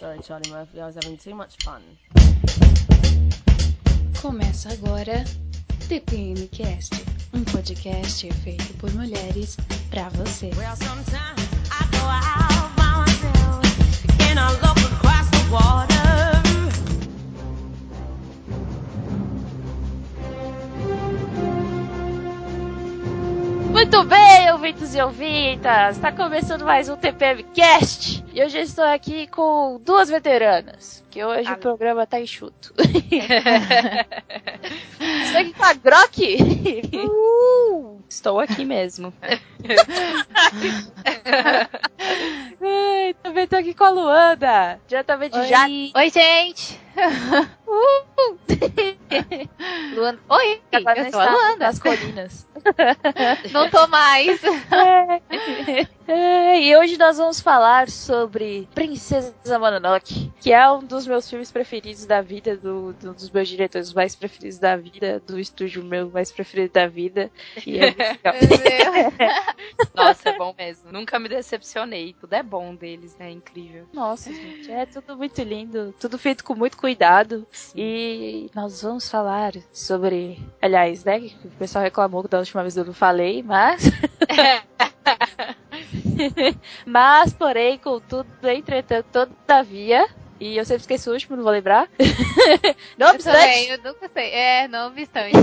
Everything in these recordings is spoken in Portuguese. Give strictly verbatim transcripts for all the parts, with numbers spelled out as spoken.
Sorry, Charlie Murphy, I was having too much fun. Começa agora T P M Cast, um podcast feito por mulheres pra você. Well, sometimes I go out by myself and I look across the water. Muito bem, ouvintes e ouvintas! Está começando mais um T P M Cast e hoje eu estou aqui com duas veteranas, que hoje ah, o programa tá enxuto. Estou aqui com a Grok! Uh, estou aqui mesmo. Ai, também estou aqui com a Luanda, diretamente de Oi. Jade. Oi, gente! Uh! Luanda. Oi, agora eu sou a Luanda. Das colinas. Não tô mais. É, é, e hoje nós vamos falar sobre Princesa Mononoke, que é um dos meus filmes preferidos da vida, do, do, dos meus diretores mais preferidos da vida, do estúdio meu mais preferido da vida. E é muito legal. Nossa, é bom mesmo. Nunca me decepcionei. Tudo é bom deles, né? Incrível. Nossa, gente, é tudo muito lindo, tudo feito com muito cuidado. Sim. E nós vamos falar sobre, aliás, né, que o pessoal reclamou da última vez eu não falei, mas mas, porém, contudo, entretanto, todavia, e eu sempre esqueço o último, não vou lembrar. Não obstante. Eu também, eu nunca sei. É, não obstante.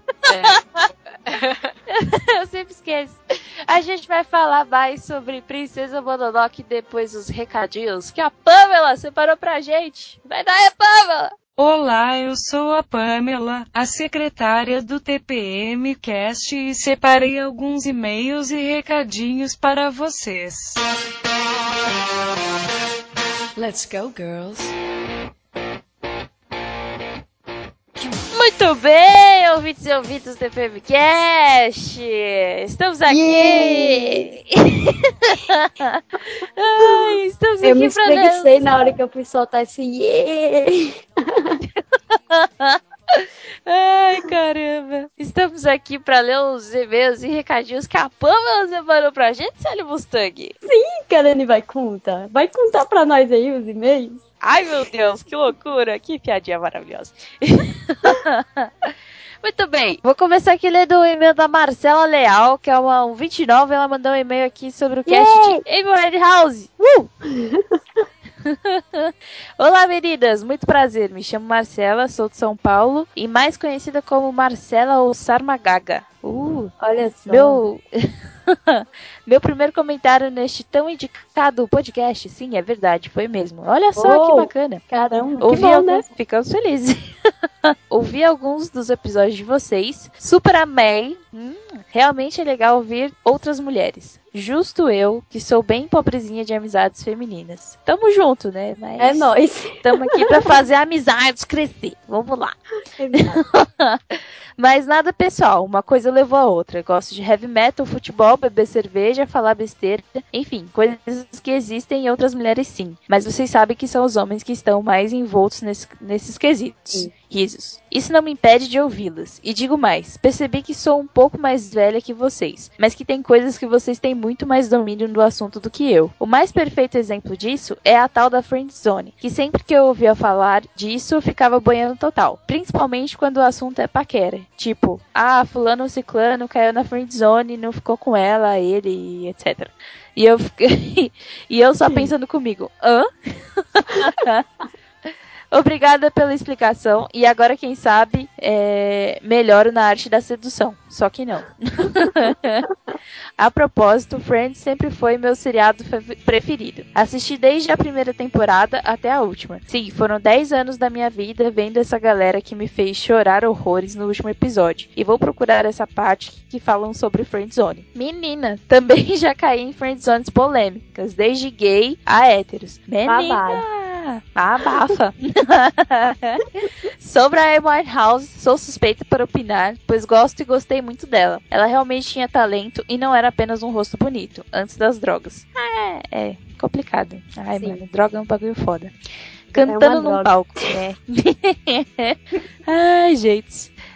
É. Eu sempre esqueço. A gente vai falar mais sobre Princesa Mononoke depois dos recadinhos que a Pamela separou pra gente. Vai dar aí, Pamela! Olá, eu sou a Pamela, a secretária do T P M Cast e separei alguns e-mails e recadinhos para vocês. Let's go, girls! Muito bem, ouvintes e ouvintes do T P M Cast! Estamos aqui! Yeah. Ai, estamos eu aqui me espreguicei na hora que eu fui soltar esse yeah! Ai, caramba! Estamos aqui para ler os e-mails e recadinhos que a Pamela separou pra gente, Sally Mustang. Sim, Karine vai contar. Vai contar pra nós aí os e-mails. Ai, meu Deus, que loucura! Que piadinha maravilhosa. Muito bem, vou começar aqui lendo o e-mail da Marcela Leal, que é uma um vinte e nove. Ela mandou um e-mail aqui sobre o cast yeah. de Amy House. Uh! Olá, meninas, muito prazer. Me chamo Marcela, sou de São Paulo e mais conhecida como Marcela ou Sarmagaga. Uh, olha só. Meu... Meu primeiro comentário neste tão indicado podcast, sim, é verdade, foi mesmo. Olha só oh, que bacana. Caramba, Ouvi que bom, alguns... né? Ficamos felizes. Ouvi alguns dos episódios de vocês, super amei. Hum, realmente é legal ouvir outras mulheres. Justo eu, que sou bem pobrezinha de amizades femininas. Tamo junto, né? Mas é nóis. Tamo aqui pra fazer amizades crescer. Vamos lá. Mas nada pessoal, uma coisa levou a outra. Eu gosto de heavy metal, futebol, beber cerveja, falar besteira. Enfim, coisas que existem em outras mulheres sim. Mas vocês sabem que são os homens que estão mais envoltos nesse, nesses quesitos. Sim. Risos. Isso não me impede de ouvi-las. E digo mais, percebi que sou um pouco mais velha que vocês, mas que tem coisas que vocês têm muito mais domínio do assunto do que eu. O mais perfeito exemplo disso é a tal da friendzone, que sempre que eu ouvia falar disso, eu ficava boiando total. Principalmente quando o assunto é paquera. Tipo, ah, fulano ou ciclano caiu na friendzone e não ficou com ela, ele, etcétera. E eu fiquei... e eu só pensando comigo, hã? Obrigada pela explicação. E agora, quem sabe, é... melhoro na arte da sedução. Só que não. A propósito, Friends sempre foi meu seriado fe- preferido. Assisti desde a primeira temporada até a última. Sim, foram dez anos da minha vida vendo essa galera que me fez chorar horrores no último episódio. E vou procurar essa parte que falam sobre Friendzone. Menina, também já caí em Friendzones polêmicas, desde gay a héteros. Menina! Abafa! Sobre a Amy Winehouse, sou suspeita para opinar, pois gosto e gostei muito dela. Ela realmente tinha talento e não era apenas um rosto bonito, antes das drogas. Ah, é, é complicado. Ai, Sim. Mano, droga é um bagulho foda. Cantando é num palco, né? Ai, gente.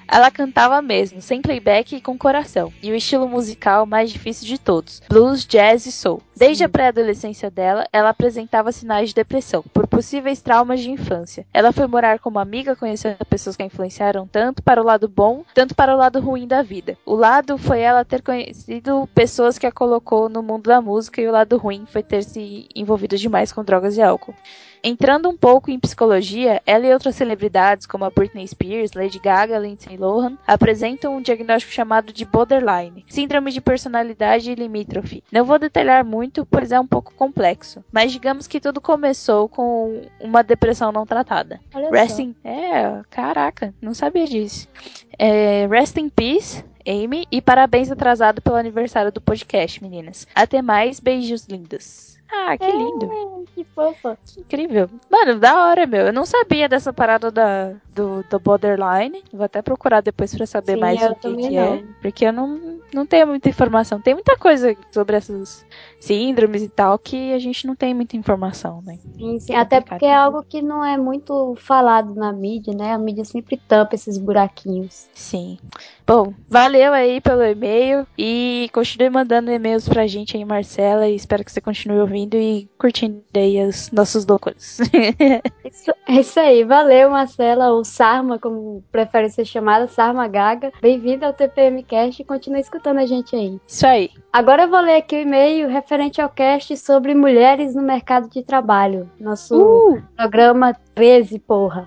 Ela cantava mesmo, sem playback e com coração. E o estilo musical mais difícil de todos, blues, jazz e soul. Desde a pré-adolescência dela, ela apresentava sinais de depressão, por possíveis traumas de infância. Ela foi morar como amiga, conhecendo pessoas que a influenciaram tanto para o lado bom, tanto para o lado ruim da vida. O lado foi ela ter conhecido pessoas que a colocou no mundo da música, e o lado ruim foi ter se envolvido demais com drogas e álcool. Entrando um pouco em psicologia, ela e outras celebridades, como a Britney Spears, Lady Gaga, Lindsay Lohan, apresentam um diagnóstico chamado de borderline, síndrome de personalidade limítrofe. Não vou detalhar muito, pois é um pouco complexo, mas digamos que tudo começou com uma depressão não tratada. Olha Rest só. in... É, caraca, não sabia disso. É, rest in peace, Amy, e parabéns atrasado pelo aniversário do podcast, meninas. Até mais, beijos lindos. Ah, que lindo. É, que fofa. Que incrível. Mano, da hora, meu. Eu não sabia dessa parada da, do, do borderline. Vou até procurar depois pra saber Sim, mais eu o que, também que não. é. Porque eu não, não tenho muita informação. Tem muita coisa sobre essas síndromes e tal que a gente não tem muita informação, né? Sim, sim. Até porque é algo que não é muito falado na mídia, né? A mídia sempre tampa esses buraquinhos. Sim. Bom, valeu aí pelo e-mail e continue mandando e-mails pra gente aí, Marcela, e espero que você continue ouvindo e curtindo aí os nossos loucos. Isso, é isso aí. Valeu, Marcela, ou Sarma, como prefere ser chamada, Sarma Gaga. Bem-vinda ao T P M Cast e continue escutando a gente aí. Isso aí. Agora eu vou ler aqui o e-mail referente ao cast sobre mulheres no mercado de trabalho. Nosso Uh! programa treze, porra.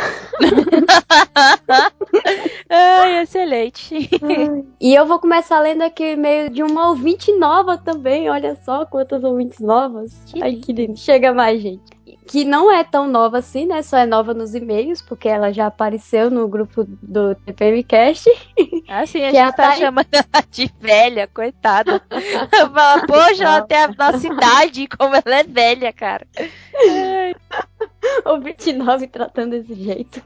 Ai, excelente. E eu vou começar lendo aqui o e-mail de uma ouvinte nova também. Olha só quantas ouvintes novas. Que Ai, lindo. que lindo. Chega mais, gente. Que não é tão nova assim, né? Só é nova nos e-mails, porque ela já apareceu no grupo do T P M Cast. Ah, sim, a Que gente ela tá tá- chamando ela de velha, coitada. Fala, poxa, ela tem a nossa idade, como ela é velha, cara. Ouvinte nova tratando desse jeito.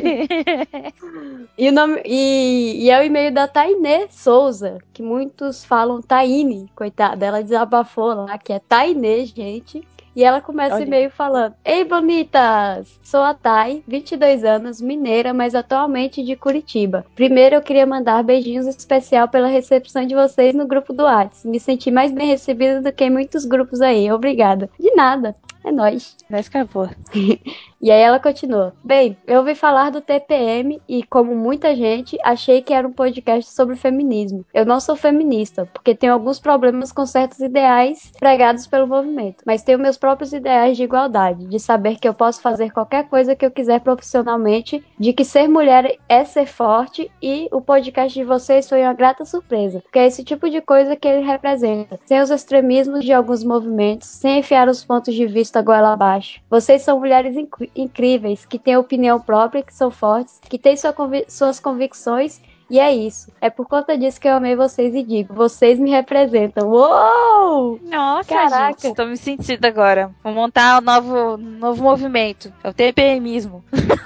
E, o nome, e, e é o e-mail da Tainê Souza, que muitos falam Taine, coitada. Ela desabafou lá, que é Tainê, gente. E ela começa Olha. o e-mail falando: Ei, bonitas! Sou a Thay, vinte e dois anos, mineira, mas atualmente de Curitiba. Primeiro eu queria mandar beijinhos especial pela recepção de vocês no grupo do Whats. Me senti mais bem recebida do que em muitos grupos aí. Obrigada. De nada. É nóis. Não escapou. E aí ela continua: Bem, eu ouvi falar do T P M e, como muita gente, achei que era um podcast sobre feminismo. Eu não sou feminista, porque tenho alguns problemas com certos ideais pregados pelo movimento, mas tenho meus próprios ideais de igualdade, de saber que eu posso fazer qualquer coisa que eu quiser profissionalmente, de que ser mulher é ser forte, e o podcast de vocês foi uma grata surpresa, porque é esse tipo de coisa que ele representa, sem os extremismos de alguns movimentos, sem enfiar os pontos de vista goela abaixo. Vocês são mulheres inc- incríveis, que têm opinião própria, que são fortes, que têm sua convi- suas convicções, e é isso. É por conta disso que eu amei vocês e digo, vocês me representam. Uou! Nossa, Caraca. gente, tô me sentindo agora. Vou montar um novo, novo movimento. É o T P M ismo.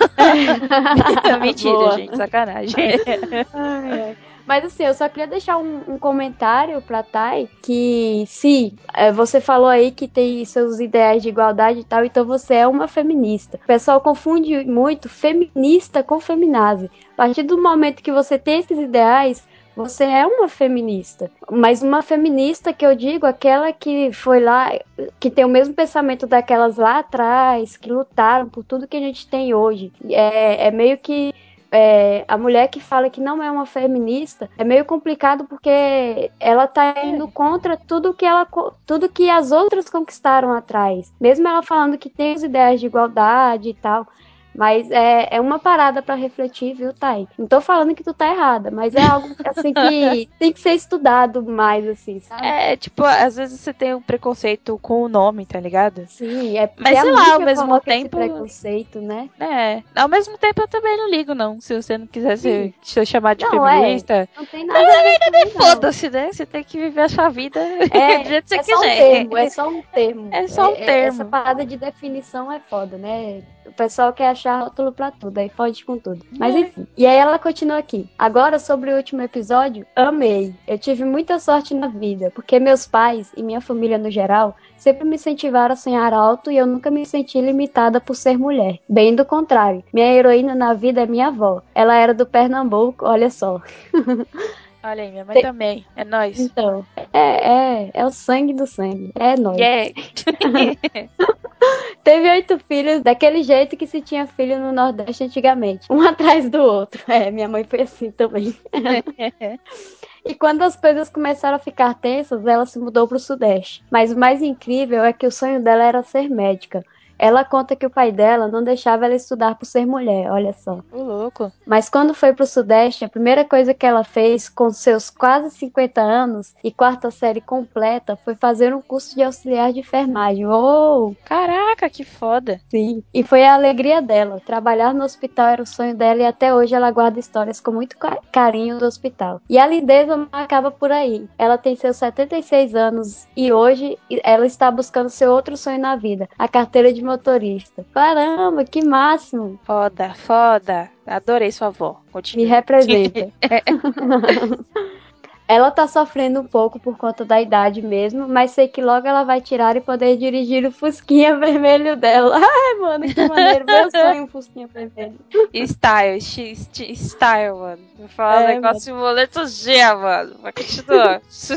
Mentira, Boa. gente, sacanagem. Ai, ai. Mas assim, eu só queria deixar um, um comentário pra Thay, que se é, você falou aí que tem seus ideais de igualdade e tal, então você é uma feminista. O pessoal confunde muito feminista com feminazi. A partir do momento que você tem esses ideais, você é uma feminista. Mas uma feminista que eu digo, aquela que foi lá, que tem o mesmo pensamento daquelas lá atrás, que lutaram por tudo que a gente tem hoje. É, é meio que É, a mulher que fala que não é uma feminista é meio complicado porque ela tá indo contra tudo que ela, tudo que as outras conquistaram atrás. Mesmo ela falando que tem os ideais de igualdade e tal. Mas é, é uma parada pra refletir, viu, Thay? Não tô falando que tu tá errada, mas é algo assim que tem que ser estudado mais, assim, sabe? É, tipo, às vezes você tem um preconceito com o nome, tá ligado? Sim, é porque Mas, a sei lá, mídia ao mesmo coloca esse tempo- preconceito, né? É, ao mesmo tempo eu também não ligo, não. Se você não quiser ser, ser chamado de Não, é. feminista, Não tem nada a ver comigo, não. foda-se, né? Você tem que viver a sua vida É, do jeito que você é só um quiser. termo, é só um termo. É só um termo. Essa parada de definição é foda, né? pessoal quer achar rótulo pra tudo, aí fode com tudo. Mas enfim. E aí ela continua aqui. Agora, sobre o último episódio, amei. Eu tive muita sorte na vida, porque meus pais e minha família no geral sempre me incentivaram a sonhar alto e eu nunca me senti limitada por ser mulher. Bem do contrário. Minha heroína na vida é minha avó. Ela era do Pernambuco, olha só. Olha aí, minha mãe também. É nóis. Então, é, é, é o sangue do sangue. É nóis. Yeah. Teve oito filhos, daquele jeito que se tinha filho no Nordeste antigamente. Um atrás do outro. É, minha mãe foi assim também. E quando as coisas começaram a ficar tensas, ela se mudou para o Sudeste. Mas o mais incrível é que o sonho dela era ser médica. Ela conta que o pai dela não deixava ela estudar por ser mulher, olha só. Ô, louco. Mas quando foi pro Sudeste, a primeira coisa que ela fez com seus quase cinquenta anos e quarta série completa foi fazer um curso de auxiliar de enfermagem. Oh! Caraca, que foda. Sim. E foi a alegria dela. Trabalhar no hospital era o sonho dela e até hoje ela guarda histórias com muito carinho do hospital. E a lindeza não acaba por aí. Ela tem seus setenta e seis anos e hoje ela está buscando seu outro sonho na vida, a carteira de motorista. Caramba, que máximo! Foda, foda. Adorei sua avó. Continue. Me representa. Ela tá sofrendo um pouco por conta da idade mesmo, mas sei que logo ela vai tirar e poder dirigir o Fusquinha vermelho dela. Ai, mano, que maneiro. Meu sonho, um Fusquinha vermelho. Style, x- x- style, mano. Vou falar É, um negócio moleto G, mano. Vai continuar.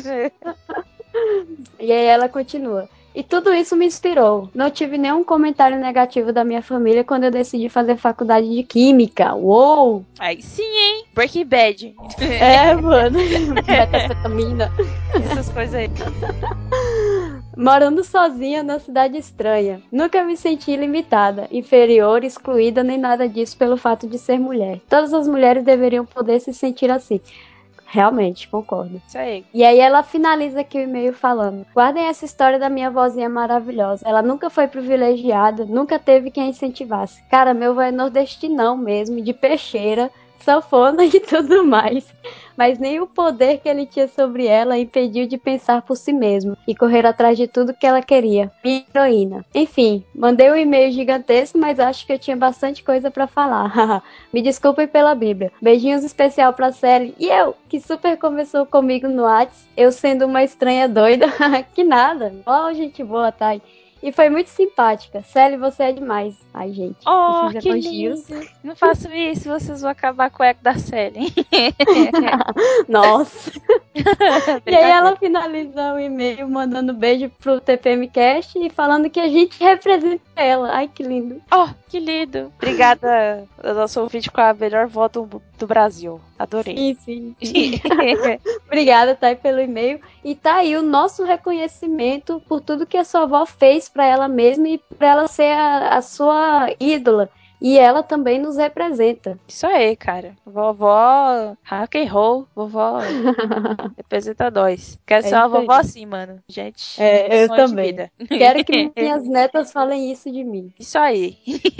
E aí ela continua. E tudo isso me inspirou. Não tive nenhum comentário negativo da minha família quando eu decidi fazer faculdade de Química. Uou! Aí sim, hein? Breaking Bad. É, mano. Metanfetamina. Essas coisas aí. Morando sozinha na cidade estranha. Nunca me senti limitada, inferior, excluída, nem nada disso pelo fato de ser mulher. Todas as mulheres deveriam poder se sentir assim. Realmente, concordo. Isso aí. E aí ela finaliza aqui o e-mail falando: guardem essa história da minha vozinha maravilhosa. Ela nunca foi privilegiada, nunca teve quem a incentivasse. Cara, meu avô é nordestinão mesmo, de peixeira, sanfona e tudo mais. Mas nem o poder que ele tinha sobre ela a impediu de pensar por si mesmo e correr atrás de tudo que ela queria. Minha heroína. Enfim, mandei um e-mail gigantesco, mas acho que eu tinha bastante coisa pra falar. Me desculpem pela Bíblia. Beijinhos especial pra Sally. E eu, que super conversou comigo no Whats, eu sendo uma estranha doida. Que nada. Ó, gente boa, Thay. E foi muito simpática. Sally, você é demais. Ai, gente. Oh, esses que elogios. lindo. Não façam isso, vocês vão acabar com o eco da Sally. Nossa. E aí ela finaliza o e-mail mandando beijo pro TPMcast e falando que a gente representa ela. Ai, que lindo. Oh, que lindo. Obrigada, nosso ouvinte com a melhor voz do, do Brasil. Adorei. Sim, sim. Obrigada, Thay, pelo e-mail. E tá aí o nosso reconhecimento por tudo que a sua avó fez pra ela mesma e pra ela ser a, a sua ídola. E ela também nos representa. Isso aí, cara. Vovó rock and roll, vovó representa nós. Quero É ser uma isso aí. vovó assim, mano. Gente, É, eu sonho de também. vida. Quero que minhas netas falem isso de mim. Isso aí.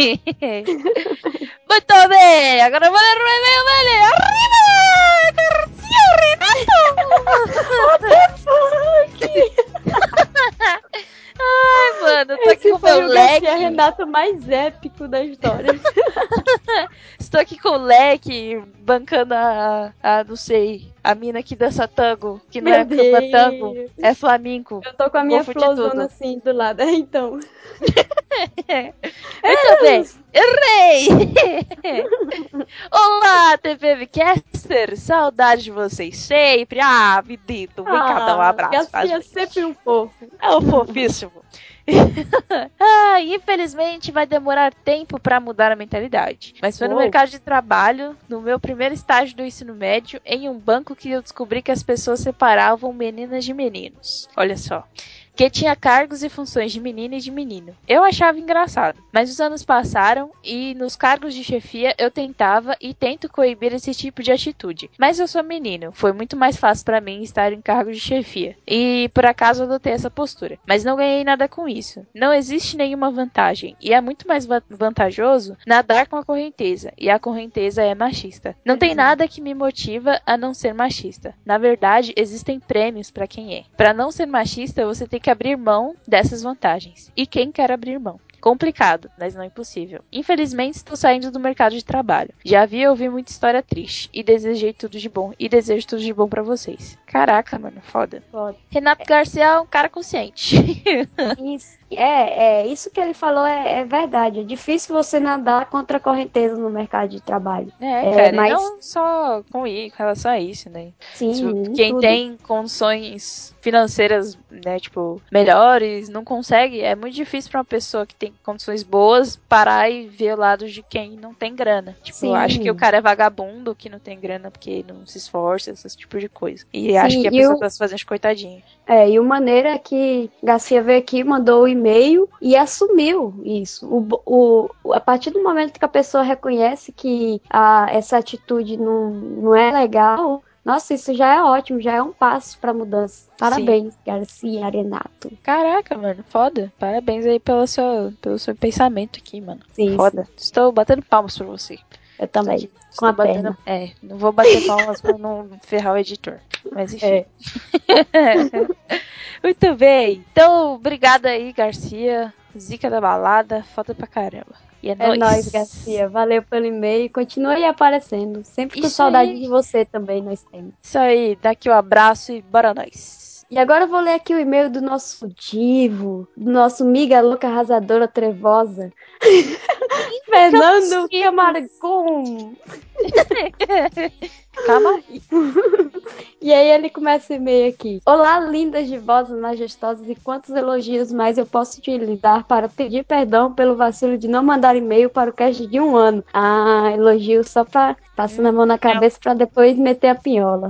Muito bem, agora eu vou ler o e-mail dele. Arriba! Garcia Renato! Ai, mano, eu tô aqui Esse com o foi meu o Garcia leque. Renato mais épico da história. Estou aqui com o leque, bancando a, a, não sei, a mina que dança tango, que não Meu é cama Deus. tango, é flamenco. Eu tô com a minha Confundi flozona tudo. assim do lado. É, então. Muito bem, errei! Olá, TPMcaster, saudade de vocês sempre. Ah, menino, vem cá dar um abraço pra Garcia é gente. sempre um fofo. É um fofíssimo. Ah, infelizmente vai demorar tempo pra mudar a mentalidade. Mas foi no Uou. mercado de trabalho, no meu primeiro estágio do ensino médio, em um banco que eu descobri que as pessoas separavam meninas de meninos. Olha só. Que tinha cargos e funções de menina e de menino. Eu achava engraçado, mas os anos passaram e nos cargos de chefia eu tentava e tento coibir esse tipo de atitude. Mas eu sou menino, foi muito mais fácil pra mim estar em cargo de chefia. E por acaso eu adotei essa postura. Mas não ganhei nada com isso. Não existe nenhuma vantagem e é muito mais va- vantajoso nadar com a correnteza. E a correnteza é machista. Não tem nada que me motiva a não ser machista. Na verdade, existem prêmios pra quem é. Pra não ser machista, você tem que abrir mão dessas vantagens. E quem quer abrir mão? complicado, mas não impossível. Infelizmente, estou saindo do mercado de trabalho. Já vi e ouvi muita história triste. E desejei tudo de bom. E desejo tudo de bom pra vocês. Caraca, mano, foda. Foda. Renato Garcia é um cara consciente. Isso. É, é, isso que ele falou é, é verdade. É difícil você nadar contra a correnteza no mercado de trabalho. É, É, cara, e mas- não só com, i- com relação a isso, né? Sim, Tipo, em quem tudo. tem condições financeiras, né, tipo, melhores, não consegue, é muito difícil pra uma pessoa que tem condições boas parar e ver o lado de quem não tem grana. Tipo, Sim. acho que o cara é vagabundo que não tem grana porque não se esforça, esse tipo de coisa. E Sim, acho que a e pessoa o- tá se fazendo de coitadinha. É, e o maneiro é que Garcia veio aqui, mandou o e-mail e assumiu isso. O, o, a partir do momento que a pessoa reconhece que a, essa atitude não, não é legal, nossa, isso já é ótimo, já é um passo pra mudança. Parabéns, Garcia Arenato. Caraca, mano, foda. Parabéns aí pelo seu, pelo seu pensamento aqui, mano. Sim, Foda. Estou batendo palmas pra você. Eu também. Aqui, Com estou a batendo- perna. É, não vou bater palmas pra não ferrar o editor. Mas enfim. É. Muito bem. Então, obrigada aí, Garcia. Zica da balada, foda pra caramba. E é, É nóis. nóis, Garcia. Valeu pelo e-mail. Continue aí aparecendo. Sempre com Isso saudade aí. de você também, nós temos. Isso aí, dá aqui um abraço e bora nós. E agora eu vou ler aqui o e-mail do nosso divo, do nosso miga louca arrasadora trevosa. Fernando Sim. Camargum. Calma aí. E aí ele começa o e-mail aqui. Olá, lindas, divosas, majestosas, e quantos elogios mais eu posso te lhe dar para pedir perdão pelo vacilo de não mandar e-mail para o cast de um ano. Ah, elogio só pra passando a mão na cabeça para depois meter a pinhola.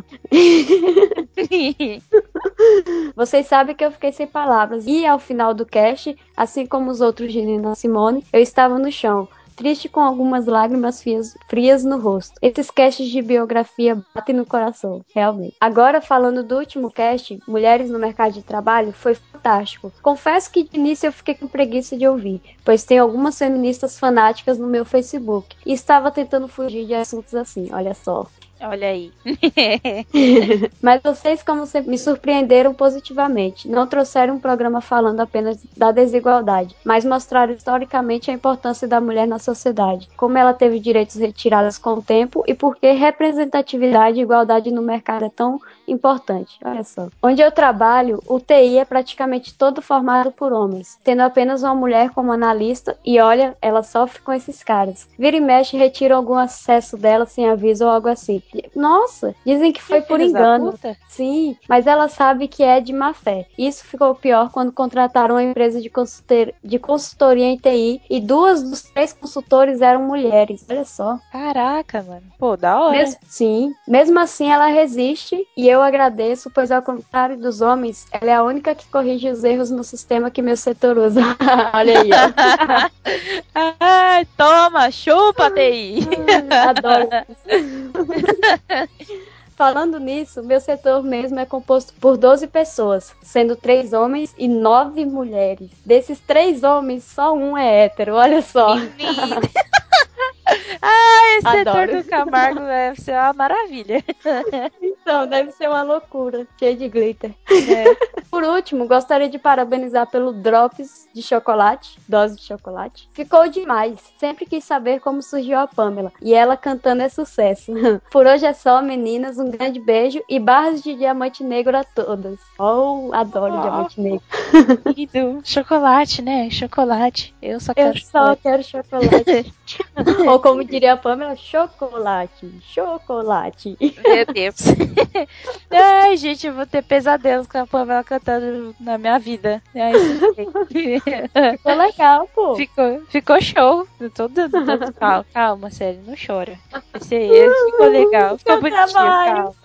Vocês sabem que eu fiquei sem palavras. E ao final do cast, assim como os outros de Nina Simone, eu estava no chão, triste com algumas lágrimas frias, frias no rosto. Esses casts de biografia batem no coração, realmente. Agora, falando do último cast, Mulheres no Mercado de Trabalho, foi fantástico. Confesso que de início eu fiquei com preguiça de ouvir, pois tem algumas feministas fanáticas no meu Facebook, e estava tentando fugir de assuntos assim, olha só. Olha aí. Mas vocês, como sempre, me surpreenderam positivamente. Não trouxeram um programa falando apenas da desigualdade, mas mostraram historicamente a importância da mulher na sociedade, como ela teve direitos retirados com o tempo e por que representatividade e igualdade no mercado é tão importante. Olha só. Onde eu trabalho, o T I é praticamente todo formado por homens, tendo apenas uma mulher como analista e olha, ela sofre com esses caras. Vira e mexe, retiram algum acesso dela sem aviso ou algo assim. Nossa, dizem que foi por Filhos da engano. puta. Sim, mas ela sabe que é de má fé. Isso ficou pior quando contrataram uma empresa de, consultor... de consultoria em T I e duas dos três consultores eram mulheres. Olha só. Caraca, mano. Pô, da hora. Mes- Sim, mesmo assim ela resiste e eu agradeço, pois ao contrário dos homens, ela é a única que corrige os erros no sistema que meu setor usa. Olha aí, ó. Ai, toma, chupa, T I. Adoro isso. Falando nisso, meu setor mesmo é composto por doze pessoas, sendo três homens e nove mulheres. Desses três homens, só um é hétero, olha só. Ah, esse Adoro. setor do Camargo deve ser uma maravilha. Então, deve ser uma loucura, cheio de glitter. É. Por último, gostaria de parabenizar pelo Drops de chocolate, dose de chocolate. Ficou demais. Sempre quis saber como surgiu a Pamela. E ela cantando é sucesso. Por hoje é só, meninas. Um grande beijo e barras de diamante negro a todas. Oh, adoro Oh. diamante negro. Lindo. Chocolate, né? Chocolate. Eu só Eu quero só chocolate. quero chocolate. Ou como diria a Pamela, chocolate. Chocolate. Meu Deus. Ai, gente, eu vou ter pesadelos com a Pamela cantando na minha vida. Ai, Ficou legal, pô. ficou, ficou show. Eu tô dando, tô- calma, calma, sério, não chora. Esse aí ficou legal, ficou Meu bonitinho, trabalho. calma.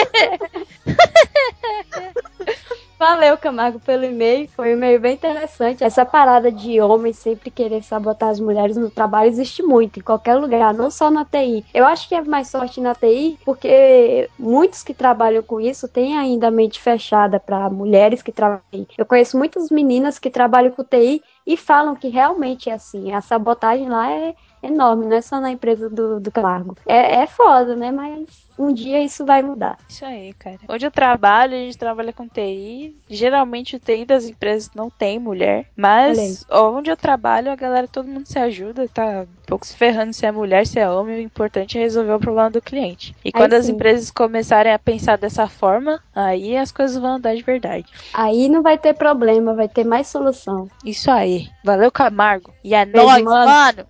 Valeu, Camargo, pelo e-mail. Foi um e-mail bem interessante. Essa parada de homens sempre querer sabotar as mulheres no trabalho existe muito, em qualquer lugar, não só na T I. Eu acho que é mais sorte na T I, porque muitos que trabalham com isso têm ainda a mente fechada para mulheres que trabalham. Eu conheço muitas meninas que trabalham com T I e falam que realmente é assim. A sabotagem lá é, enorme, não é só na empresa do, do Camargo. É, é foda, né? Mas um dia isso vai mudar. Isso aí, cara. Onde eu trabalho, a gente trabalha com T I. Geralmente o T I das empresas não tem mulher. Mas onde eu trabalho, a galera, todo mundo se ajuda. Tá um pouco se ferrando se é mulher, se é homem. O importante é resolver o problema do cliente. E Aí quando as sim. empresas começarem a pensar dessa forma, aí as coisas vão andar de verdade. Aí não vai ter problema, vai ter mais solução. Isso aí. Valeu, Camargo. E é Beijo, nóis, mano. mano.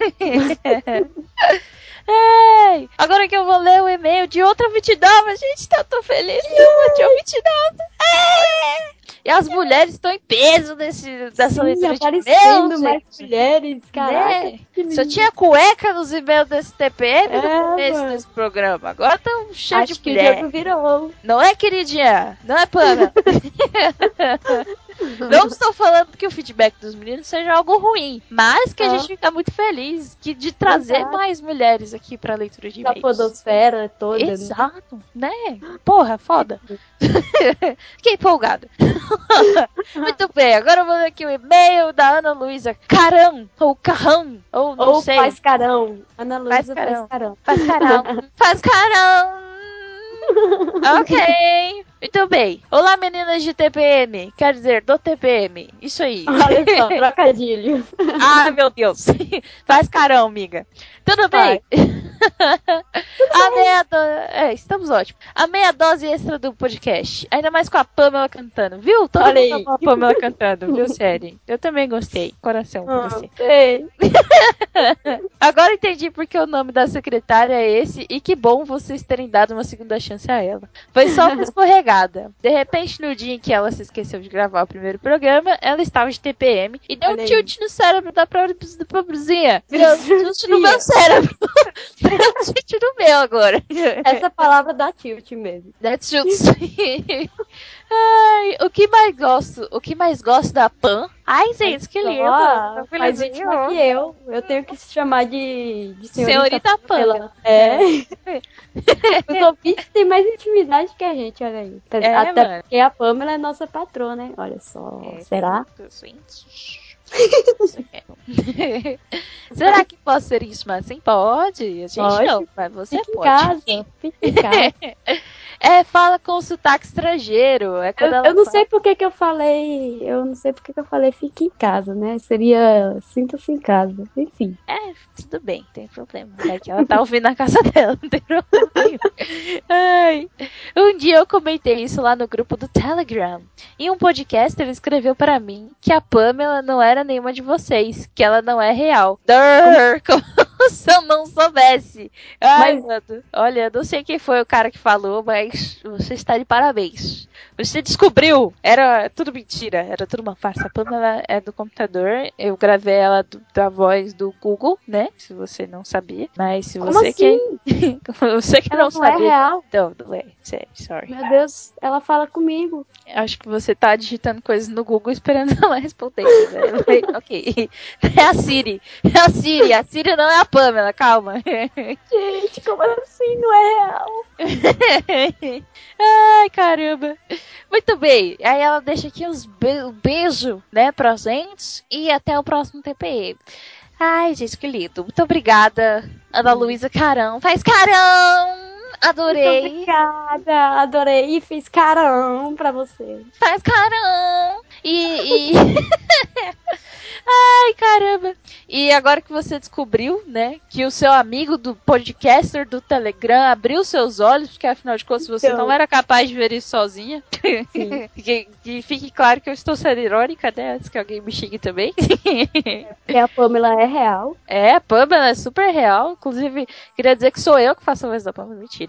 Ei, agora que eu vou ler o e-mail de outra ouvinte nova, gente, tá tão feliz de ouvinte nova. É. E as mulheres estão em peso nesse, dessa Sim, leitura de aparecendo e-mails, mais gente. mulheres, caraca. Né? que Só lindo. tinha cueca nos e-mails desse T P M no É, começo mano. desse programa. Agora estão cheios Acho de que mulher. o jogo virou. Não é, queridinha? Não é, Pamela? Não estou falando que o feedback dos meninos seja algo ruim, mas que a Ah. gente fica muito feliz que, de trazer Exato. mais mulheres aqui pra leitura de Da e-mails. podosfera toda. né? Exato, né? Porra, foda. Fiquei empolgada. Muito bem, agora eu vou ler aqui o e-mail da Ana Luísa Caram, ou Carrão, ou não Ou sei. faz carão. Ana Luísa carão. faz carão. Faz carão. Faz carão. Ok. Muito bem. Olá, meninas de T P M. Quer dizer, do T P M. Isso aí. Olha só, trocadilho. Ah, meu Deus. Faz carão, amiga. Tudo bem. A meia dose... É, estamos ótimos. A meia dose extra do podcast. Ainda mais com a Pamela cantando. Viu? Todo Olha mundo aí. amou a Pamela cantando, viu, série? Eu também gostei. Coração com Ah, você. sei. Agora entendi porque o nome da secretária é esse e que bom vocês terem dado uma segunda chance a ela. Foi só uma escorregada. De repente, no dia em que ela se esqueceu de gravar o primeiro programa, ela estava de T P M e deu Olha um aí. tilt no cérebro da pobrezinha. Deu um tilt no meu cérebro. Deu um tilt no meu agora. Essa palavra dá tilt mesmo. That's just... Ai, o que mais gosto? O que mais gosto da Pan? Ai, gente, que lindo. Ó, Meu mais filhozinho. íntima que eu. Eu tenho que se chamar de, de senhorita, Senhorita Pamela. Pamela. É. Os ouvintes têm mais intimidade que a gente, olha aí. É, Até mano. porque a Pamela é nossa patrona, né? Olha só. É, Será? Será que posso ser íntima assim? Pode. A gente Pode. não, mas você Fica em pode. casa. Fica em casa. É, fala com sotaque estrangeiro. É Eu, quando ela eu não fala- sei por que que eu falei. Eu não sei por que que eu falei fique em casa, né? Seria sinta-se em casa. Enfim. É, tudo bem, não tem problema. É que ela tá ouvindo na casa dela, não tem problema nenhum. Ai. Um dia eu comentei isso lá no grupo do Telegram. E um podcaster escreveu para mim que a Pamela não era nenhuma de vocês, que ela não é real. Durr, como se eu não soubesse. Ai, Mas- mano. Olha, eu não sei quem foi o cara que falou, mas você está de parabéns. Você descobriu. Era tudo mentira, era tudo uma farsa. A Pamela é do computador. Eu gravei ela do- da voz do Google, né? Se você não sabia. Mas se Como você assim? que você que Ela não não é sabia. real? Não, não é. Sério, sorry. Meu Deus, ela fala comigo. Acho que você tá digitando coisas no Google esperando ela responder. Né? Mas, ok. É a Siri. É a Siri. A Siri não é a Pamela, calma. Gente, como assim não é real? Ai, caramba. Muito bem. Aí ela deixa aqui uns be um beijo, né, pra gente. E até o próximo T P M. Ai, gente, que lindo. Muito obrigada, Ana Luísa Carão. Faz carão! Muito Adorei. obrigada, adorei e fiz carão pra você. Faz carão! E. e... Ai, caramba! E agora que você descobriu, né, que o seu amigo do podcaster do Telegram abriu seus olhos, porque afinal de contas você Então. não era capaz de ver isso sozinha. que, que fique claro que eu estou sendo irônica, né, antes que alguém me xingue também. Porque a Pamela é real. É, a Pamela é super real. Inclusive, queria dizer que sou eu que faço a voz da Pamela. Mentira.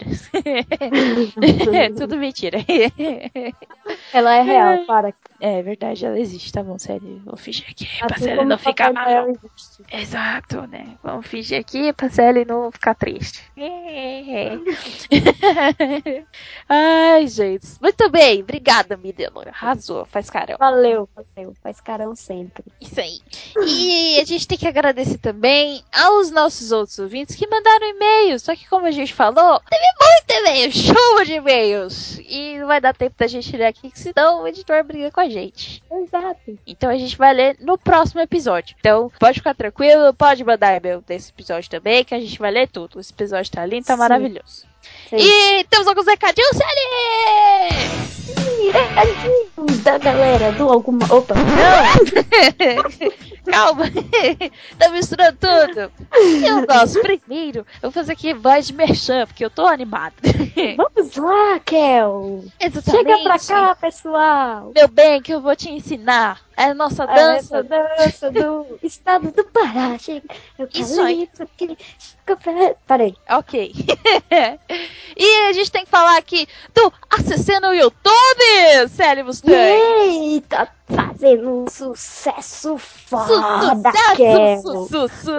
Tudo mentira. Ela é real, para. É verdade, ela existe, tá bom, sério. Vou fingir aqui pra Assim Célia como não o ficar Papai Noel mal. existe. Exato, né? Vamos fingir aqui pra Célia não ficar triste. Ai, gente. Muito bem. Obrigada, Mirella. Arrasou. Faz carão. Valeu, valeu. Faz carão sempre. Isso aí. E a gente tem que agradecer também aos nossos outros ouvintes que mandaram e-mails. Só que, como a gente falou, teve muito e-mail, chuva de e-mails. E não vai dar tempo da gente ler aqui, senão o editor briga com a gente. Exato. Então a gente vai ler no próximo episódio. Então pode ficar tranquilo, pode mandar e-mail desse episódio também, que a gente vai ler tudo. Esse episódio tá lindo, tá Sim. maravilhoso. Sim. E temos alguns recadinhos, Sally! Recadinhos da galera do alguma. Opa! Calma, tá misturando tudo. Eu gosto. Primeiro, eu vou fazer aqui voz de merchan, porque eu tô animado. Vamos lá, Kel! Exatamente. Chega pra cá, pessoal! Meu bem, que eu vou te ensinar. É a nossa dança. Essa dança do estado do Pará. Chega, eu Isso aí. Parei. Ok. E a gente tem que falar aqui do A C C no YouTube, Sally Mustang. Eita, fazendo um sucesso foda, Kel! Su, su, su.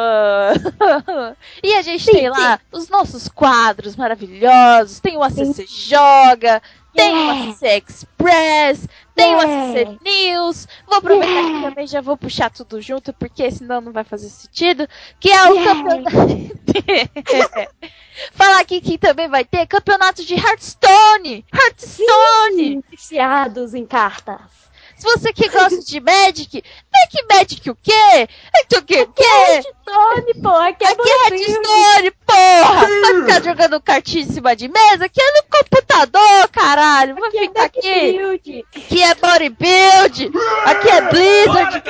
E a gente Sim, tem lá os nossos quadros maravilhosos. Tem o A C C Joga, tem o A C C Express, tem o A C C News. Vou aproveitar Yeah. que também já vou puxar tudo junto, porque senão não vai fazer sentido. Que é o Yeah. campeonato. Falar aqui que também vai ter campeonato de Hearthstone. Hearthstone! Viciados em cartas. Se você que gosta de Magic, Magic Magic o quê? Então o que o quê? Hearthstone, porra, que é Aqui é Hearthstone, porra! Vai ficar jogando cartinha em cima de mesa? Aqui é no computador, caralho! Vai ficar aqui! Build. Aqui é Bodybuild! Aqui é Blizzard,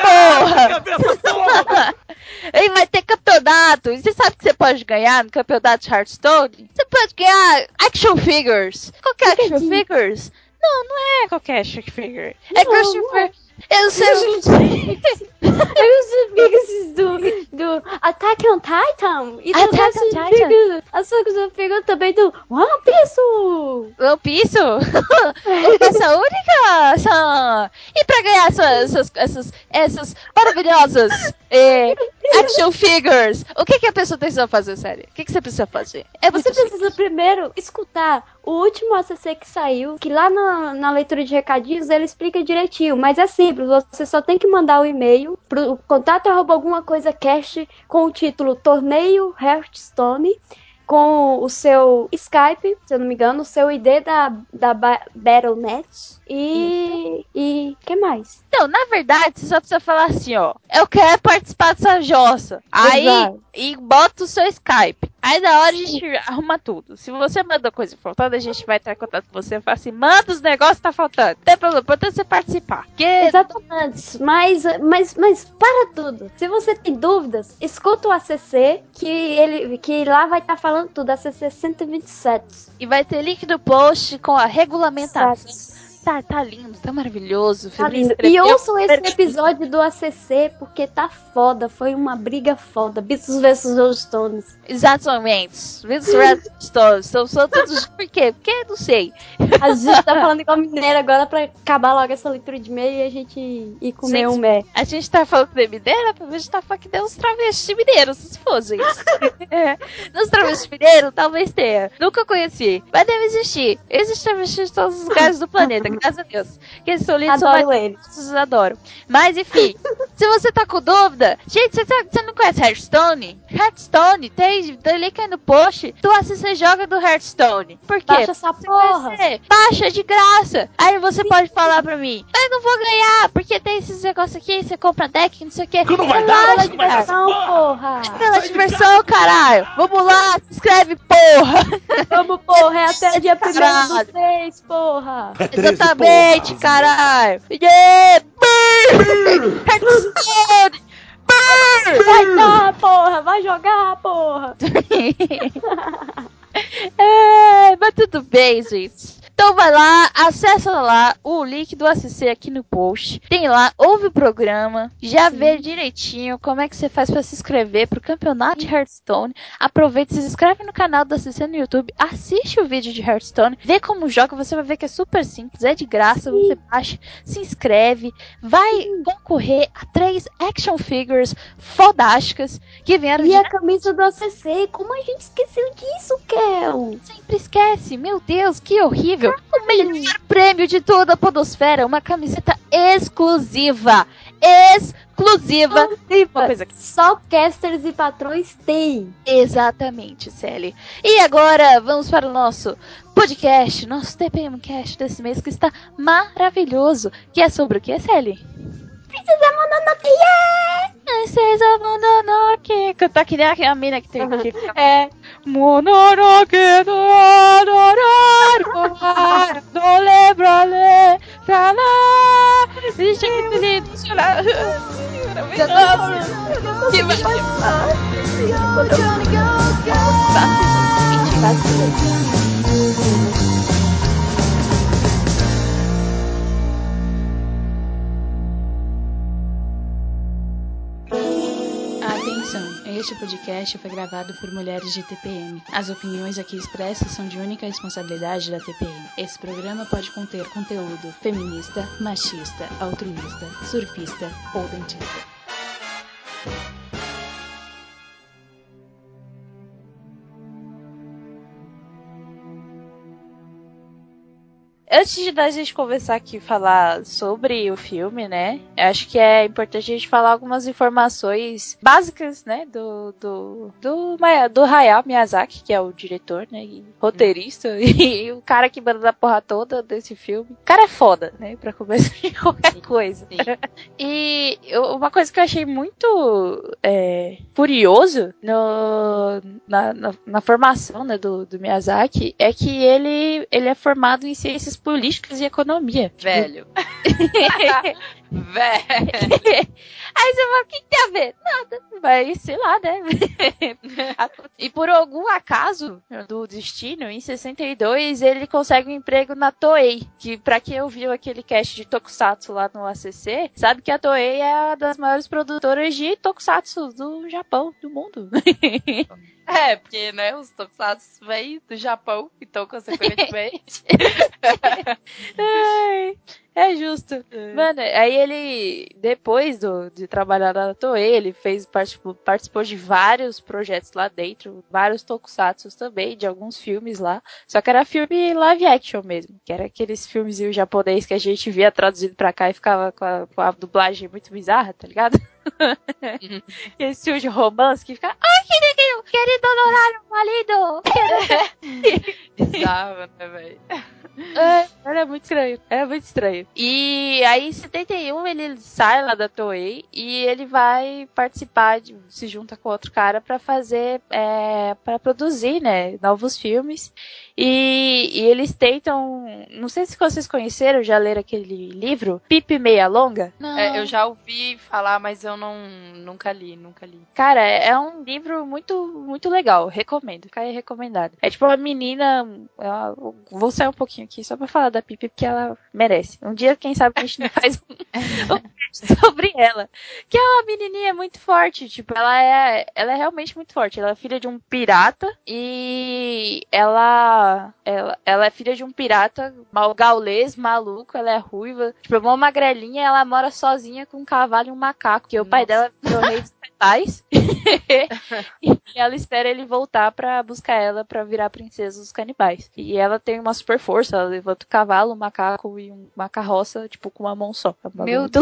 porra! E vai ter campeonato! E você sabe que você pode ganhar no campeonato de Hearthstone? Você pode ganhar action figures! Qual que é action Entendi. figures? Não, não é qualquer action figure. É Não, action não é. figure. Eu sei. Eu os amigos do, do Attack on Titan e do Attack on Attack Titan. Figure, as coisas figure também do One Piece. One Piece? Essa única? Essa... E pra ganhar essa- essas, essas, essas maravilhosas é, action figures, o que, que a pessoa precisa fazer, sério? O que, que você precisa fazer? É Você muito simples. precisa primeiro escutar o último A C C que saiu, que lá na, na leitura de recadinhos ele explica direitinho, mas é simples, você só tem que mandar o e-mail pro contato arroba alguma coisa cast com o título Torneio Hearthstone, com o seu Skype, se eu não me engano, o seu I D da, da ba- Battle ponto net e... e... que mais? Não, na verdade, você só precisa falar assim, ó. Eu quero participar dessa jossa. Aí, Exato. e bota o seu Skype. Aí na hora a gente arruma tudo. Se você manda coisa faltando, a gente vai entrar em contato com você e falar assim, manda os negócios que tá faltando. Não tem problema, importante você participar. Porque Exatamente, mas, mas, mas para tudo. Se você tem dúvidas, escuta o A C C, que, ele, que lá vai estar falando tudo, A C C cento e vinte e sete. E vai ter link no post com a regulamentação. Sete. Tá, tá lindo, tá maravilhoso. Tá Feliz lindo. escreveu. E ouçam esse episódio do A C C, porque tá foda. Foi uma briga foda. Beatles versus Rolling Stones. Exatamente. Vince Redstone. São só todos. Por quê? Porque não sei. A gente tá falando igual mineiro agora pra acabar logo essa leitura de e-mail e a gente ir comer Gente, um mé. A gente tá falando de mineira, a gente tá falando que tem uns travestis mineiros, se fosse isso. É. Nos travestis mineiros, talvez tenha. Nunca conheci, mas deve existir. Existem travestis em todos os lugares do planeta, graças a Deus. Que eles são lindos, são Adoro mais... eles. Vocês adoram. Mas enfim, se você tá com dúvida, gente, você, tá- você não conhece Hearthstone? Hearthstone, tem, tem link aí no post do A C C Joga do Hearthstone. Por quê? Baixa essa Você porra. conhecer. Baixa de graça. Aí você pode falar pra mim, mas não vou ganhar, porque tem esses negócios aqui, você compra deck, não sei o que. Não vai Pela dar, não vai dar. diversão, porra. Pela diversão, caralho. Vamos lá, se inscreve, porra. Vamos, porra. É até dia primeiro Caralho. do mês, porra. É treze, Exatamente, porra. caralho. Yeah! Brrr! Hearthstone! Brrr! Vai dar, porra. Vai jogar, porra. É, mas tudo bem, gente. Então vai lá, acessa lá o link do A C C aqui no post. Tem lá, ouve o programa, já vê direitinho como é que você faz pra se inscrever pro campeonato de Hearthstone. Aproveita, se inscreve no canal do A C C no YouTube, assiste o vídeo de Hearthstone, vê como joga, você vai ver que é super simples, é de graça, você baixa, se inscreve, vai concorrer a três action figures fodásticas que vieram E de... a camisa do A C C, como a gente esqueceu disso, Kel? Sempre esquece, meu Deus, que horrível. O melhor prêmio de toda a podosfera, uma camiseta exclusiva. Exclusiva. Uma coisa que... Só casters e patrões têm. Exatamente, Sally. E agora vamos para o nosso podcast, nosso T P M Cast desse mês, que está maravilhoso. Que é sobre o que, Sally? Princesa Mononoke! Yeah! Princesa Mononoke. Cantar que nem a mina que tem que ficar... É. Mononoke no adorar, não lembra ler, pra lá. Deixa que lindo, chorar. Que vai Atenção, este podcast foi gravado por mulheres de T P M. As opiniões aqui expressas são de única responsabilidade da T P M. Esse programa pode conter conteúdo feminista, machista, altruísta, surfista ou dentista. Antes de da gente conversar aqui e falar sobre o filme, né? Acho que é importante a gente falar algumas informações básicas, né? Do, do, do, do Hayao Miyazaki, que é o diretor, né? E roteirista. E o cara que manda a porra toda desse filme. O cara é foda, né? Pra começar de qualquer coisa. E uma coisa que eu achei muito é, curioso no, na, na, na formação, né, do, do Miyazaki é que ele, ele é formado em ciências políticas e economia. Velho. Velho. Aí você fala, o que tem a ver? Nada. Mas, sei lá, né? E por algum acaso do destino, em sessenta e dois, ele consegue um emprego na Toei. Que pra quem ouviu aquele cast de Tokusatsu lá no A C C, sabe que a Toei é uma das maiores produtoras de Tokusatsu do Japão, do mundo. É, porque, né, os Tokusatsu vêm do Japão, então, consequentemente... É justo. É. Mano, aí ele, depois do, de trabalhar na Toei, ele fez, participou, participou de vários projetos lá dentro, vários tokusatsus também, de alguns filmes lá. Só que era filme live action mesmo, que era aqueles filmezinhos japonês que a gente via traduzido pra cá e ficava com a, com a dublagem muito bizarra, tá ligado? Uhum. Esse filme de romance que fica, ai, querido, querido honorário, marido! Bizarro, né, velho? É, era muito estranho, era muito estranho. E aí em setenta e um ele sai lá da Toei e ele vai participar, de, se junta com outro cara pra fazer, é, pra produzir, né, novos filmes. E, e eles tentam, não sei se vocês conheceram, já leram aquele livro, Pipe Meia Longa? Não. É, eu já ouvi falar, mas eu não, nunca li, nunca li. Cara, é um livro muito, muito legal, recomendo, fica aí recomendado. É tipo uma menina, ela, vou sair um pouquinho aqui só pra falar da Pipe, porque ela merece. Um dia, quem sabe, a gente não faz um sobre ela. Que é uma menininha muito forte, tipo, ela é, ela é realmente muito forte. Ela é filha de um pirata e ela Ela, ela é filha de um pirata mal gaulês, maluco, ela é ruiva. Tipo, é uma magrelinha, ela mora sozinha com um cavalo e um macaco, que o pai dela virou rei dos canibais. E ela espera ele voltar pra buscar ela pra virar princesa dos canibais. E ela tem uma super força, ela levanta o cavalo, um macaco e uma carroça, tipo, com uma mão só. Meu Deus!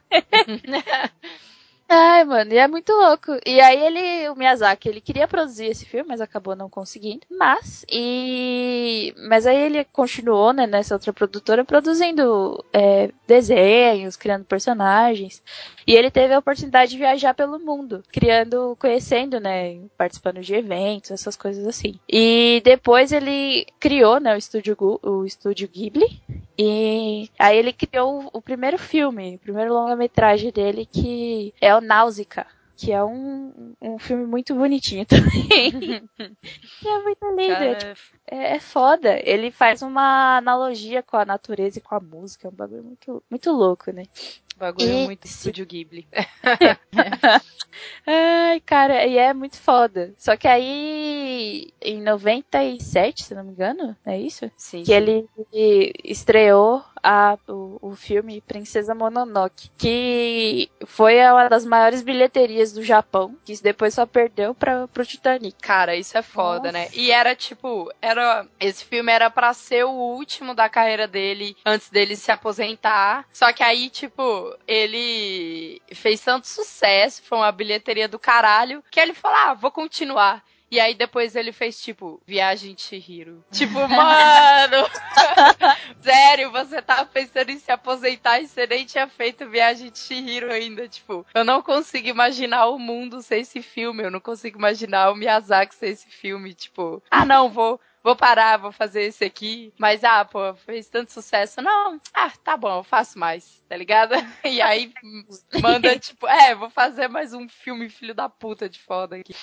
Ai, mano, e é muito louco. E aí ele, o Miyazaki, ele queria produzir esse filme, mas acabou não conseguindo. Mas, e... Mas aí ele continuou, né, nessa outra produtora, produzindo é, desenhos, criando personagens. E ele teve a oportunidade de viajar pelo mundo, criando, conhecendo, né, participando de eventos, essas coisas assim. E depois ele criou, né, o estúdio, o estúdio Ghibli. E aí ele criou o primeiro filme, o primeiro longa-metragem dele, que é o Náusea. que é um, um filme muito bonitinho também. E é muito lindo, é, Cara, tipo, é, é foda. Ele faz uma analogia com a natureza e com a música, é um bagulho muito, muito louco, né? bagulho E muito se- Estúdio Ghibli. Ai, cara, e é muito foda. Só que aí, em noventa e sete, se não me engano, é isso? Sim, Que sim. ele estreou a, o, o filme Princesa Mononoke, que foi uma das maiores bilheterias do Japão, que depois só perdeu pra, pro Titanic. Cara, isso é foda, Nossa. né? E era tipo, era esse filme era pra ser o último da carreira dele antes dele se aposentar. Só que aí, tipo, ele fez tanto sucesso, foi uma bilheteria do caralho, que ele falou: "Ah, vou continuar". E aí depois ele fez, tipo, Viagem de Chihiro. Tipo, mano! Sério, você tava pensando em se aposentar e você nem tinha feito Viagem de Chihiro ainda. Tipo, eu não consigo imaginar o mundo sem esse filme. Eu não consigo imaginar o Miyazaki sem esse filme. Tipo, ah, não, vou... Vou parar, vou fazer esse aqui. Mas, ah, pô, fez tanto sucesso. Não, ah, tá bom, eu faço mais, tá ligado? E aí manda, tipo, é, vou fazer mais um filme filho da puta de foda aqui.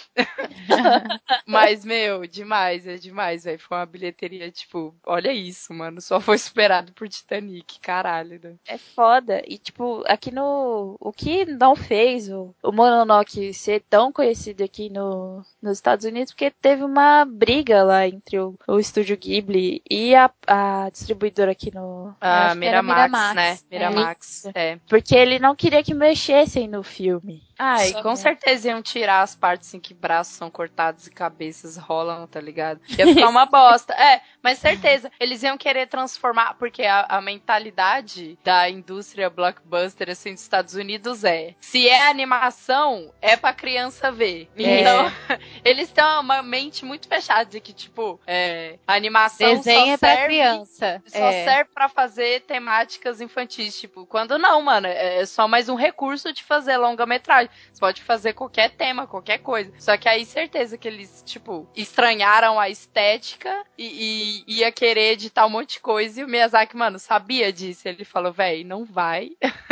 Mas, meu, demais, é demais, velho. Foi uma bilheteria, tipo, olha isso, mano. Só foi superado por Titanic, caralho, né? É foda. E, tipo, aqui no... O que não fez o, o Mononoke ser tão conhecido aqui no, nos Estados Unidos, porque teve uma briga lá entre o, o estúdio Ghibli e a, a distribuidora aqui no... Ah, acho que era Miramax, Miramax. né? É. Miramax, é. Porque ele não queria que mexessem no filme. Ah, e Só- com certeza iam tirar as partes em que braços são cortados e cabeças rolam, tá ligado? Ia ficar uma bosta. É, mas certeza, eles iam querer transformar, porque a, a mentalidade da indústria blockbuster, assim, dos Estados Unidos é, se é animação, é pra criança ver. É. Então, eles têm uma mente muito fechada de que, tipo, é, a animação Desenho só é pra serve... criança. Só é. serve pra fazer temáticas infantis, tipo, quando não, mano, é só mais um recurso de fazer longa-metragem. Você pode fazer qualquer tema, qualquer coisa. Só que aí, certeza que eles, tipo, estranharam a estética e, e ia querer editar um monte de coisa. E o Miyazaki, mano, sabia disso. Ele falou, véi, não vai.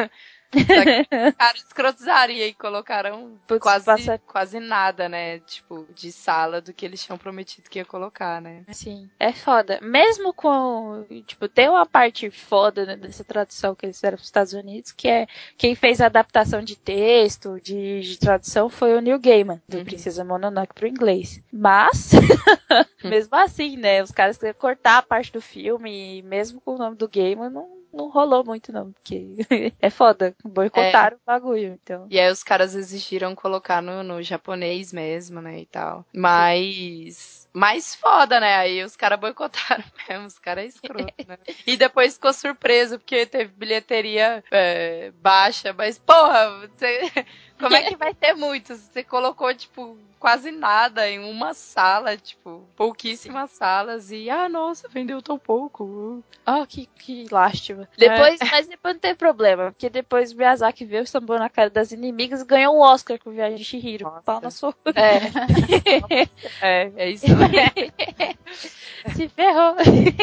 Só que os caras escrotizaram e aí colocaram Putz, quase, passa- quase nada, né? Tipo, de sala do que eles tinham prometido que ia colocar, né? Sim, é foda. Mesmo com, tipo, tem uma parte foda, né, dessa tradução que eles fizeram para os Estados Unidos, que é quem fez a adaptação de texto, de, de tradução, foi o Neil Gaiman, do Uhum. Princesa Mononoke pro inglês. Mas, mesmo assim, né, os caras queriam cortar a parte do filme, e mesmo com o nome do Gaiman, não, não rolou muito não, porque é foda, boicotaram o bagulho, então. E aí os caras exigiram colocar no, no japonês mesmo, né, e tal. Mas... mais foda, né? Aí os caras boicotaram mesmo, os caras é escroto, né? E depois ficou surpreso, porque teve bilheteria é, baixa, mas, porra, você... como é que vai ter muitos? Você colocou, tipo, quase nada em uma sala, tipo, pouquíssimas salas, e, ah, nossa, vendeu tão pouco. Oh, que, que lástima. Depois, mas depois não tem problema, porque depois o Miyazaki veio, sambou na cara das inimigas e ganhou um Oscar com Viagem de Chihiro. Nossa. Pau na sua. É. é, é isso. Se ferrou.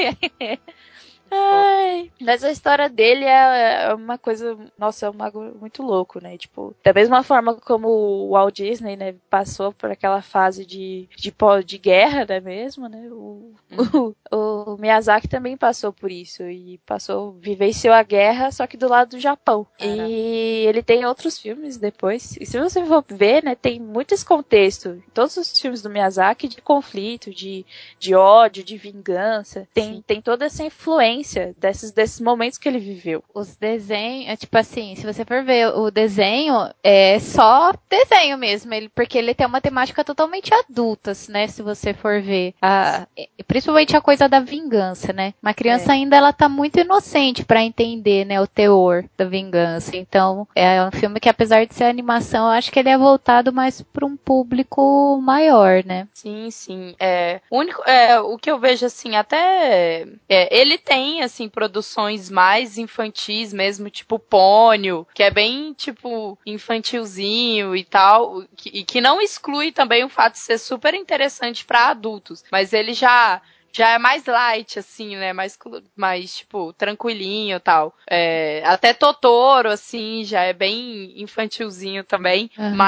Ai, mas a história dele é, é uma coisa, nossa, é um bagulho muito louco, né? Tipo, da mesma forma como o Walt Disney, né, passou por aquela fase de, de, de guerra, né, mesmo, né? O, uhum. o, o Miyazaki também passou por isso e passou, vivenciou a guerra, só que do lado do Japão. Caraca. E ele tem outros filmes depois. E se você for ver, né, tem muito esse contexto. Em todos os filmes do Miyazaki de conflito, de, de ódio, de vingança. Tem, tem toda essa influência desses, desses momentos que ele viveu. Os desenhos, tipo assim, se você for ver o desenho, é só desenho mesmo, ele, porque ele tem uma temática totalmente adulta, né, se você for ver. A, principalmente a coisa da vingança, né? Uma criança é. ainda, ela tá muito inocente pra entender, né, o teor da vingança. Então, é um filme que, apesar de ser animação, eu acho que ele é voltado mais pra um público maior, né? Sim, sim. É, o, único, é, o que eu vejo, assim, até... É, ele tem assim, produções mais infantis mesmo, tipo Pônio, que é bem, tipo, infantilzinho e tal, que, e que não exclui também o fato de ser super interessante pra adultos, mas ele já... já é mais light, assim, né, mais, mais tipo, tranquilinho e tal. É, até Totoro, assim, já é bem infantilzinho também, uhum. mas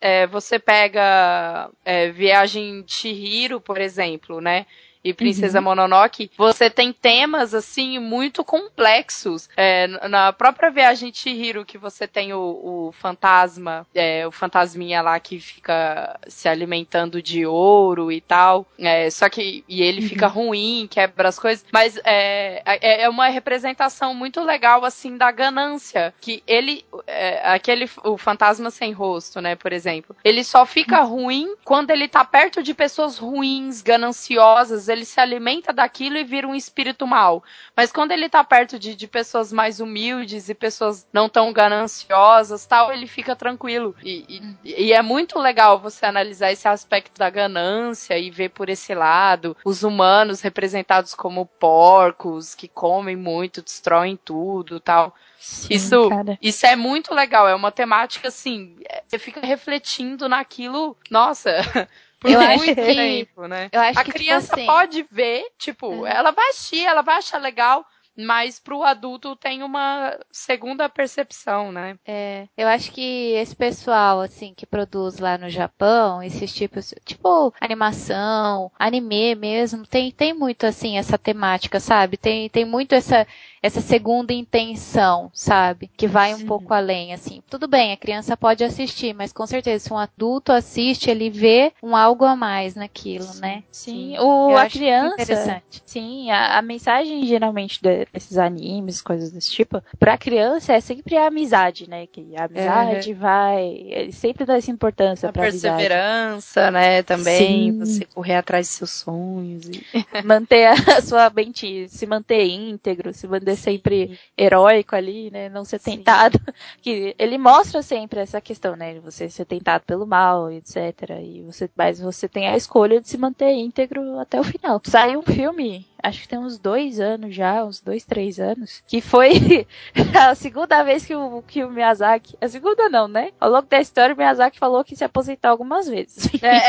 é, você pega é, Viagem de Chihiro, por exemplo, né? E Princesa Uhum. Mononoke, você tem temas, assim, muito complexos. É, na própria Viagem de Chihiro, que você tem o, o fantasma, é, o fantasminha lá que fica se alimentando de ouro e tal. É, só que, e ele Uhum. fica ruim, quebra as coisas. Mas é, é, é uma representação muito legal, assim, da ganância. Que ele, é, aquele, o fantasma sem rosto, né, por exemplo. Ele só fica ruim quando ele tá perto de pessoas ruins, gananciosas. Ele se alimenta daquilo e vira um espírito mau. Mas quando ele tá perto de, de pessoas mais humildes e pessoas não tão gananciosas, tal, ele fica tranquilo. E, e, e é muito legal você analisar esse aspecto da ganância e ver por esse lado os humanos representados como porcos, que comem muito, destroem tudo, tal. Sim, Isso, cara. isso é muito legal, é uma temática assim, você fica refletindo naquilo, nossa, por Eu muito acho que- tempo, né? Eu acho A que, criança tipo assim, pode ver, tipo, Uhum. ela vai assistir, ela vai achar legal, mas pro adulto tem uma segunda percepção, né? É, eu acho que esse pessoal, assim, que produz lá no Japão, esses tipos, tipo, animação, anime mesmo, tem, tem muito, assim, essa temática, sabe? Tem, tem muito essa, essa segunda intenção, sabe? Que vai um Sim. pouco além, assim. Tudo bem, a criança pode assistir, mas com certeza, se um adulto assiste, ele vê um algo a mais naquilo, né? Sim, Sim. o, Eu a acho criança. interessante. Sim, a, a mensagem geralmente de- desses animes, coisas desse tipo, pra criança é sempre a amizade, né? Que a amizade vai. Ele sempre dá essa importância A pra amizade. perseverança, né, também, Sim. você correr atrás de seus sonhos. E... Manter a sua mente, se manter íntegro, se manter sempre heróico ali, né? Não ser Sim. tentado. Que ele mostra sempre essa questão, né? Você ser tentado pelo mal, etcétera. E você, mas você tem a escolha de se manter íntegro até o final. Saiu um filme, acho que tem uns dois anos já, uns dois, três anos, que foi a segunda vez que o, que o Miyazaki. A segunda não, né? Ao longo da história, o Miyazaki falou que se aposentar algumas vezes.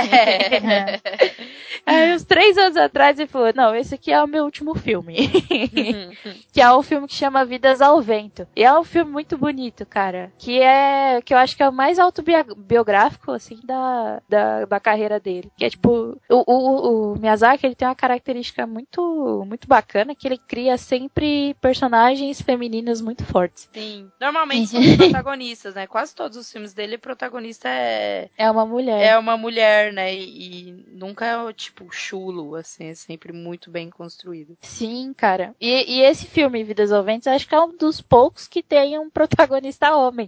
É. Aí, uns três anos atrás, ele falou: não, esse aqui é o meu último filme. Que é um filme que chama Vidas ao Vento. E é um filme muito bonito, cara. Que é. Que eu acho que é o mais autobiográfico, assim, da, da, da carreira dele. Que é tipo. O, o, o Miyazaki, ele tem uma característica muito, muito bacana, que ele cria sempre personagens femininas muito fortes. Sim. Normalmente são os protagonistas, né? Quase todos os filmes dele, o protagonista é, É uma mulher. é uma mulher, né? E, e nunca é o tipo chulo, assim, é sempre muito bem construído. Sim, cara. E, e esse filme, Vidas ao Vento, acho que é um dos poucos que tem um protagonista homem.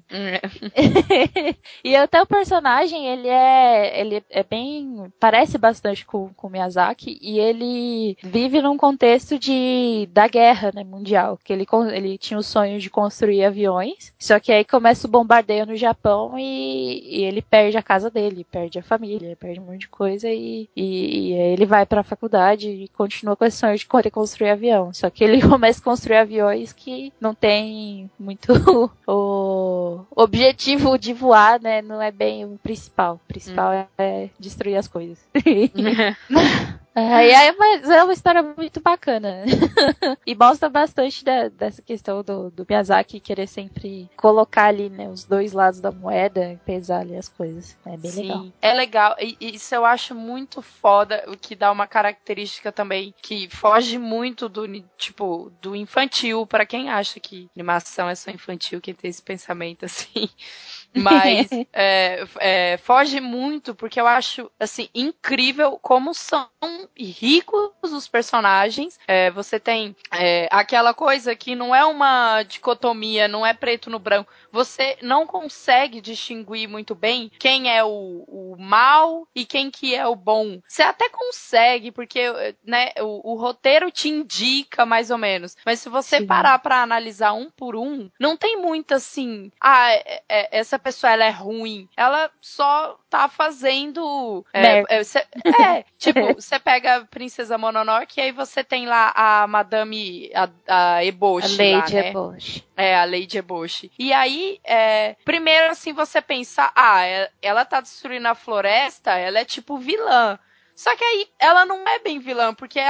E até o personagem, ele é, ele é bem, parece bastante com, com o Miyazaki, e ele vive num contexto de, da guerra, né, mundial, que ele, con- ele tinha o sonho de construir aviões, só que aí começa o bombardeio no Japão e, e ele perde a casa dele, perde a família, perde um monte de coisa e, e, e aí ele vai pra faculdade e continua com esse sonho de querer construir avião, só que ele começa a construir aviões que não tem muito o objetivo de voar, né, não é bem o principal. O principal Hum. é destruir as coisas. É, e aí, mas é uma história muito bacana. E mostra bastante da- dessa questão do, do Miyazaki querer sempre colocar ali, né, os dois lados da moeda, pesar ali as coisas. É bem Sim, legal. é legal. E e isso eu acho muito foda, o que dá uma característica também que foge muito do ni- tipo do infantil, pra quem acha que animação é só infantil, quem tem esse pensamento assim. Mas é, é, foge muito porque eu acho assim incrível como são ricos os personagens. É, você tem é, aquela coisa que não é uma dicotomia, não é preto no branco. Você não consegue distinguir muito bem quem é o, o mal e quem que é o bom. Você até consegue, porque né, o, o roteiro te indica mais ou menos. Mas se você Sim. parar pra analisar um por um, não tem muito assim, ah, é- é- essa pessoa ela é ruim. Ela só tá fazendo... É, Merda. é, cê- é, tipo, você pega a Princesa Mononoke e aí você tem lá a Madame, a, a A Eboshi lá, Lady né? Eboshi. É, a Lady Eboshi. E aí, é, primeiro assim, você pensa, ah, é- ela tá destruindo a floresta, ela é tipo vilã. Só que aí, ela não é bem vilã, porque ela,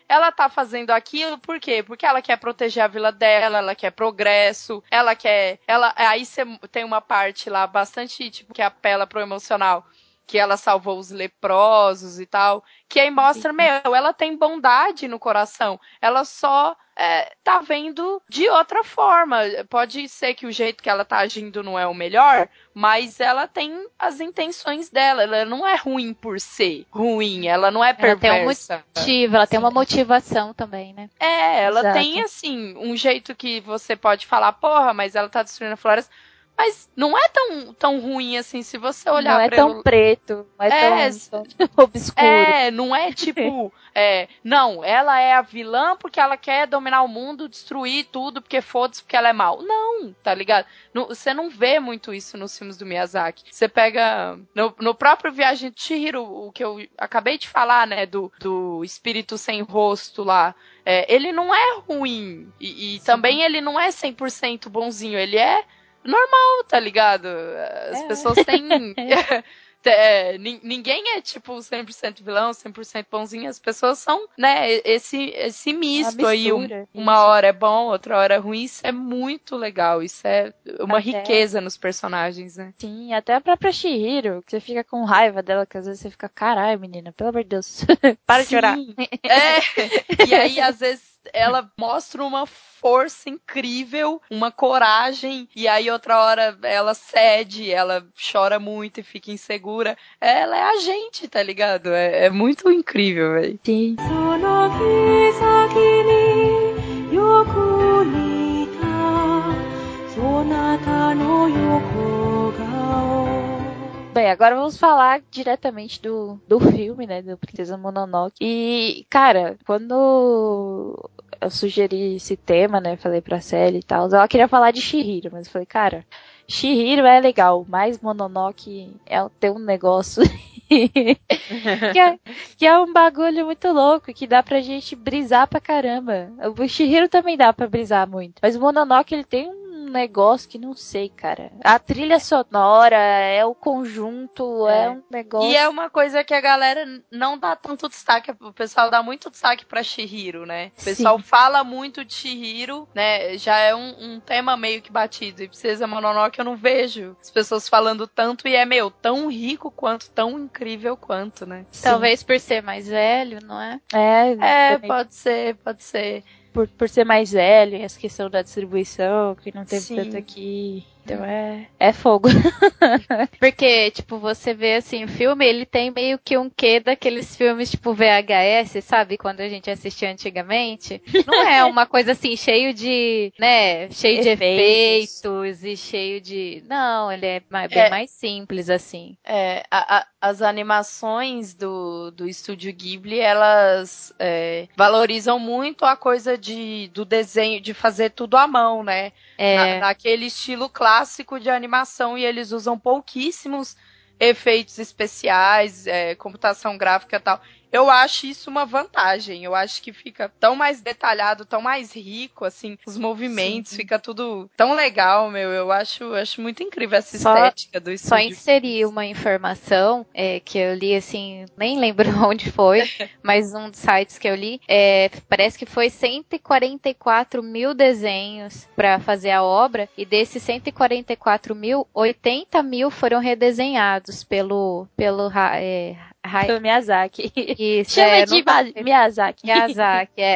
ela tá fazendo aquilo por quê? Porque ela quer proteger a vila dela, ela quer progresso, ela quer... ela Aí você tem uma parte lá bastante, tipo, que apela pro emocional, que ela salvou os leprosos e tal, que aí mostra, Sim. meu, ela tem bondade no coração, ela só é, tá vendo de outra forma. Pode ser que o jeito que ela tá agindo não é o melhor, mas ela tem as intenções dela, ela não é ruim por ser ruim, ela não é Ela tem um perversa. motivo, ela tem uma motivação também, né? É, ela Exato. tem, assim, um jeito que você pode falar, porra, mas ela tá destruindo a floresta. Mas não é tão, tão ruim assim, se você olhar Não é pra tão ele- preto, não é, É, tão, tão obscuro. É, não é tipo, é, não, ela é a vilã porque ela quer dominar o mundo, destruir tudo, porque foda-se, porque ela é mal. Não, tá ligado? No- Você não vê muito isso nos filmes do Miyazaki. Você pega, no, no próprio Viagem de Chihiro, o que eu acabei de falar, né, do, do espírito sem rosto lá, é, ele não é ruim, e, e também ele não é cem por cento bonzinho, ele é normal, tá ligado? As É. pessoas têm... É, nin- ninguém é tipo cem por cento vilão, cem por cento bonzinho, as pessoas são, né, esse, esse misto aí, um- mistura, uma isso. hora é bom, outra hora é ruim, isso é muito legal, isso é uma Até- riqueza nos personagens, né? Sim, até a própria Chihiro, que você fica com raiva dela, que às vezes você fica, caralho, menina, pelo amor de Deus, para de chorar. Sim, é, e aí às vezes ela mostra uma força incrível, uma coragem, e aí outra hora ela cede, ela chora muito e fica insegura. Ela é a gente, tá ligado? É, é muito incrível, velho. Sim. その日先によく似たそなたの横顔 Bem, agora vamos falar diretamente do, do filme, né, do Princesa Mononoke. E, cara, quando eu sugeri esse tema, né, falei pra Sally e tal, ela queria falar de Chihiro, mas eu falei, cara, Chihiro é legal, mas Mononoke é, tem um negócio que, é, que é um bagulho muito louco, que dá pra gente brisar pra caramba. O Chihiro também dá pra brisar muito, mas o Mononoke, ele tem um negócio que não sei, cara. A trilha sonora, é o conjunto, é, É. um negócio... E é uma coisa que a galera não dá tanto destaque, o pessoal dá muito destaque pra Chihiro, né? O pessoal Sim. fala muito de Chihiro, né? Já é um, um tema meio que batido. E Princesa Mononoke eu não vejo as pessoas falando tanto, e é, meu, tão rico quanto, tão incrível quanto, né? Talvez por ser mais velho, não é? É, É, também pode ser, pode ser. por, por ser mais velho, essa questão da distribuição, que não teve Sim. tanto aqui. Então é, é fogo. Porque, tipo, você vê assim, o filme, ele tem meio que um quê daqueles filmes tipo V H S, sabe? Quando a gente assistia antigamente. Não é uma coisa assim, cheio de, né, cheio de Efeitos. efeitos e cheio de... Não, ele é mais- bem É. mais simples, assim. É, a- a- as animações do, do estúdio Ghibli, elas é, valorizam muito a coisa de, do desenho, de fazer tudo à mão, né? É, Na- naquele estilo clássico de animação, e eles usam pouquíssimos efeitos especiais, é, computação gráfica e tal. Eu acho isso uma vantagem. Eu acho que fica tão mais detalhado, tão mais rico, assim, os movimentos, Sim. fica tudo tão legal, meu. Eu acho, acho muito incrível essa Só- estética do só estúdio. inserir uma informação é, que eu li, assim, nem lembro onde foi, mas um dos sites que eu li, é, parece que foi cento e quarenta e quatro mil desenhos para fazer a obra, e desses cento e quarenta e quatro mil, oitenta mil foram redesenhados pelo, pelo Ra- é, Ra- Pelo Miyazaki. Isso, Chama é, de não dá- Ma- Miyazaki. Miyazaki, é.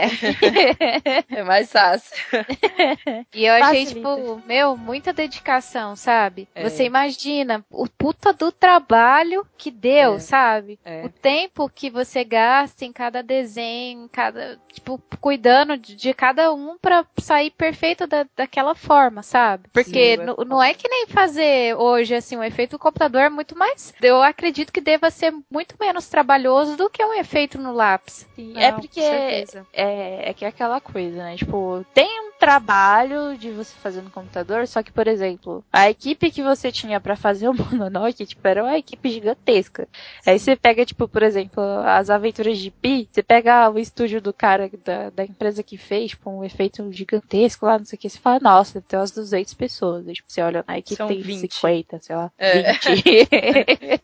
É mais fácil. E eu achei, Facilita. tipo, meu, muita dedicação, sabe? É. Você imagina o puta do trabalho que deu, É. sabe? É. O tempo que você gasta em cada desenho, em cada, tipo, cuidando de, de cada um pra sair perfeito da, daquela forma, sabe? Porque Sim, não, não é que nem fazer hoje, assim, um efeito do computador é muito mais, eu acredito que deva ser muito menos trabalhoso do que um efeito no lápis. Sim, Não, é com porque certeza. é, é que é aquela coisa, né? Tipo, tem um trabalho de você fazer no computador, só que, por exemplo, a equipe que você tinha pra fazer o Mononoke, tipo, era uma equipe gigantesca. Aí você pega, tipo, por exemplo, as aventuras de Pi, você pega o estúdio do cara, da, da empresa que fez, tipo, um efeito gigantesco lá, não sei o que, você fala, nossa, tem umas duzentas pessoas. Aí, tipo, você olha, a equipe São tem vinte. cinquenta, sei lá, É. vinte.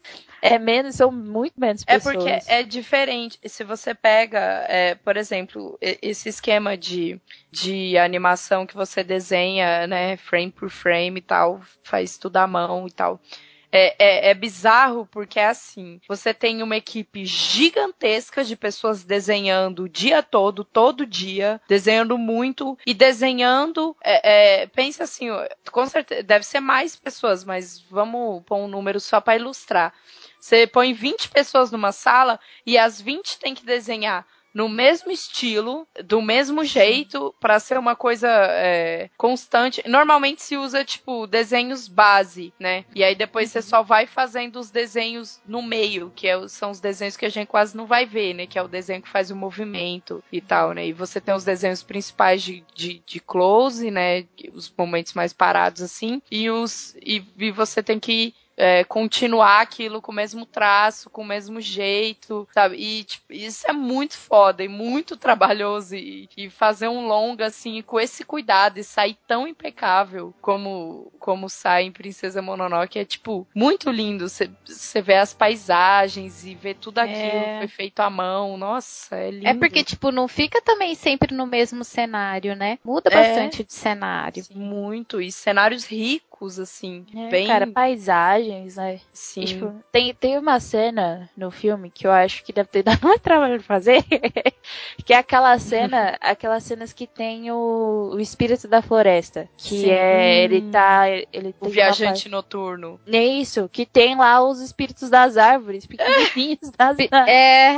É menos, são muito menos É pessoas. porque é diferente. Se você pega, é, por exemplo, esse esquema de, de animação que você desenha, né, frame por frame e tal, faz tudo à mão e tal. É, é, é bizarro porque é assim, você tem uma equipe gigantesca de pessoas desenhando o dia todo, todo dia, desenhando muito e desenhando, é, é, pensa assim, com certeza, deve ser mais pessoas, mas vamos pôr um número só para ilustrar. Você põe vinte pessoas numa sala e as vinte tem que desenhar no mesmo estilo, do mesmo jeito, para ser uma coisa é, constante. Normalmente se usa, tipo, desenhos base, né? E aí depois você só vai fazendo os desenhos no meio, que é, são os desenhos que a gente quase não vai ver, né? Que é o desenho que faz o movimento e tal, né? E você tem os desenhos principais de, de, de close, né? Os momentos mais parados, assim. E, os, e, e você tem que É, continuar aquilo com o mesmo traço, com o mesmo jeito, sabe? E tipo, isso é muito foda e muito trabalhoso. E, e fazer um longa, assim, com esse cuidado e sair tão impecável como, como sai em Princesa Mononoke é, tipo, muito lindo. Você vê as paisagens e vê tudo aquilo É. que foi feito à mão. Nossa, é lindo. É porque, tipo, não fica também sempre no mesmo cenário, né? Muda É. bastante de cenário. Muito. E cenários ricos, assim. É, bem... cara, paisagens, né? Sim. E, tipo, tem, tem uma cena no filme que eu acho que deve ter dado muito trabalho de fazer, que é aquela cena, aquelas cenas que tem o, o espírito da floresta, que Sim. é, ele tá, ele O tem viajante uma noturno. parte... É isso, que tem lá os espíritos das árvores, pequenininhos das árvores. É.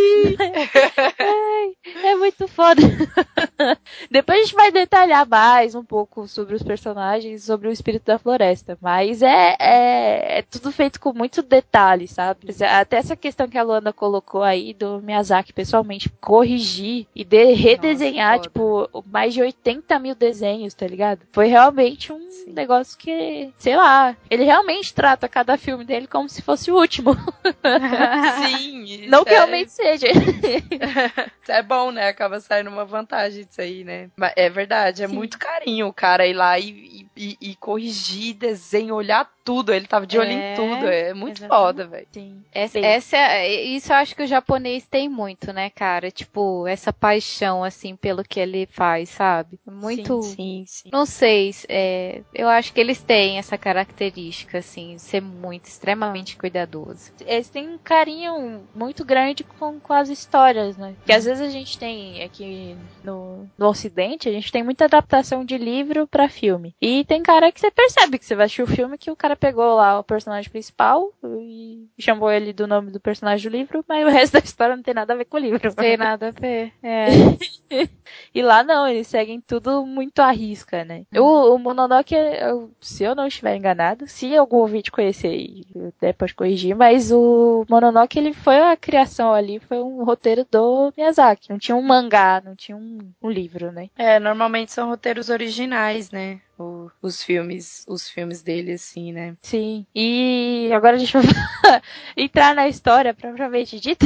é, é muito foda. Depois a gente vai detalhar mais um pouco sobre os personagens, sobre o espírito da floresta. Mas é, é, é tudo feito com muito detalhe, sabe? Até essa questão que a Luana colocou aí do Miyazaki, pessoalmente, corrigir e de, redesenhar, Nossa, tipo, mais de oitenta mil desenhos, tá ligado? Foi realmente um Sim. negócio que, sei lá, ele realmente trata cada filme dele como se fosse o último. Sim. Não que é... realmente seja. É bom, né? Acaba saindo uma vantagem disso aí, né? Mas é verdade, é Sim. muito carinho o cara ir lá e, e, e corrigir desenho, olhar tudo. Ele tava de olho É, em tudo. É muito exatamente. foda, velho. Sim. Essa, Sim. essa é- isso eu acho que o japonês tem muito, né, cara? Tipo, essa paixão, assim, pelo que ele faz, sabe? Muito. Sim, sim. Não sei, é, eu acho que eles têm essa característica, assim, ser muito, extremamente cuidadoso. Eles têm um carinho muito grande com, com as histórias, né? Que às vezes a gente tem aqui no, no Ocidente, a gente tem muita adaptação de livro pra filme. E tem cara que você percebe que você vai assistir o filme que o cara pegou lá o personagem principal e chamou ele do nome do personagem do livro, mas o resto da história não tem nada a ver com o livro. Não tem nada a ver. É. E lá não, eles seguem tudo muito à risca, né? O, o Mononoke, eu, se eu não estiver enganado, se algum ouvinte conhecer, até pode corrigir, mas o Mononoke, ele foi a criação ali, foi um roteiro do Miyazaki. Não tinha um mangá, não tinha um, um livro, né? É, normalmente são roteiros originais, né? O, os filmes, os filmes dele, assim, né? Sim. E agora a gente vai entrar na história propriamente dita.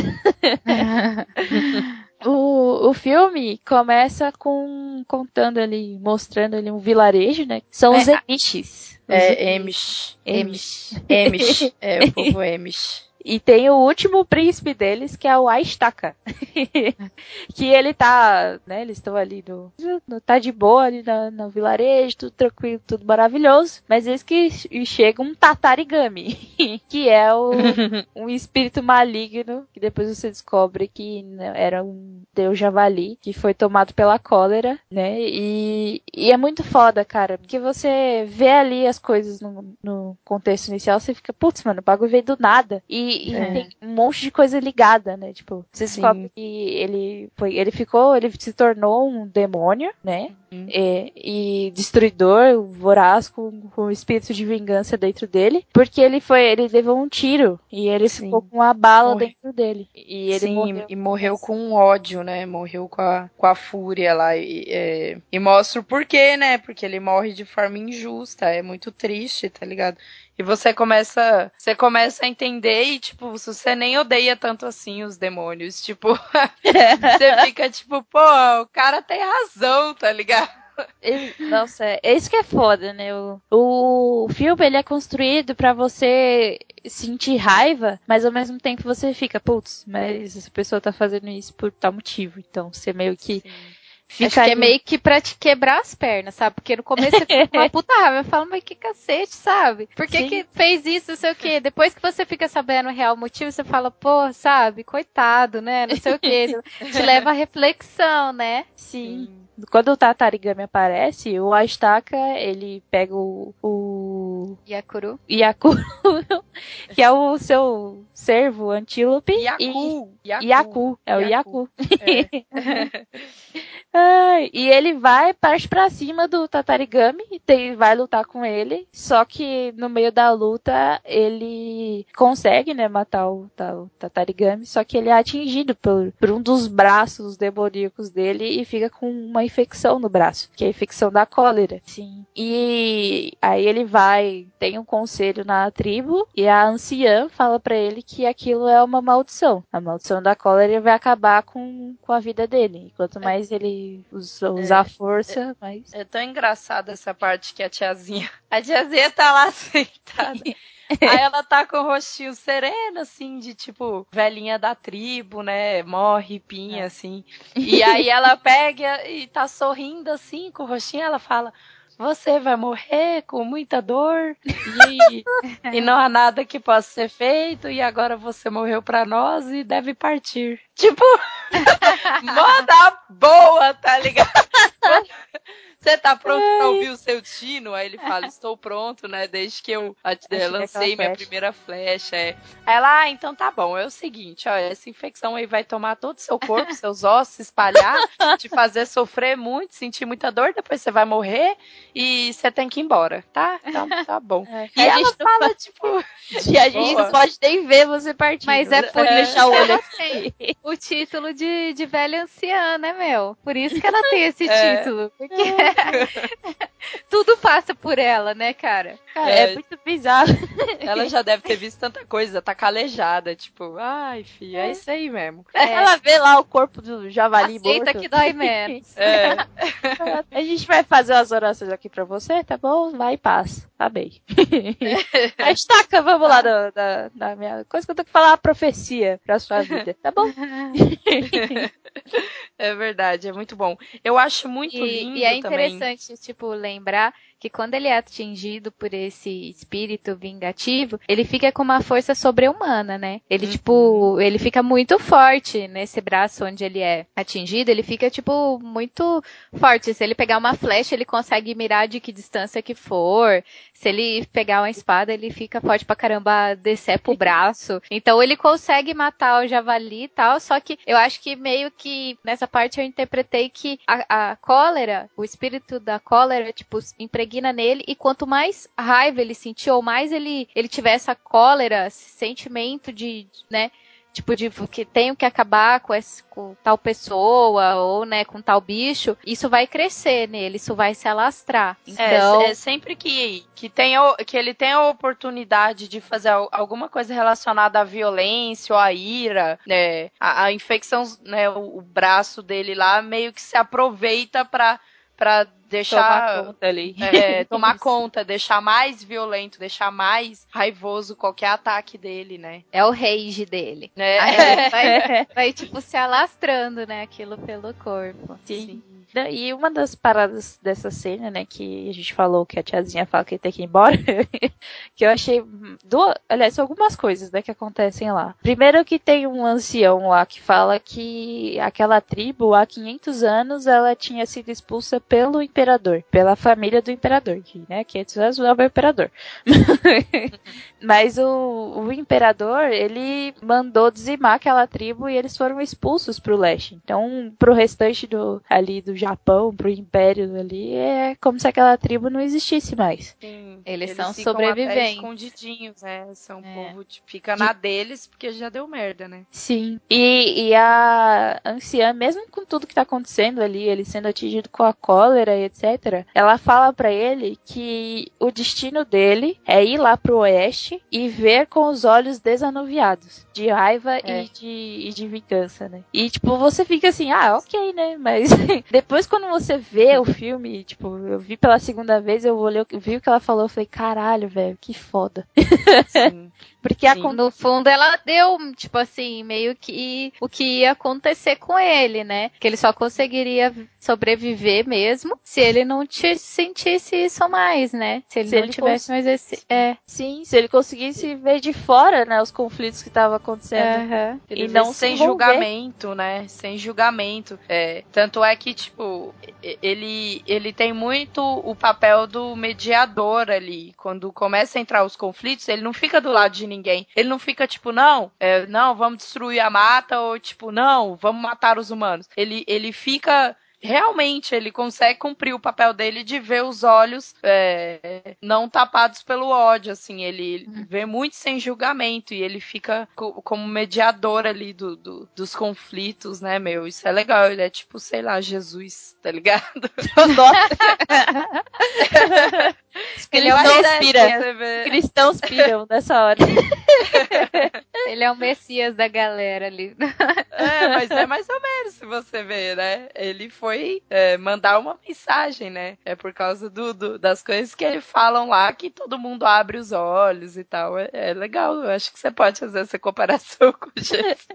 O, o filme começa com contando ali, mostrando ali um vilarejo, né? São os É, Emish. É, Emish. Emish. Emish. É, o povo Emish. E tem o último príncipe deles, que é o Aistaka. Que ele tá, né, eles estão ali no, no... Tá de boa ali no, no vilarejo, tudo tranquilo, tudo maravilhoso. Mas eis que chega um Tatarigami, que é o, um espírito maligno, que depois você descobre que era um deus javali, que foi tomado pela cólera, né? E, e é muito foda, cara, porque você vê ali as coisas no, no contexto inicial, você fica, putz, mano, o bagulho veio do nada. E E, e É. tem um monte de coisa ligada, né? Tipo, você Sim. descobre que ele foi, ele ficou, ele se tornou um demônio, né? Uhum. E, e destruidor, voraz, com, com espírito de vingança dentro dele, porque ele foi, ele levou um tiro e ele Sim. ficou com uma bala Morre. dentro dele. E ele Sim, morreu. e morreu com ódio, né? Morreu com a, com a fúria lá. E, é, e mostra o porquê, né? Porque ele morre de forma injusta. É muito triste, tá ligado? E você começa, você começa a entender e, tipo, você nem odeia tanto assim os demônios. Tipo, você fica tipo, pô, o cara tem razão, tá ligado? Ele- nossa, é, é isso que é foda, né? O, o filme, ele é construído pra você sentir raiva, mas ao mesmo tempo você fica, putz, mas essa pessoa tá fazendo isso por tal motivo. Então você meio que Sim. fica Acho que é ali- meio que pra te quebrar as pernas, sabe? Porque no começo você fica com uma puta raiva. Eu falo, mas que cacete, sabe? Por que Sim. que fez isso, não sei o quê? Depois que você fica sabendo o real motivo, você fala, pô, sabe? Coitado, né? Não sei o quê. Te leva à reflexão, né? Sim. Quando o Tatarigami aparece, o Ashitaka, ele pega o, o Yakuru. Yakuru, que é o seu servo antílope. Yaku. E Yaku. É o Yaku. Yaku. É. Ai, e ele vai, parte pra cima do Tatarigami e tem, vai lutar com ele. Só que no meio da luta ele consegue, né, matar o, ta- o Tatarigami. Só que ele é atingido por, por um dos braços demoníacos dele e fica com uma infecção no braço, que é a infecção da cólera. Sim. E aí ele vai, tem um conselho na tribo e a anciã fala pra ele que aquilo é uma maldição. A maldição da cólera vai acabar com, com a vida dele. Quanto mais ele usa, usar força, mais... É tão engraçado essa parte que a tiazinha... A tiazinha tá lá sentada. Aí ela tá com o rostinho sereno, assim, de tipo, velhinha da tribo, né? Morre, pinha, assim. E aí ela pega e tá sorrindo, assim, com o rostinho, ela fala... Você vai morrer com muita dor e, e não há nada que possa ser feito e agora você morreu pra nós e deve partir. Tipo, moda boa, tá ligado? Você tá pronto pra ouvir o seu destino? Aí ele fala, estou pronto, né? Desde que eu a- Atirei lancei aquela minha flecha. primeira flecha. É. Aí ela, ah, então tá bom. É o seguinte, ó, essa infecção aí vai tomar todo o seu corpo, seus ossos, se espalhar, te fazer sofrer muito, sentir muita dor, depois você vai morrer e você tem que ir embora, tá? Então tá bom. É. E A ela gente não fala, pode- tipo... E a gente boa. não pode nem ver você partindo. Mas é por Pode isso deixar o que olho ela aqui. tem o título de, de velha anciã, né, meu? Por isso que ela tem esse É. título. Porque tudo passa por ela, né, cara? Cara, é, É. muito bizarro. Ela já deve ter visto tanta coisa, tá calejada, tipo, ai, filha, é isso aí mesmo. Ela vê lá o corpo do javali Aceita morto. que dói menos. É. A gente vai fazer umas orações aqui pra você, tá bom? Vai em paz. Tá bem. A estaca, vamos lá da, da, da minha coisa que eu tenho que falar, a profecia pra sua vida, tá bom? É verdade, é muito bom. Eu acho muito E, lindo e é também. interessante, tipo, lembrar que quando ele é atingido por esse espírito vingativo, ele fica com uma força sobre-humana, né? Ele, Uhum. tipo, ele fica muito forte nesse braço onde ele é atingido, ele fica, tipo, muito forte. Se ele pegar uma flecha, ele consegue mirar de que distância que for. Se ele pegar uma espada, ele fica forte pra caramba, decepa o braço. Então ele consegue matar o javali e tal, só que eu acho que meio que nessa parte eu interpretei que a, a cólera, o espírito da cólera, tipo, impregna nele, e quanto mais raiva ele sentir, ou mais ele, ele tiver essa cólera, esse sentimento de, né, tipo, de que tenho que acabar com, esse, com tal pessoa, ou, né, com tal bicho, isso vai crescer nele, isso vai se alastrar. Então, É, é sempre que, que, tem, o- que ele tem a oportunidade de fazer al- alguma coisa relacionada à violência ou à ira, né? A, a infecção, né? O, o braço dele lá meio que se aproveita pra, pra deixar. Tomar conta ali. É, tomar Isso. conta, deixar mais violento, deixar mais raivoso qualquer ataque dele, né? é o rage dele. Né? Aí ele vai, vai, tipo, se alastrando, né, aquilo pelo corpo. Sim. Não, e uma das paradas dessa cena, né, que a gente falou que a tiazinha fala que tem que ir embora, que eu achei duas, aliás, algumas coisas, né, que acontecem lá. Primeiro que tem um ancião lá que fala que aquela tribo, há quinhentos anos, ela tinha sido expulsa pelo imperador, pela família do imperador, que, né, quinhentos anos não é o imperador. Mas o, o imperador, ele mandou dizimar aquela tribo e eles foram expulsos pro leste. Então, pro restante do, ali do Japão, pro império ali, é como se aquela tribo não existisse mais. Sim, Eles são ficam até sobreviventes. escondidinhos, né? São É. povo, tipo, fica na deles porque já deu merda, né? Sim. E, e a anciã, mesmo com tudo que tá acontecendo ali, ele sendo atingido com a cólera e etcétera, ela fala pra ele que o destino dele é ir lá pro oeste e ver com os olhos desanuviados, de raiva É. e, de, e de vingança, né? E, tipo, você fica assim, ah, ok, né? Mas depois quando você vê o filme, tipo, eu vi pela segunda vez, eu olhei, vi o que ela falou, eu falei, caralho, velho, que foda. Sim. Porque a, no fundo ela deu, tipo assim, meio que o que ia acontecer com ele, né? Que ele só conseguiria sobreviver mesmo se ele não te sentisse isso mais, né? Se ele Se não ele tivesse cons- mais esse... É. sim, se ele conseguisse ver de fora, né, os conflitos que estavam acontecendo. Uhum. Ele E vê não sem se envolver. julgamento, né? Sem julgamento. É, tanto é que, tipo, ele, ele tem muito o papel do mediador ali. Quando começa a entrar os conflitos, ele não fica do lado de ninguém. Ele não fica, tipo, não, é, não, vamos destruir a mata, ou tipo, não, vamos matar os humanos. Ele, ele fica... Realmente, ele consegue cumprir o papel dele de ver os olhos é, não tapados pelo ódio, assim, ele Uhum. vê muito sem julgamento e ele fica co- como mediador ali do, do, dos conflitos, né, meu? Isso é legal, ele é tipo, sei lá, Jesus, tá ligado? Ele é o Cristãos Messias, piram. Você vê- Cristãos piram nessa hora. ele é o Messias da galera ali. É, mas é mais ou menos, se você ver, né? Ele foi é, mandar uma mensagem, né? É por causa do, do- das coisas que ele falam lá que todo mundo abre os olhos e tal. É, é legal, eu acho que você pode fazer essa comparação com Jesus.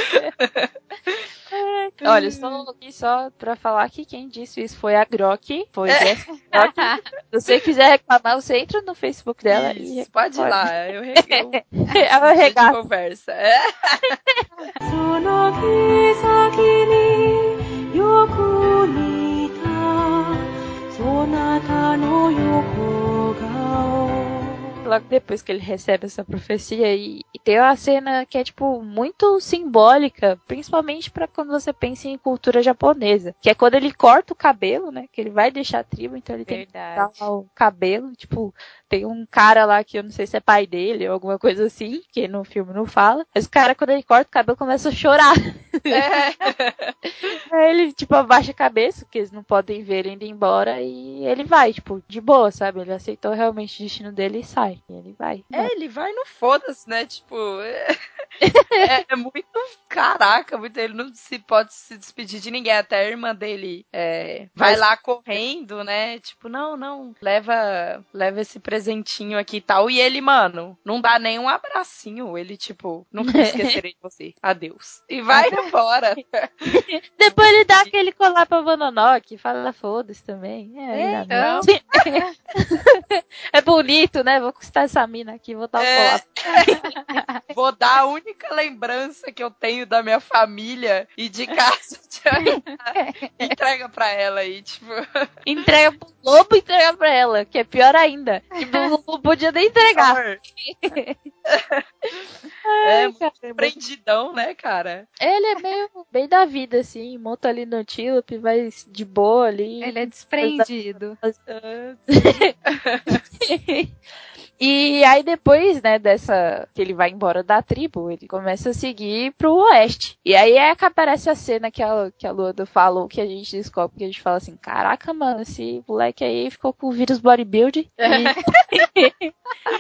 Olha, estou aqui só pra falar que quem disse isso foi a Grok. Foi Jéssica Grok. Se você quiser reclamar, você entra no Facebook dela e Isso, pode ir pode. lá, eu, re- eu, Ela a gente regaça. conversa. É. その木先によく似たそなたの横顔 Logo depois que ele recebe essa profecia e, e tem uma cena que é tipo muito simbólica, principalmente pra quando você pensa em cultura japonesa, que é quando ele corta o cabelo, né, que ele vai deixar a tribo, então ele tem que Verdade. cortar o cabelo, tipo, tem um cara lá que eu não sei se é pai dele ou alguma coisa assim, que no filme não fala, mas o cara quando ele corta o cabelo começa a chorar. Aí ele, tipo, abaixa a cabeça, porque eles não podem ver ele indo embora, e ele vai, tipo, de boa, sabe? Ele aceitou realmente o destino dele e sai. E ele vai. É, ele vai no foda-se, né? Tipo, é, é, é muito. Caraca, muito, ele não se pode se despedir de ninguém. Até a irmã dele é, vai Mas- lá correndo, né? Tipo, não, não, leva, leva esse presentinho aqui e tal. E ele, mano, não dá nem um abracinho. Ele, tipo, nunca me esquecerei de você. Adeus. E vai embora. Depois ele dá aquele colar pra Mononoke, fala foda-se também. É, É, não. então. É bonito, né? Vou conquistar essa mina aqui, vou dar um É. colar. Vou dar a única lembrança que eu tenho da minha família e de casa. Entrega pra ela aí, tipo. Entrega pro lobo e entrega pra ela, que é pior ainda. Tipo, não podia nem entregar. É Ai, muito caramba. prendidão, né, cara? Ele é meio bem da vida, assim, monta ali no antílope, vai de boa ali. Ele é desprendido. E aí depois, né, dessa que ele vai embora da tribo, ele começa a seguir pro oeste. E aí é que aparece a cena que a, que a Luda falou, que a gente descobre, que a gente fala assim, caraca, mano, esse moleque aí ficou com o vírus bodybuilding. E...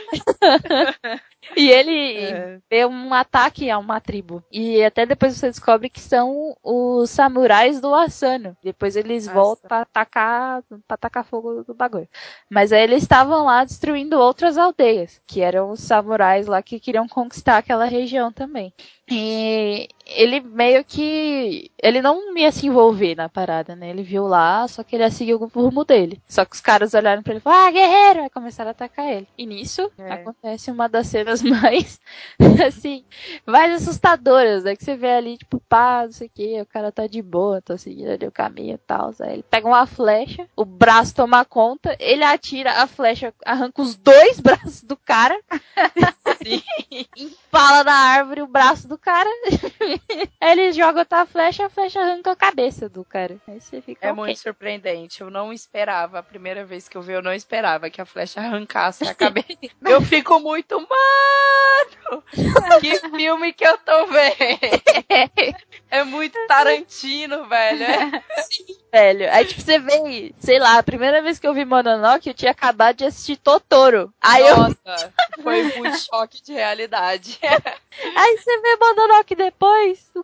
E ele É. vê um ataque a uma tribo. E até depois você descobre que são os samurais do Asano. Depois eles Nossa. voltam pra atacar, pra atacar fogo do bagulho. Mas aí eles estavam lá destruindo outras aldeias, que eram os samurais lá que queriam conquistar aquela região também. E ele meio que... Ele não ia se envolver na parada, né? Ele viu lá, só que ele ia seguir o rumo dele. Só que os caras olharam pra ele e falaram, ah, guerreiro! Aí começaram a atacar ele. E nisso, É. acontece uma das cenas mais, assim, mais assustadoras, né? Que você vê ali, tipo, pá, não sei o que, o cara tá de boa, tá seguindo ali o caminho e tal. Aí ele pega uma flecha, o braço toma conta, ele atira a flecha, arranca os dois braços do cara. Sim. Empala na árvore o braço do cara. Aí ele joga outra flecha, a flecha arranca a cabeça do cara. Aí você fica É ok. muito surpreendente. Eu não esperava. A primeira vez que eu vi, eu não esperava que a flecha arrancasse a cabeça. Eu fico muito, mano! Que filme que eu tô vendo! É muito Tarantino, velho. É. Velho, aí tipo, você vê, sei lá, a primeira vez que eu vi Mononoke, eu tinha acabado de assistir Totoro. Aí eu... Nossa, foi muito choque de realidade. Aí você vê Mononoke depois, o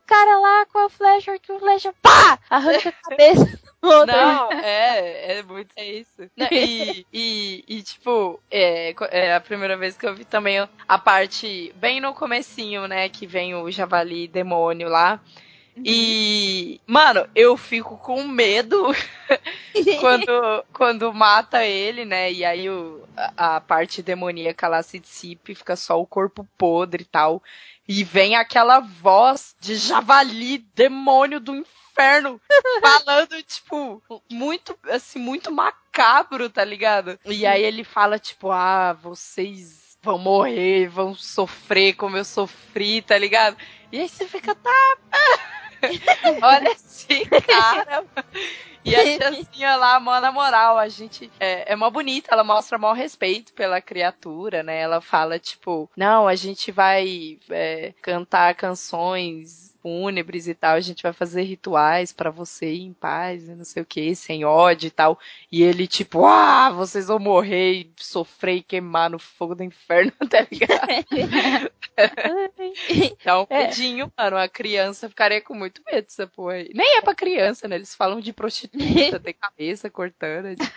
cara lá com a flecha, que o flecha, pá! Arranca a cabeça do outro. Não, é, é muito é isso. Não, e, e, e, tipo, é, é a primeira vez que eu vi também a parte, bem no comecinho, né, que vem o javali demônio lá. Uhum. E, mano, eu fico com medo quando, quando mata ele, né? E aí o, a, a parte demoníaca lá se dissipa e fica só o corpo podre e tal. E vem aquela voz de javali, demônio do inferno, falando, tipo, muito, assim, muito macabro, tá ligado? E aí ele fala, tipo, ah, vocês vão morrer, vão sofrer como eu sofri, tá ligado? E aí você fica, tá... Olha esse cara. E a tiazinha lá, mó na moral, a gente é, é mó bonita, ela mostra mó respeito pela criatura, né? Ela fala, tipo, não, a gente vai é, cantar canções fúnebres e tal, a gente vai fazer rituais pra você ir em paz, e não sei o que, sem ódio e tal. E ele, tipo, ah, vocês vão morrer e sofrer e queimar no fogo do inferno, tá ligado? Dá um medinho, é. Mano, a criança ficaria com muito medo dessa porra aí. Nem é pra criança, né? Eles falam de prostituta, ter cabeça cortando. Tipo.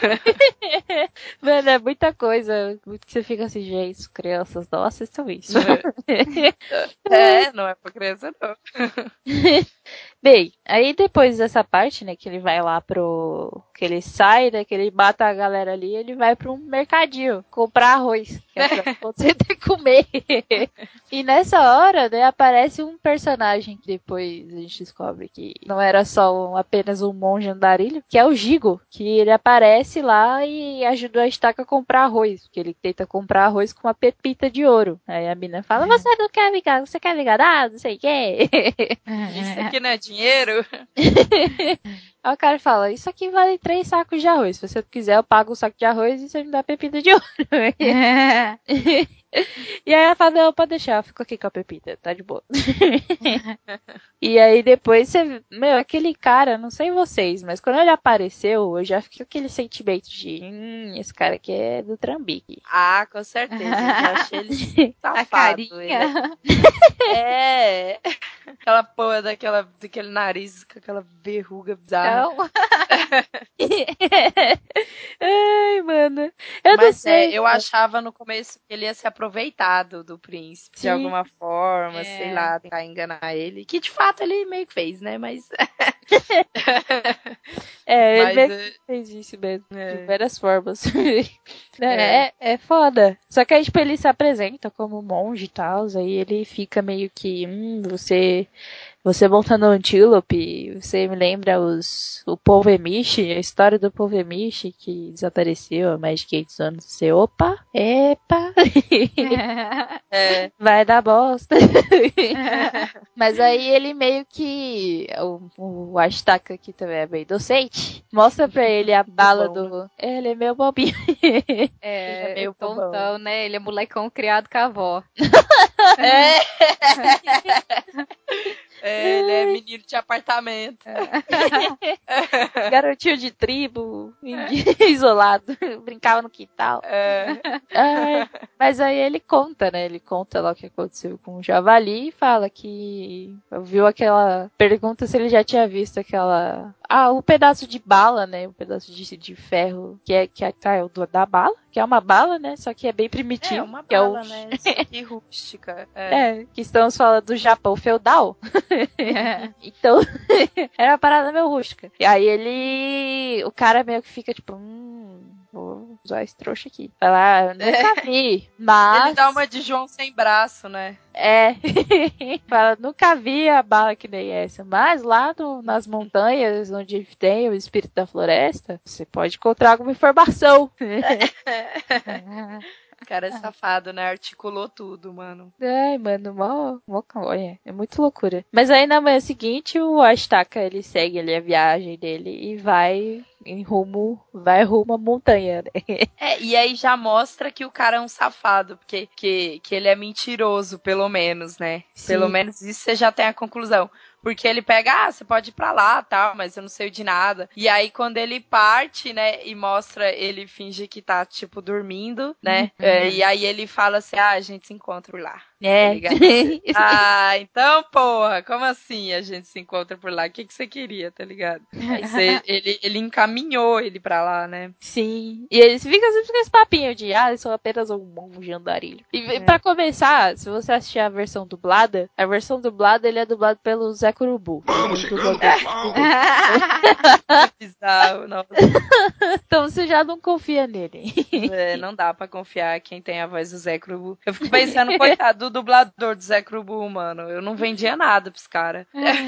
Mano, é muita coisa. Muito que você fica assim, gente, crianças, não assistam isso. É, não é pra criança, não. Bem, aí depois dessa parte, né, que ele vai lá pro... que ele sai, né, que ele mata a galera ali, ele vai pro um mercadinho comprar arroz, que é pra você ter que comer. E nessa hora, né, aparece um personagem que depois a gente descobre que não era só um, apenas um monge andarilho, que é o Gigo, que ele aparece lá e ajudou a Estaca a comprar arroz, porque ele tenta comprar arroz com uma pepita de ouro. Aí a mina fala, você não quer me enganar, você quer me enganar, não sei o quê. Isso aqui não é dinheiro? Aí o cara fala, isso aqui vale três sacos de arroz. Se você quiser, eu pago o saco de arroz e você me dá a pepita de ouro. E aí ela fala, não, pode deixar, eu fico aqui com a pepita, tá de boa. E aí depois você, meu, aquele cara, não sei vocês, mas quando ele apareceu, eu já fiquei com aquele sentimento de, hum, esse cara aqui é do Trambique. Ah, com certeza, eu já achei ele safado. Ele é... Aquela porra daquela, daquele nariz com aquela verruga bizarra. Não. Ai, mano. Eu Mas não sei. É, eu achava no começo que ele ia se aproveitar do, do príncipe, Sim. de alguma forma, É. sei lá, tentar enganar ele. Que de fato ele meio que fez, né? Mas. É, Mas, ele meio é... que fez isso mesmo, É. de várias formas. É. é, é foda. Só que aí, tipo, ele se apresenta como monge e tal, aí ele fica meio que, hum, você... Você montando o Antílope, você me lembra os, o povo Emishi, a história do povo Emishi que desapareceu há mais de quinhentos anos. Você, opa, epa, É. vai dar bosta. Mas aí ele meio que, o, o Ashitaka aqui também é bem docente, mostra pra ele a bala do... Ele é meu bobinho. É, Ele é meio tontão, bobão. né? Ele é molecão criado com a avó. É. É, ele é menino de apartamento. Garotinho de tribo, isolado, brincava no quintal. É. Ai, mas aí ele conta, né? Ele conta lá o que aconteceu com o Javali e fala que viu aquela... Pergunta se ele já tinha visto aquela... Ah, o pedaço de bala, né? O pedaço de, de ferro que é, que é tá, o do, da bala, que é uma bala, né? Só que é bem primitivo. É uma que bala, é o... né? Só que rústica. É. É, que estamos falando do Japão feudal. Então, era uma parada meio rústica. E aí ele... O cara meio que fica tipo... Hum, vou usar esse trouxa aqui. Vai lá, nunca vi, mas... Ele dá uma de João sem braço, né? É. Fala, nunca vi a bala que nem essa. Mas lá no, nas montanhas, onde tem o espírito da floresta, você pode encontrar alguma informação. O cara é safado, né? Articulou tudo, mano. Ai, mano, mó, mó olha, é muito loucura. Mas aí na manhã seguinte, o Ashitaka, ele segue ali a viagem dele e vai em rumo, vai rumo à montanha, né? É, e aí já mostra que o cara é um safado, porque que, que ele é mentiroso, pelo menos, né? Sim. Pelo menos isso você já tem a conclusão. porque ele pega, ah, você pode ir pra lá, tal, mas eu não sei de nada. E aí, quando ele parte, né, e mostra, ele finge que tá, tipo, dormindo, né, Uhum. é, e aí ele fala assim, ah, a gente se encontra por lá. É. Tá ligado? Ah, então, porra, como assim a gente se encontra por lá? O que, que você queria, tá ligado? Aí você, ele, ele encaminhou ele pra lá, né? Sim. E eles ficam sempre com esse papinho de, ah, eu sou apenas um monge andarilho. E É. pra começar, se você assistir a versão dublada, a versão dublada ele é dublado pelo Zé Curubu. Vamos Ele chegando, dubla- pessoal. Bizarro, não. Então você já não confia nele. É, não dá pra confiar quem tem a voz do Zé Crubu. Eu fico pensando, coitado do dublador do Zé Crubu, mano. Eu não vendia nada pros caras.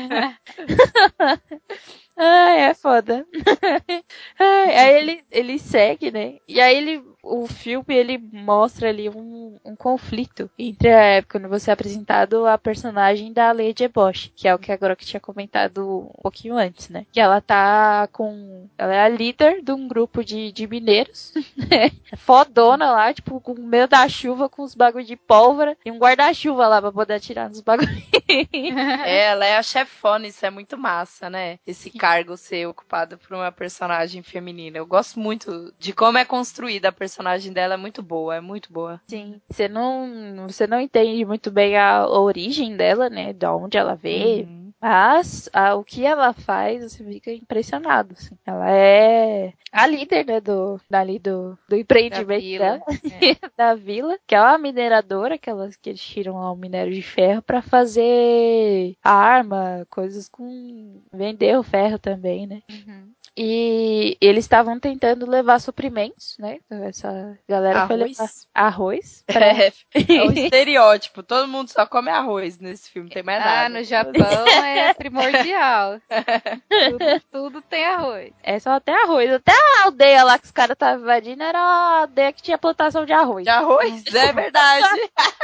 Ai, é foda. Ai, aí ele, ele segue, né? E aí ele, o filme, ele mostra ali um, um conflito entre a época quando você é apresentado a personagem da Lady Ebosh, que é o que agora que tinha comentado um pouquinho antes, né? Que ela tá com... Ela é a líder de um grupo de, de mineiros, né? Fodona lá, tipo, com medo da chuva, com os bagulho de pólvora e um guarda-chuva lá pra poder atirar nos bagulhos. É, ela é a chefona, isso é muito massa, né? Esse cargo ser ocupado por uma personagem feminina. Eu gosto muito de como é construída a personagem dela, é muito boa, é muito boa. Sim. Você não, você não entende muito bem a origem dela, né? De onde ela veio. Uhum. Mas a, o que ela faz, você fica impressionado. Assim. Ela é a líder, né? Do, dali do, do empreendimento vila, dela, da vila, que é uma mineradora que, elas, que eles tiram lá o minério de ferro pra fazer arma, coisas com. Vender o ferro também, né? Uhum. E eles estavam tentando levar suprimentos, né? Essa galera foi Arroz? levar arroz. Pra... É, é o estereótipo. Todo mundo só come arroz nesse filme, não tem mais nada. Ah, no Japão é primordial. tudo, tudo tem arroz. É só até arroz. Até a aldeia lá que os caras estavam invadindo era uma aldeia que tinha plantação de arroz. De arroz? É verdade.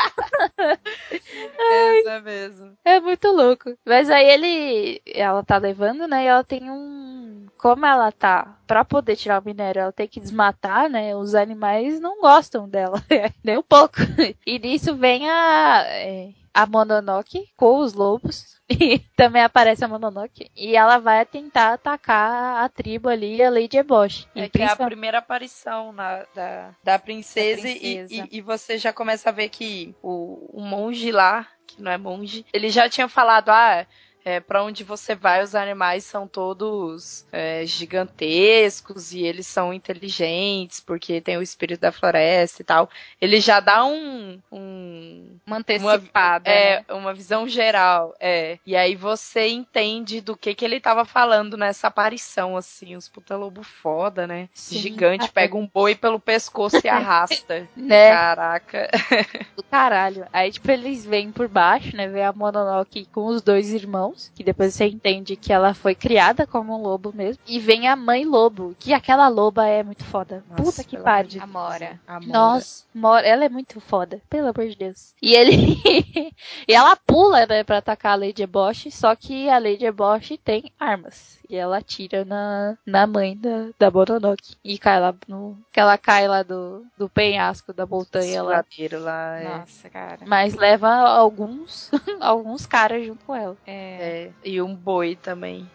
Isso é mesmo. É muito louco. Mas aí ele... Ela tá levando, né? E ela tem um... Como ela tá... Pra poder tirar o minério, ela tem que desmatar, né? Os animais não gostam dela. Nem um pouco. E nisso vem a... É, a Mononoke com os lobos. E também aparece a Mononoke. E ela vai tentar atacar a tribo ali, a Lady Ebosh. É E que é a principal- primeira aparição na, da, da princesa, Da e- princesa. E, e você já começa a ver que o, o monge lá, que não é monge, ele já tinha falado, ah... É, para onde você vai, os animais são todos é, gigantescos e eles são inteligentes porque tem o espírito da floresta e tal. Ele já dá um... um Uma antecipada. é, né? uma visão geral. É. E aí você entende do que que ele tava falando nessa aparição, assim. Os puta lobo foda, né? Sim. Gigante, pega um boi pelo pescoço e arrasta. Né? Caraca. Do caralho. Aí, tipo, eles vêm por baixo, né? Vem a Mononoke com os dois irmãos, que depois você entende que ela foi criada como um lobo mesmo. E vem a mãe lobo, que aquela loba é muito foda. Nossa, Puta que pelo pariu. Amora. Amora. Nossa, Mora, ela é muito foda, pelo amor de Deus. E ele. E ela pula, né, pra atacar a Lady Ebosh, só que a Lady Ebosh tem armas. E ela atira na, na mãe da, da Mononoke. E cai lá no. Que ela cai lá do, do penhasco da montanha lá. Desfiladeiro lá. É. Nossa, cara. Mas leva alguns, alguns caras junto com ela. É. É. E um boi também.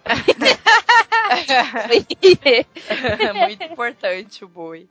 Muito importante o boi.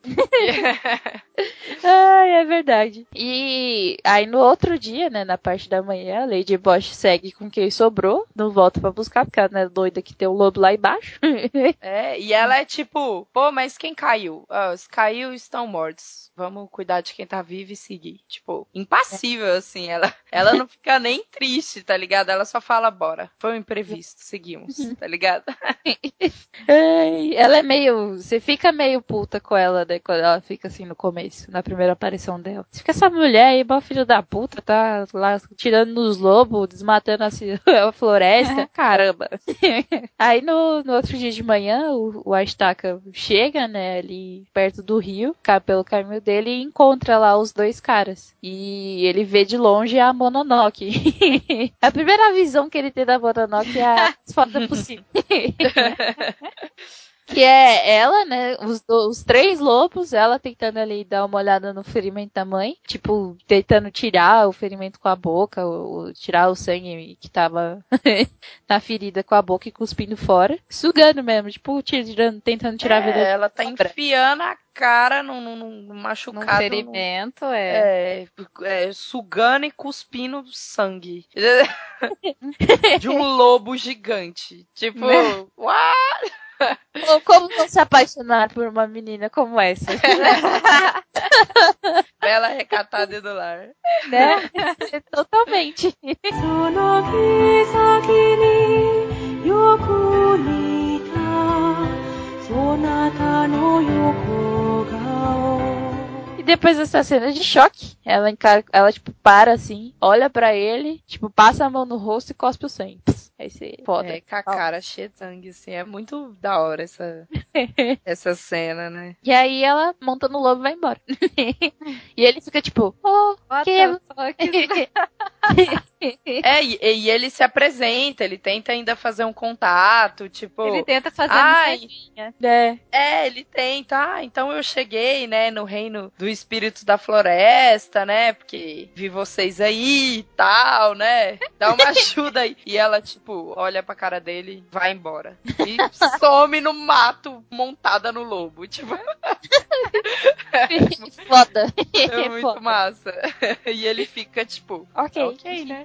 Ai, é verdade. E aí no outro dia, né, na parte da manhã, a Lady Bosch segue com quem sobrou, não volta pra buscar, porque ela não é doida que tem o lobo lá embaixo. É, e ela é tipo, pô, mas quem caiu? Ah, os caiu estão mortos. Vamos cuidar de quem tá vivo e seguir. Tipo, impassível, assim. Ela, ela não fica nem triste, tá ligado? Ela só fala, bora. Foi um imprevisto, seguimos, tá ligado? Ai, ela é meio... Você fica meio puta com ela, né, quando ela fica assim no começo, na primeira aparição dela. Você fica essa mulher aí, mó filho da puta, tá lá tirando nos lobos, desmatando a, ci- a floresta. Caramba. Aí no, no outro dia de manhã, o, o Astaka chega, né, ali perto do rio, cai pelo caminho dele e encontra lá os dois caras. E ele vê de longe a Mononoke. A primeira visão que ele tem da Mononoke é a mais foda possível. Que é ela, né? Os, os três lobos, ela tentando ali dar uma olhada no ferimento da mãe. Tipo, tentando tirar o ferimento com a boca, ou, tirar o sangue que tava na ferida com a boca e cuspindo fora. Sugando mesmo, tipo, tirando, tentando tirar é, a vida. Ela tá enfiando a cara num, num, num machucado. Num ferimento, num, é. é. É, sugando e cuspindo sangue. De um lobo gigante. Tipo, né? what? Como não se apaixonar por uma menina como essa? Bela recatada do lar. Né? Totalmente. E depois dessa cena de choque, ela encara, ela tipo para assim, olha pra ele, tipo passa a mão no rosto e cospe o sangue. Aí você foda. É, com a cara cheia de sangue, assim. É muito da hora essa, essa cena, né? E aí ela, montando o lobo, vai embora. E ele fica tipo, oh, que é... É, e, e ele se apresenta, ele tenta ainda fazer um contato, tipo... Ele tenta fazer ai, amizadinha. É. é, ele tenta, ah, então eu cheguei, né, no reino do espírito da floresta, né, porque vi vocês aí e tal, né, dá uma ajuda aí. E ela, tipo, olha pra cara dele, vai embora. E some no mato, montada no lobo, tipo... Foda. É muito Foda. massa. E ele fica, tipo, ok, ok, né?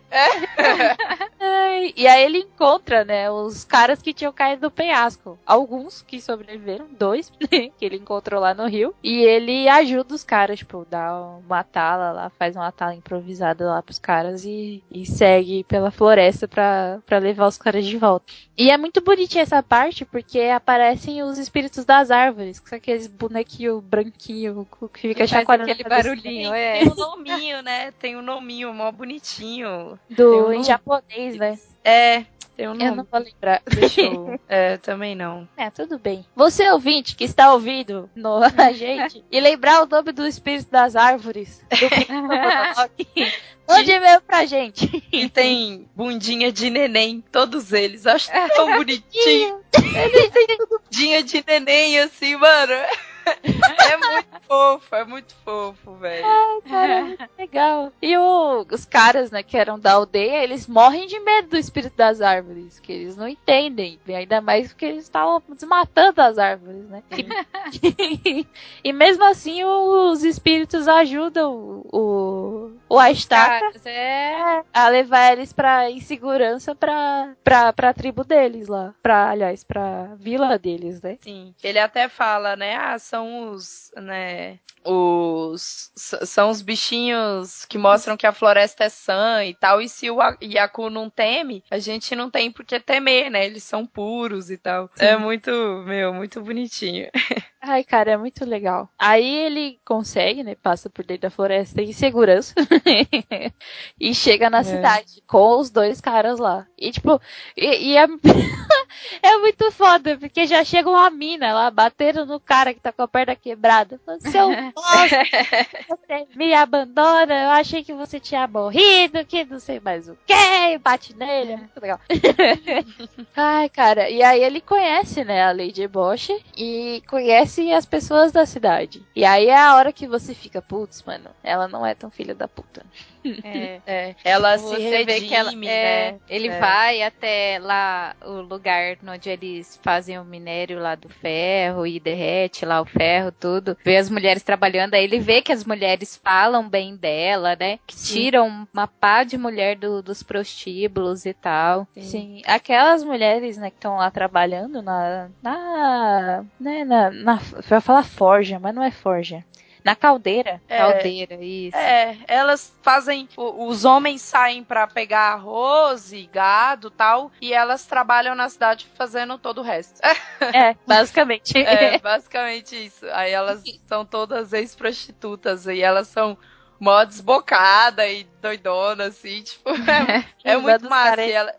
É. E aí ele encontra, né, os caras que tinham caído do penhasco. Alguns que sobreviveram, dois, que ele encontrou lá no rio. E ele ajuda os caras, tipo, dá uma tala lá, faz uma tala improvisada lá pros caras e, e segue pela floresta pra, pra levar os caras de volta. E é muito bonitinha essa parte, porque aparecem os espíritos das árvores, que são aqueles bonequinhos branquinhos que fica chacoalhando aquele barulhinho, tem, é. tem um nominho, né? Tem um nominho mó bonitinho. Do, um em nome. japonês, né? É, tem um nome. Eu não vou lembrar. Deixa eu... É, também não. É, tudo bem. Você, ouvinte, que está ouvindo no, a gente, e lembrar o nome do espírito das árvores, do mande e-mail pra gente. E tem bundinha de neném, todos eles. Acho tão bonitinho. Eles têm Bundinha de neném, assim, mano. É muito fofo, é muito fofo, velho. Cara, é muito legal. E o, os caras, né, que eram da aldeia, eles morrem de medo do espírito das árvores, que eles não entendem. Ainda mais porque eles estavam desmatando as árvores, né? E, e mesmo assim, os espíritos ajudam o, o, o Astaka é... a levar eles pra, em segurança pra, pra, pra tribo deles lá. Pra, aliás, pra vila deles, né? Sim. Ele até fala, né? Ah, são os, né? Os são os bichinhos que mostram que a floresta é sã e tal. E se o Yaku não teme, a gente não tem por que temer, né? Eles são puros e tal. Sim. É muito, meu, muito bonitinho. Ai, cara, é muito legal. Aí ele consegue, né? Passa por dentro da floresta em segurança. E chega na é. cidade com os dois caras lá. E tipo, e, e é, é muito foda, porque já chega uma mina lá batendo no cara que tá com a perna quebrada. Seu bosta, você me abandona, eu achei que você tinha morrido, que não sei mais o que. Bate nele, é muito legal. Ai, cara, e aí ele conhece, né, a Lady Bosch e conhece as pessoas da cidade. E aí é a hora que você fica, putz, mano, ela não é tão filha da puta. É. É. Ela Você se redime, vê que ela, é, né? Ele é. vai até lá, o lugar onde eles fazem o minério lá do ferro e derrete lá o ferro, tudo. Vê as mulheres trabalhando, aí ele vê que as mulheres falam bem dela, né? Que tiram uma pá de mulher do, dos prostíbulos e tal. Sim. Sim. Aquelas mulheres, né, que estão lá trabalhando na... na... né, na... na eu ia falar forja, mas não é forja. Na caldeira. É, caldeira, isso. É, elas fazem... Os homens saem pra pegar arroz e gado e tal, e elas trabalham na cidade fazendo todo o resto. É, basicamente. É, basicamente isso. Aí elas são todas ex-prostitutas, e elas são mó desbocada e doidona, assim, tipo, é, é muito massa. E ela...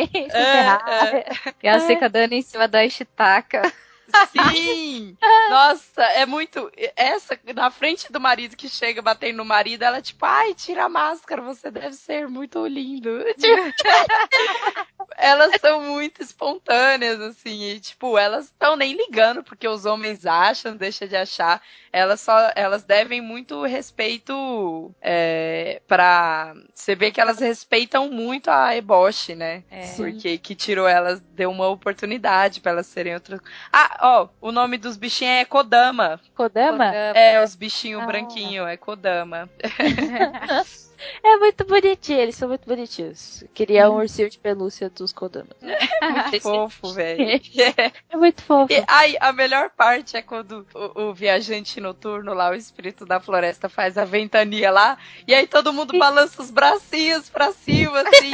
é, é. E ela fica dando em cima da Ishitaka. Sim! Nossa, é muito... Essa, na frente do marido que chega batendo no marido, ela tipo, ai, tira a máscara, você deve ser muito lindo. elas são muito espontâneas, assim, e, tipo, elas estão nem ligando porque os homens acham, deixa de achar. Elas só, elas devem muito respeito é, pra... Você vê que elas respeitam muito a Eboshi, né? É. Porque que tirou elas, deu uma oportunidade pra elas serem outras... Ah, ó, o nome dos bichinhos é Kodama. Kodama? É, os bichinhos Ah. branquinhos, é Kodama. É muito bonitinho, eles são muito bonitinhos. Queria um ursinho de pelúcia dos Kodama. Muito fofo, velho. É muito fofo. E, ai, a melhor parte é quando o, o viajante noturno lá, o espírito da floresta, faz a ventania lá, e aí todo mundo balança os bracinhos pra cima, assim,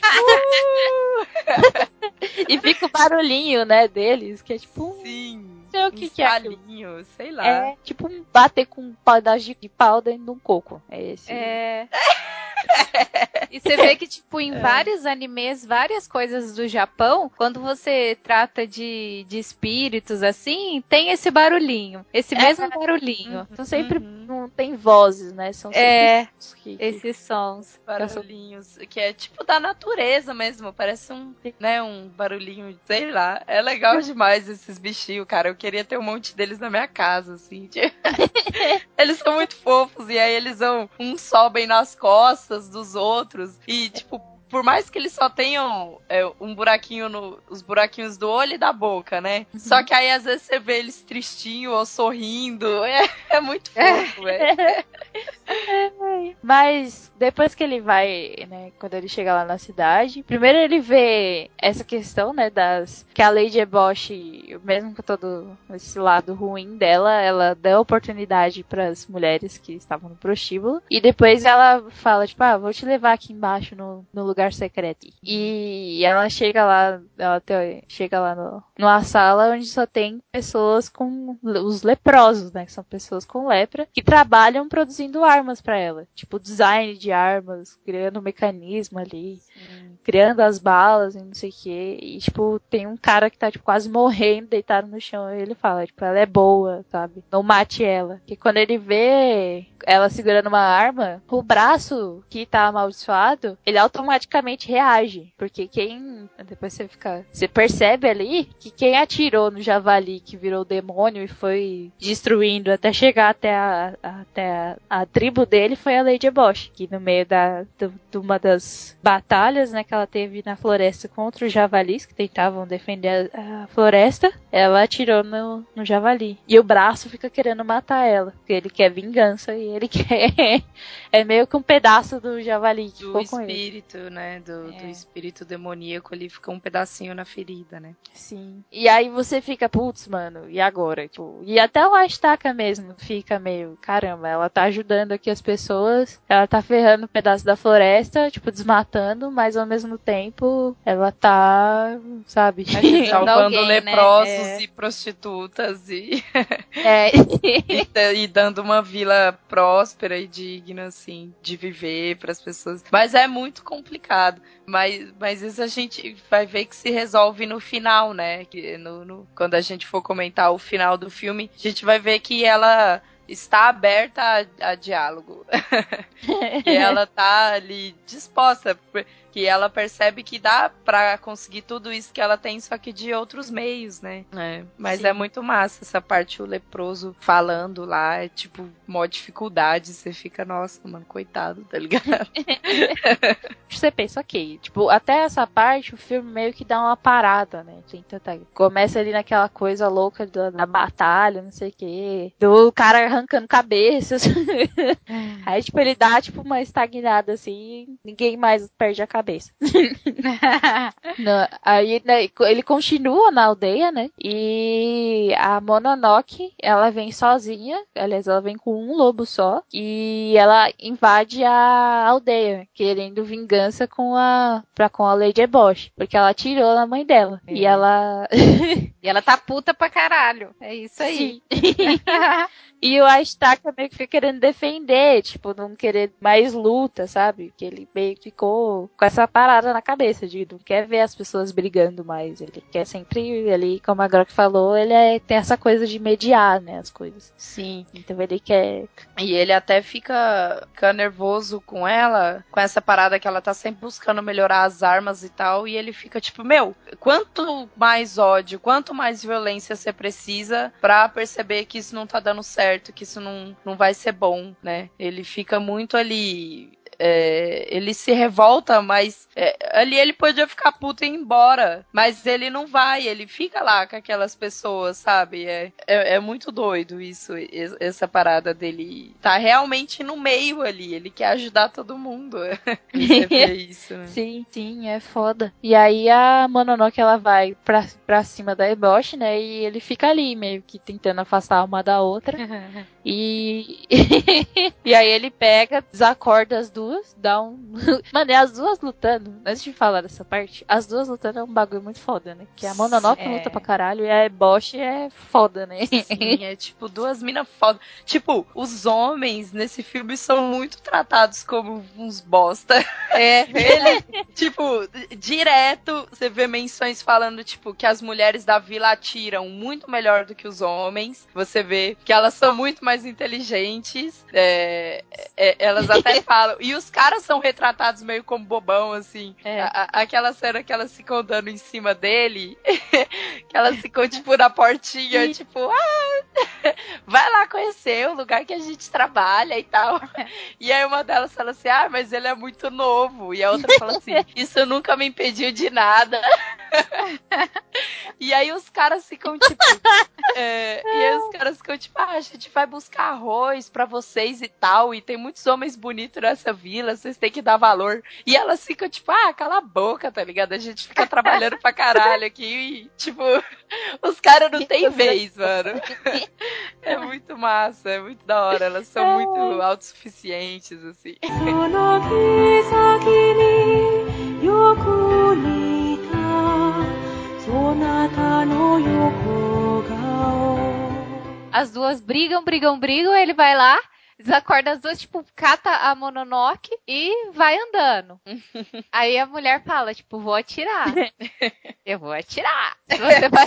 tipo... E fica o barulhinho, né, deles, que é tipo... Sim. Não sei o um que, que é aquilo. estalinho, sei lá. É tipo um bater com um pedaço de pau dentro de um coco. É esse. É. E você vê que, tipo, em é. vários animes, várias coisas do Japão, quando você trata de, de espíritos, assim, tem esse barulhinho. Esse é. mesmo barulhinho. Uhum. Então sempre uhum. não tem vozes, né? São sempre é, que, esses sons. Barulhinhos, que é tipo da natureza mesmo. Parece um, né, um barulhinho, sei lá. É legal demais esses bichinhos, cara. Eu queria ter um monte deles na minha casa, assim. Eles são muito fofos, e aí eles vão, uns sobem nas costas dos outros, e tipo, por mais que eles só tenham é, um buraquinho no, os buraquinhos do olho e da boca, né? Uhum. Só que aí às vezes você vê eles tristinho ou sorrindo, é, é muito fofo, velho. Mas depois que ele vai, né, quando ele chega lá na cidade, primeiro ele vê essa questão, né, das que a Lady Eboshi, mesmo com todo esse lado ruim dela, ela dá oportunidade para as mulheres que estavam no prostíbulo, e depois ela fala, tipo, ah, vou te levar aqui embaixo no, no lugar secreto. E ela chega lá, ela te, chega lá no, numa sala onde só tem pessoas com os leprosos, né, que são pessoas com lepra, que trabalham produzindo armas para ela, tipo design de armas, criando um mecanismo ali, Sim. criando as balas e não sei o que, e tipo, tem um cara que tá tipo quase morrendo, deitado no chão, e ele fala, tipo, ela é boa, sabe, não mate ela, que quando ele vê ela segurando uma arma, o braço que tá amaldiçoado, ele automaticamente reage, porque quem, depois você fica, você percebe ali, que quem atirou no javali que virou demônio e foi destruindo até chegar até a, até a, a tribo dele foi a Lady Eboshi, que no meio da, do, de uma das batalhas, né, que ela teve na floresta contra os javalis que tentavam defender a, a floresta, ela atirou no, no javali. E o braço fica querendo matar ela, porque ele quer vingança e ele quer... é meio que um pedaço do javali que do ficou com ele. espírito, né, do, é. do espírito demoníaco ali, fica um pedacinho na ferida, né. Sim. E aí você fica, putz, mano, e agora? Tipo, e até o Astaka mesmo fica meio, caramba, ela tá ajudando aqui as pessoas, ela tá ferrando um pedaço da floresta, tipo, desmatando, mas ao mesmo tempo ela tá, sabe, salvando alguém, leprosos, né? É. E prostitutas e... é. e, e dando uma vila próspera e digna, assim, de viver pras pessoas. Mas é muito complicado. Mas, mas isso a gente vai ver que se resolve no final, né? Que no, no, quando a gente for comentar o final do filme, a gente vai ver que ela está aberta a, a diálogo. Que ela tá ali disposta, que ela percebe que dá pra conseguir tudo isso que ela tem, só que de outros meios, né? É, mas Sim. é muito massa essa parte, o leproso falando lá, é tipo, mó dificuldade, você fica, nossa, mano, coitado, tá ligado? Você pensa, ok, tipo, até essa parte o filme meio que dá uma parada, né? Tenta, tá, começa ali naquela coisa louca da, da batalha, não sei o que, do cara arrancando cabeças. Aí, tipo, ele dá, tipo, uma estagnada, assim, ninguém mais perde a cabeça. Não, aí, né, ele continua na aldeia, né? E a Mononoke, ela vem sozinha, aliás, ela vem com um lobo só, e ela invade a aldeia, querendo vingança com a, pra, com a Lady Eboshi, porque ela atirou na mãe dela. É. E ela... e ela tá puta pra caralho. É isso aí. E o Astaka meio que fica querendo defender, tipo, não querer mais luta, sabe? Que ele meio que ficou com essa parada na cabeça, de não quer ver as pessoas brigando mais. Ele quer sempre, ali, como a Grok falou, ele é, tem essa coisa de mediar, né, as coisas. Sim. Então ele quer... E ele até fica, fica nervoso com ela, com essa parada que ela tá sempre buscando melhorar as armas e tal, e ele fica tipo, meu, quanto mais ódio, quanto mais violência você precisa pra perceber que isso não tá dando certo, que isso não, não vai ser bom, né? Ele fica muito ali... É, ele se revolta, mas é, ali ele podia ficar puto e ir embora, mas ele não vai, ele fica lá com aquelas pessoas, sabe? É, é, é muito doido isso, essa parada dele tá realmente no meio ali, ele quer ajudar todo mundo. Você vê isso, né? Sim, sim, é foda. E aí a Mononoke, ela vai pra, pra cima da Eboshi, né, e ele fica ali, meio que tentando afastar uma da outra. E... e aí ele pega, desacorda as duas, dá um... Mano, é as duas lutando, antes de falar dessa parte, as duas lutando é um bagulho muito foda, né? Que a Mononoke É. luta pra caralho e a Eboshi é foda, né? Sim, é tipo duas minas foda. Tipo, os homens nesse filme são muito tratados como uns bosta. É. Ele, tipo, direto você vê menções falando, tipo, que as mulheres da vila atiram muito melhor do que os homens. Você vê que elas são muito mais inteligentes. É, é, elas até falam. E os caras são retratados meio como bobão, assim. É. A, a, aquela cena que elas ficam dando em cima dele, que elas ficam, tipo, na portinha, tipo, ah, vai lá conhecer o lugar que a gente trabalha e tal. E aí uma delas fala assim, ah, mas ele é muito novo. E a outra fala assim, isso nunca me impediu de nada. E aí os caras ficam, tipo... É, e aí os caras ficam, tipo, ah, a gente vai buscar arroz pra vocês e tal, e tem muitos homens bonitos nessa vila, vocês têm que dar valor. E elas ficam, tipo, ah, cala a boca, tá ligado? A gente fica trabalhando pra caralho aqui e, tipo, os caras não têm vez, mano. É muito massa, é muito da hora, elas são muito autossuficientes, assim. その木先によく似たそなたの横顔 As duas brigam, brigam, brigam, ele vai lá, desacorda as duas, tipo, cata a Mononoke e vai andando. Aí a mulher fala, tipo, vou atirar. Eu vou atirar. Você vai...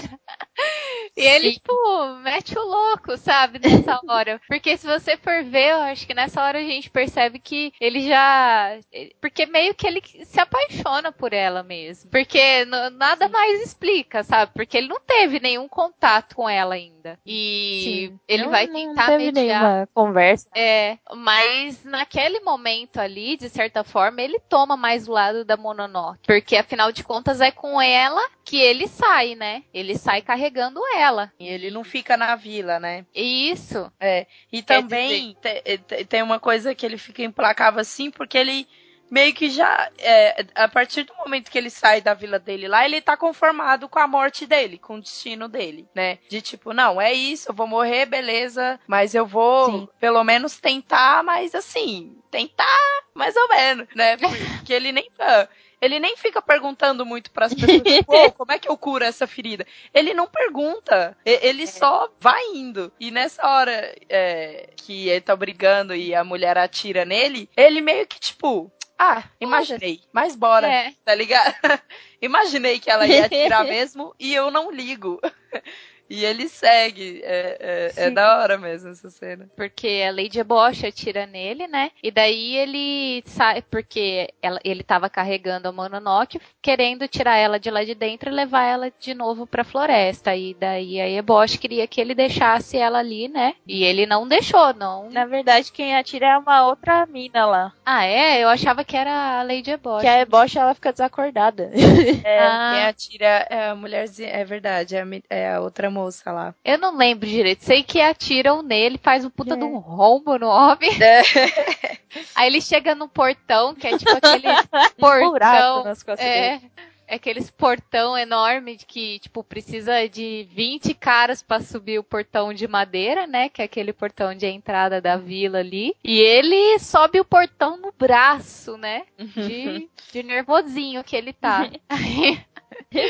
E ele, tipo, mete o louco, sabe, nessa hora. Porque se você for ver, eu acho que nessa hora a gente percebe que ele já... Porque meio que ele se apaixona por ela mesmo. Porque n- nada Sim. mais explica, sabe? Porque ele não teve nenhum contato com ela ainda. E Sim. ele não, vai não tentar teve mediar. nenhuma conversa. É, mas naquele momento ali, de certa forma, ele toma mais o lado da Mononoke. Porque, afinal de contas, é com ela que ele sai, né? Ele sai carregando ela. E ele não fica na vila, né? Isso. É. E também te, te, tem uma coisa que ele fica implacável assim, porque ele meio que já, é, a partir do momento que ele sai da vila dele lá, ele tá conformado com a morte dele, com o destino dele, né? De tipo, não, é isso, eu vou morrer, beleza, mas eu vou Sim. pelo menos tentar, mas assim, tentar mais ou menos, né? Porque ele nem... Ele nem fica perguntando muito pras pessoas, tipo, oh, como é que eu curo essa ferida? Ele não pergunta, ele é. só vai indo. E nessa hora é, que ele tá brigando e a mulher atira nele, ele meio que, tipo, ah, imaginei, mas bora, é. tá ligado? Imaginei que ela ia atirar mesmo e eu não ligo. E ele segue. É, é, é da hora mesmo essa cena. Porque a Lady Eboshi atira nele, né? E daí ele sai, porque ela, ele tava carregando a Mononoke, querendo tirar ela de lá de dentro e levar ela de novo pra floresta. E daí a Eboshi queria que ele deixasse ela ali, né? E ele não deixou, não. Na verdade, quem atira é uma outra mina lá. Ah, é? Eu achava que era a Lady Eboshi. Que a Eboshi, ela fica desacordada. É, ah. quem atira é a mulherzinha, é verdade, é a, é a outra moça lá. Eu não lembro direito. Sei que atiram nele, faz um puta é. de um rombo no homem. É. Aí ele chega no portão, que é tipo aquele portão. Nas costas é, dele. é aqueles portão enorme que, tipo, precisa de vinte caras pra subir o portão de madeira, né? Que é aquele portão de entrada da vila ali. E ele sobe o portão no braço, né? De, de nervosinho que ele tá. Aí... E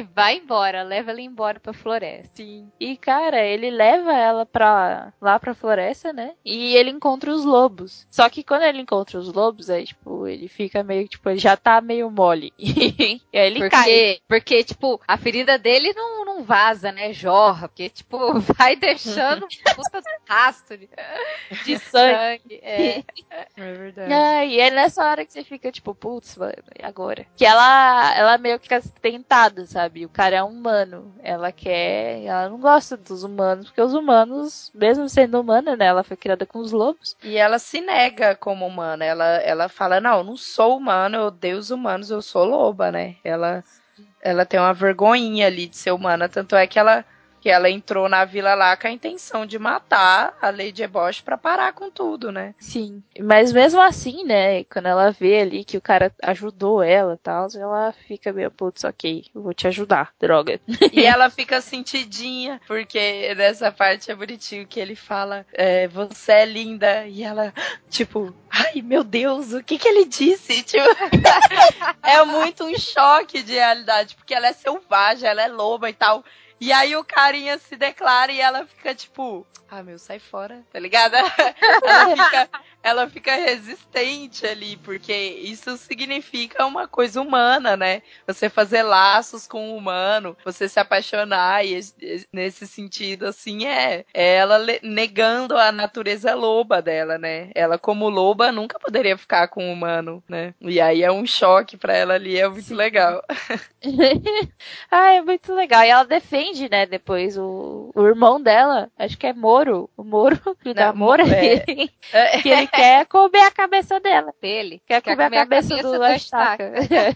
e vai embora, leva ela embora pra floresta. Sim. E, cara, ele leva ela pra, lá pra floresta, né? E ele encontra os lobos. Só que quando ele encontra os lobos, aí, tipo, ele fica meio, tipo, ele já tá meio mole. E aí ele porque, cai. Porque, tipo, a ferida dele não, não vaza, né? Jorra. Porque, tipo, vai deixando puta do rastro de, de sangue. É. É verdade. É, e é nessa hora que você fica, tipo, putz, mano, e agora? Que ela, ela meio que fica tentada, sabe? O cara é humano. Ela quer. Ela não gosta dos humanos, porque os humanos, mesmo sendo humana, né? Ela foi criada com os lobos. E ela se nega como humana. Ela, ela fala, não, eu não sou humana, eu odeio os humanos, eu sou loba, né? Ela, ela tem uma vergonhinha ali de ser humana. Tanto é que ela, que ela entrou na vila lá com a intenção de matar a Lady Ebosh pra parar com tudo, né? Sim. Mas mesmo assim, né? Quando ela vê ali que o cara ajudou ela e tal, ela fica meio, putz, ok, eu vou te ajudar, droga. E ela fica sentidinha, porque nessa parte é bonitinho que ele fala, é, você é linda, e ela, tipo, ai meu Deus, o que que ele disse? Tipo, é muito um choque de realidade, porque ela é selvagem, ela é loba e tal. E aí o carinha se declara e ela fica tipo, ah meu, sai fora, tá ligado? Ela fica, ela fica resistente ali, porque isso significa uma coisa humana, né? Você fazer laços com o humano, você se apaixonar, e nesse sentido, assim, é, é ela negando a natureza loba dela, né? Ela, como loba, nunca poderia ficar com o humano, né? E aí é um choque pra ela ali, é muito Sim. legal. Ah, é muito legal. E ela defende, né, depois o, o irmão dela, acho que é Moro, o Moro, filho da Mora, é. que ele quer comer a cabeça dela. Dele. Quer, quer comer, comer a cabeça, a cabeça do, do Ashitaka.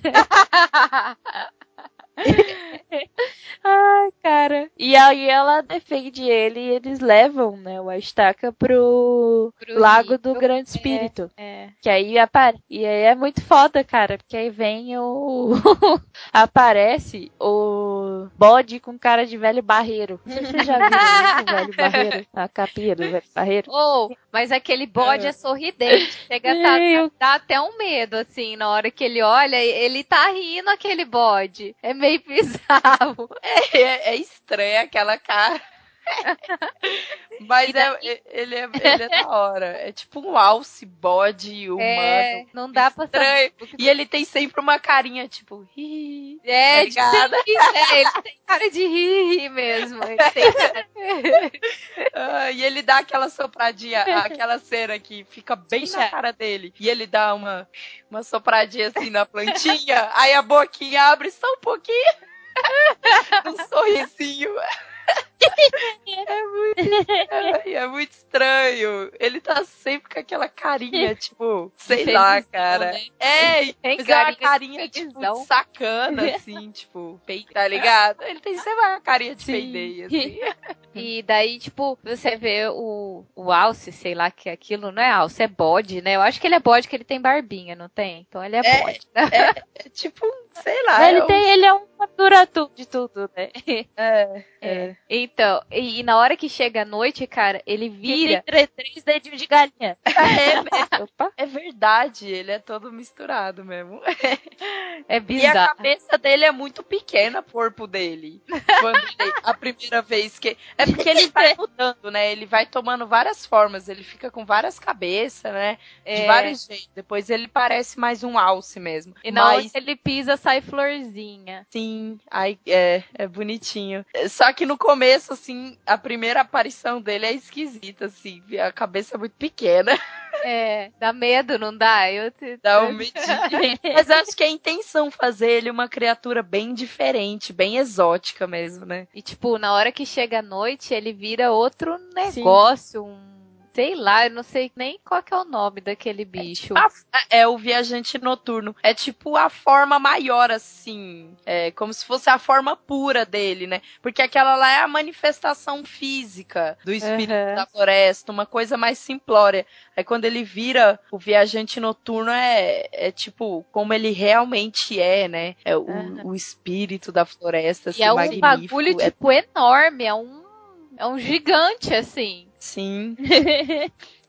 Ai, cara. E aí ela defende ele e eles levam, né, o Ashitaka pro, pro Lago Rio. do Grande Espírito. É, é. Que aí apare... E aí é muito foda, cara, porque aí vem o... aparece o bode com cara de velho barreiro. Não sei se vocês já viram né, o velho barreiro, a capinha do velho barreiro. Oh, mas aquele bode é, é sorridente. Chega a tá, eu... dá até um medo, assim, na hora que ele olha, ele tá rindo aquele bode. É meio bizarro. É, é, é estranho aquela cara. Mas daí... é, ele, é, ele é da hora. É tipo um alce bode humano. É, não dá estranho. pra saber. E ele tem sempre uma carinha, tipo, hi, é, tá ligado? Sim, é, ele tem cara de ri mesmo. Ele tem cara... ah, e ele dá aquela sopradinha, aquela cera que fica bem Deixa. na cara dele. E ele dá uma, uma sopradinha assim na plantinha. Aí a boquinha abre só um pouquinho. Um sorrisinho. É muito, é, é muito estranho. Ele tá sempre com aquela carinha, tipo, sei Felizão, lá, cara. Né? É, tem mas é uma carinha, tipo, de sacana, assim, tipo, peito, tá ligado? Ele tem sempre uma carinha de peidei, assim. E daí, tipo, você vê o, o alce, sei lá que é aquilo, não é alce, é bode, né? Eu acho que ele é bode, que ele tem barbinha, não tem? Então ele é, é bode. É, é tipo, sei lá. Ele, é tem, um... ele é um durato de tudo, né? É, é. é. Então, e, e na hora que chega a noite, cara, ele vira... Ele tem três dedinhos de galinha. É, Opa. é verdade, ele é todo misturado mesmo. É bizarro. E a cabeça dele é muito pequena, o corpo dele. Quando ele, a primeira vez que... É porque ele vai mudando, né? Ele vai tomando várias formas, ele fica com várias cabeças, né? De é. vários jeitos. Depois ele parece mais um alce mesmo. E na hora que ele pisa, sai florzinha. Sim, aí é, é bonitinho. Só que no começo, assim, a primeira aparição dele é esquisita, assim. A cabeça é muito pequena. É, dá medo, não dá? Eu te... Dá um medinho. Mas acho que é a intenção fazer ele uma criatura bem diferente, bem exótica mesmo, né? E tipo, na hora que chega a noite, ele vira outro negócio, Sim. um... Sei lá, eu não sei nem qual que é o nome daquele bicho. É, é o viajante noturno. É tipo a forma maior, assim. É como se fosse a forma pura dele, né? Porque aquela lá é a manifestação física do espírito uhum. da floresta, uma coisa mais simplória. Aí quando ele vira o viajante noturno, é, é tipo como ele realmente é, né? É o, uhum. o espírito da floresta, assim, e é um magnífico. bagulho, tipo, é... enorme. É um, é um gigante, assim. Sim.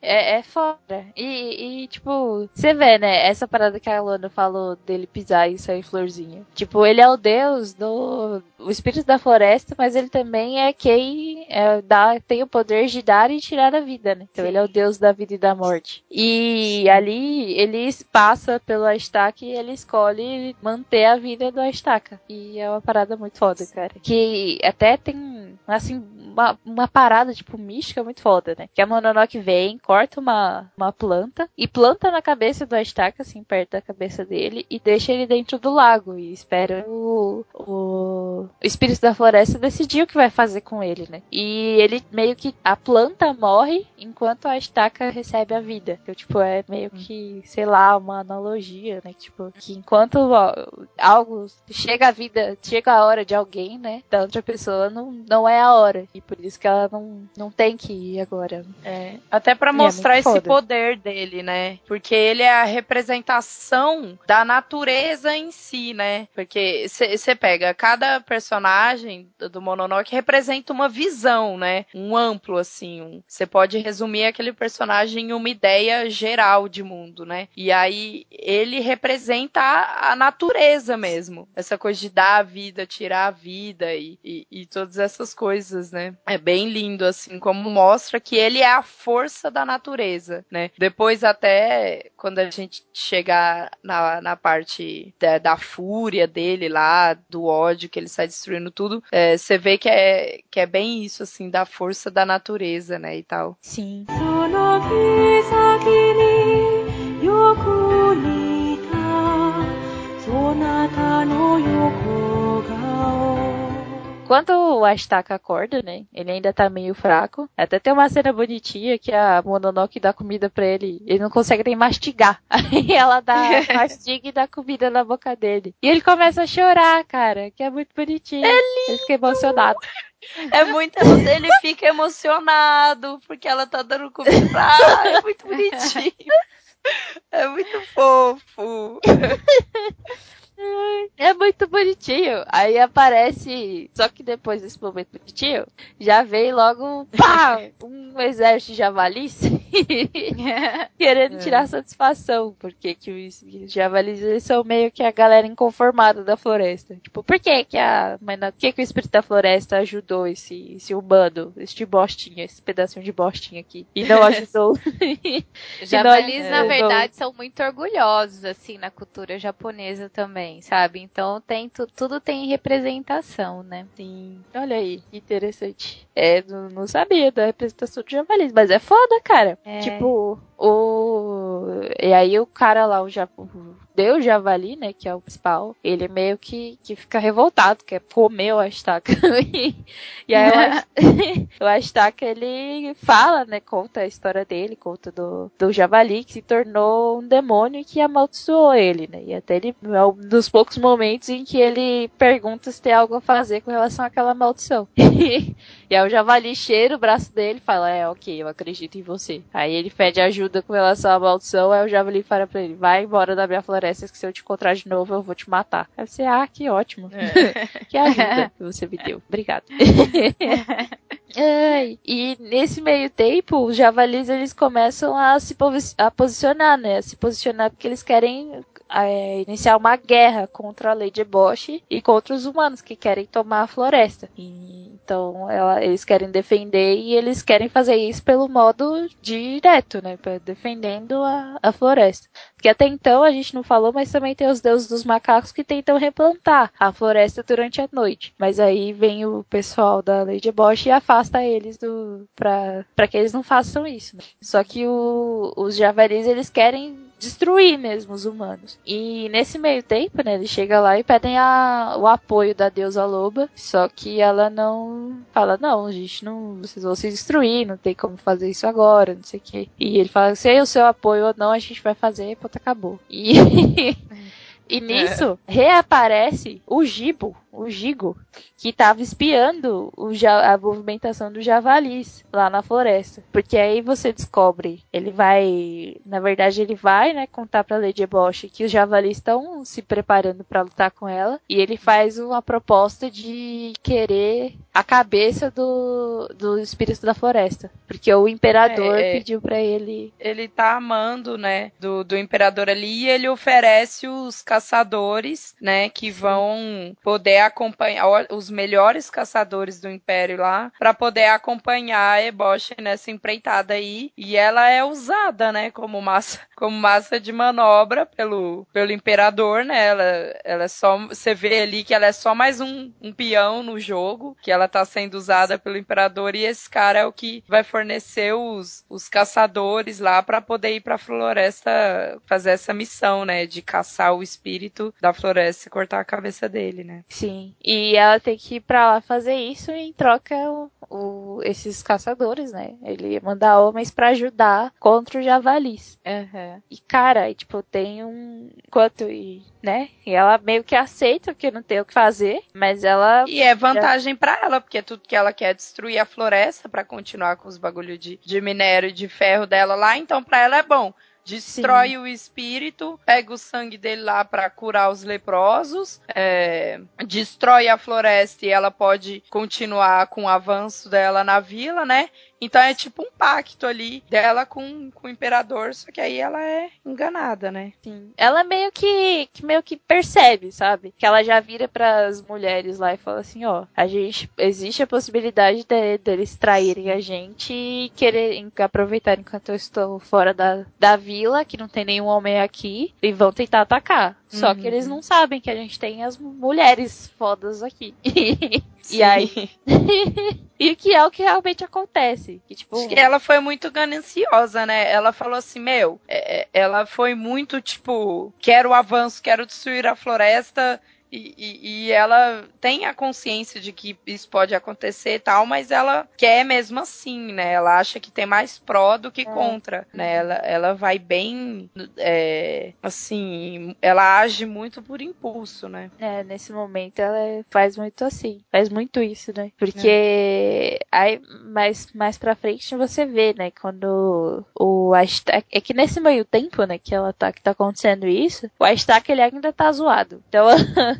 é, é foda. E, e, tipo, você vê, né? Essa parada que a Luana falou dele pisar e sair florzinha. Tipo, ele é o deus do... o espírito da floresta, mas ele também é quem é, dá, tem o poder de dar e tirar a vida, né? Então Sim. ele é o deus da vida e da morte. E Sim. ali, ele passa pelo Ashtak e ele escolhe manter a vida do Ashtaka. E é uma parada muito foda, cara. Que até tem, assim, uma, uma parada, tipo, mística muito foda, né? Que a Mononoke vem, corta uma, uma planta e planta na cabeça do Ashtaka, assim, perto da cabeça dele, e deixa ele dentro do lago e espera o, o, o espírito da floresta decidir o que vai fazer com ele, né? E ele meio que, a planta morre enquanto a Ashtaka recebe a vida. Então, tipo, é meio que, sei lá, uma analogia, né? Tipo, que enquanto ó, algo chega a vida, chega a hora de alguém, né? Da outra pessoa, não, não é a hora. E por isso que ela não, não tem que ir agora. É, até pra mostrar é esse foda. poder dele, né? Porque ele é a representação da natureza em si, né? Porque você pega, cada personagem do Mononoke representa uma visão, né? Um amplo, assim. Você um, pode resumir aquele personagem em uma ideia geral de mundo, né? E aí ele representa a, a natureza mesmo. Essa coisa de dar a vida, tirar a vida e, e, e todas essas coisas, né? É bem lindo, assim, como mostra que ele é a força da natureza, né? Depois até, quando a gente chegar na, na parte da, da fúria dele lá, do ódio, que ele sai destruindo tudo, você é, vê que é, que é bem isso, assim, da força da natureza, né, e tal. Sim. Quando o Ashtaka acorda, né, ele ainda tá meio fraco. Até tem uma cena bonitinha que a Mononoke dá comida pra ele. Ele não consegue nem mastigar. Aí ela dá mastiga e dá comida na boca dele. E ele começa a chorar, cara, que é muito bonitinho. É lindo. Ele fica emocionado. É muito, ele fica emocionado porque ela tá dando comida pra... Ah, é muito bonitinho. É muito fofo. É muito bonitinho. Aí aparece, só que depois desse momento bonitinho, já vem logo pá, um exército de javalis querendo é. tirar satisfação, porque que os javalis eles são meio que a galera inconformada da floresta. Tipo, por que que a mas por que que o espírito da floresta ajudou esse, esse humano, este bostinha, esse pedacinho de bostinha aqui, e não ajudou? Javalis, não, na é, verdade, são muito orgulhosos, assim, na cultura japonesa também, sabe? Então tem tu, tudo tem representação, né? Sim. Olha aí, que interessante. É, não, não sabia da representação de javalis, mas é foda, cara. É. Tipo, o... E aí o cara lá, o, ja... o Deus Javali, né, que é o principal, ele meio que, que fica revoltado, quer comer o Ashtaka. E aí o Ashtaka, ele fala, né, conta a história dele, conta do, do Javali, que se tornou um demônio e que amaldiçoou ele, né, e até ele, é um dos poucos momentos em que ele pergunta se tem algo a fazer com relação àquela maldição. E aí o Javali cheira o braço dele e fala, é, ok, eu acredito em você. Aí ele pede ajuda com relação à maldição, aí o Javali fala pra ele, vai embora da minha floresta, que se eu te encontrar de novo, eu vou te matar. Aí você, ah, que ótimo. É. Que ajuda que você me deu. Obrigada. Ai, e nesse meio tempo, os javalis, eles começam a se posi- a posicionar, né? A se posicionar porque eles querem é, iniciar uma guerra contra a Lady Eboshi e contra os humanos que querem tomar a floresta. E, então, ela, eles querem defender e eles querem fazer isso pelo modo direto, né? Defendendo a, a floresta. Porque até então a gente não falou, mas também tem os deuses dos macacos que tentam replantar a floresta durante a noite. Mas aí vem o pessoal da Lady Eboshi e afasta eles do pra, pra que eles não façam isso. Né? Só que o, os javalis, eles querem destruir mesmo os humanos. E nesse meio tempo, né, eles chegam lá e pedem a, o apoio da deusa loba, só que ela não fala, não, gente, não, vocês vão se destruir, não tem como fazer isso agora, não sei o quê. E ele fala, se é o seu apoio ou não, a gente vai fazer, pronto, acabou. E... E nisso, é. reaparece o Gibo, o Gigo, que tava espiando o ja- a movimentação dos javalis lá na floresta. Porque aí você descobre, ele vai, na verdade ele vai, né, contar pra Lady Eboche que os javalis estão se preparando pra lutar com ela, e ele faz uma proposta de querer a cabeça do, do espírito da floresta, porque o imperador É, é. pediu pra ele. Ele tá amando, né, do, do imperador ali, e ele oferece os caçadores, né, que vão poder acompanhar, os melhores caçadores do Império lá, pra poder acompanhar a Eboche nessa empreitada aí, e ela é usada, né, como massa, como massa de manobra pelo, pelo imperador, né, ela, ela é só, você vê ali que ela é só mais um, um peão no jogo, que ela tá sendo usada pelo imperador, e esse cara é o que vai fornecer os, os caçadores lá pra poder ir pra floresta fazer essa missão, né, de caçar o espírito da floresta e cortar a cabeça dele, né. Sim. E ela tem que ir pra lá fazer isso, e em troca o, o- esses caçadores, né? Ele ia mandar homens pra ajudar contra os javalis. Uhum. E, cara, e, tipo, tem um... Quanto, e, né? E ela meio que aceita que não tem o que fazer, mas ela... E é vantagem pra ela, porque tudo que ela quer é destruir a floresta pra continuar com os bagulho de, de minério e de ferro dela lá, então pra ela é bom. Destrói Sim. o espírito, pega o sangue dele lá pra curar os leprosos, é, destrói a floresta e ela pode continuar com o avanço dela na vila, né? Então é tipo um pacto ali dela com, com o imperador, só que aí ela é enganada, né? Sim. Ela meio que, que meio que percebe, sabe? Que ela já vira pras mulheres lá e fala assim, ó, a gente, existe a possibilidade de, deles traírem a gente e querer aproveitar enquanto eu estou fora da, da vila, que não tem nenhum homem aqui, e vão tentar atacar. Só Uhum. que eles não sabem que a gente tem as mulheres fodas aqui. E aí... E que é o que realmente acontece. Que, tipo... Acho que ela foi muito gananciosa, né? Ela falou assim, meu, é, ela foi muito, tipo, quero o avanço, quero destruir a floresta... E, e, e ela tem a consciência de que isso pode acontecer e tal, mas ela quer mesmo assim, né? Ela acha que tem mais pró do que contra, é. né? Ela, ela vai bem, é, assim, ela age muito por impulso, né? É, nesse momento ela faz muito assim, faz muito isso, né? Porque é. aí mais, mais pra frente você vê, né? Quando o Ashtak, é que nesse meio tempo, né, que ela tá, que tá acontecendo isso, o Ashtak ele ainda tá zoado. Então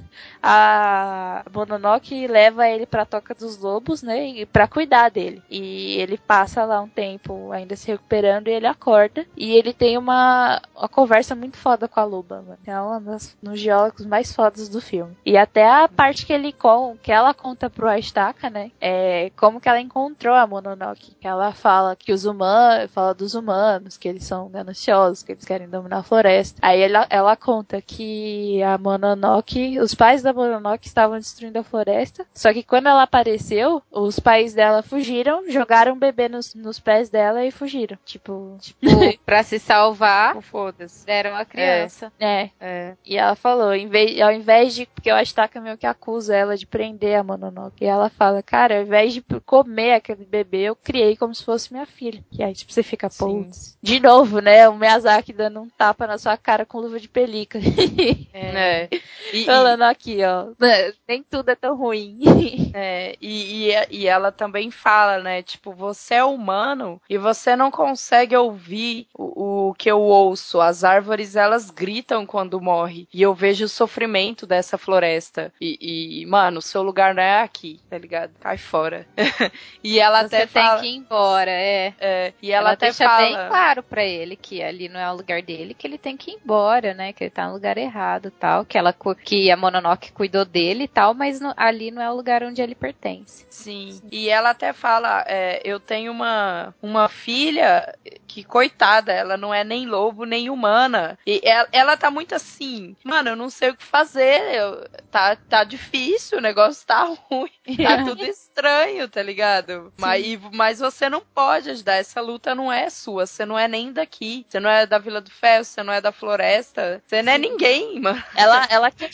a Mononoke leva ele pra Toca dos Lobos, né, e pra cuidar dele. E ele passa lá um tempo ainda se recuperando e ele acorda. E ele tem uma, uma conversa muito foda com a Luba, mano. É um dos, dos diálogos mais fodas do filme. E até a parte que ele com, que ela conta pro Ashitaka, né, é como que ela encontrou a Mononoke. Que ela fala que os humanos, fala dos humanos, que eles são gananciosos, que eles querem dominar a floresta. Aí ela, ela conta que a Mononoke, os pais da Mononoke estavam destruindo a floresta, só que quando ela apareceu, os pais dela fugiram, jogaram o bebê nos, nos pés dela e fugiram. Tipo, tipo pra se salvar, foda-se. Deram a criança. É. é. E ela falou, em vez, ao invés de, porque o Ashitaka meio que acusa ela de prender a Mononoke, e ela fala, cara, ao invés de comer aquele bebê, eu criei como se fosse minha filha. E aí, tipo, você fica, putz. De novo, né, o Miyazaki dando um tapa na sua cara com luva de pelica. É. é. E, falando aqui, ó, nem tudo é tão ruim. É, e, e, e ela também fala, né, tipo, você é humano e você não consegue ouvir o, o que eu ouço. As árvores, elas gritam quando morrem. E eu vejo o sofrimento dessa floresta. E, e mano, o seu lugar não é aqui, tá ligado? Cai fora. E ela você até tem fala... que ir embora, é. é e ela, ela até deixa fala... bem claro pra ele que ali não é o lugar dele, que ele tem que ir embora, né? Que ele tá no lugar errado, tal. Que, ela, que a Mononoke cuidou dele e tal, mas no, ali não é o lugar onde ele pertence. Sim. Sim. E ela até fala, é, eu tenho uma, uma filha que, coitada, ela não é nem lobo, nem humana. E ela, ela tá muito assim, mano, eu não sei o que fazer, eu, tá, tá difícil, o negócio tá ruim, tá tudo estranho, tá ligado? Mas, e, mas você não pode ajudar, essa luta não é sua, você não é nem daqui, você não é da Vila do Ferro, você não é da floresta, você não é ninguém, mano. Ela, ela questiona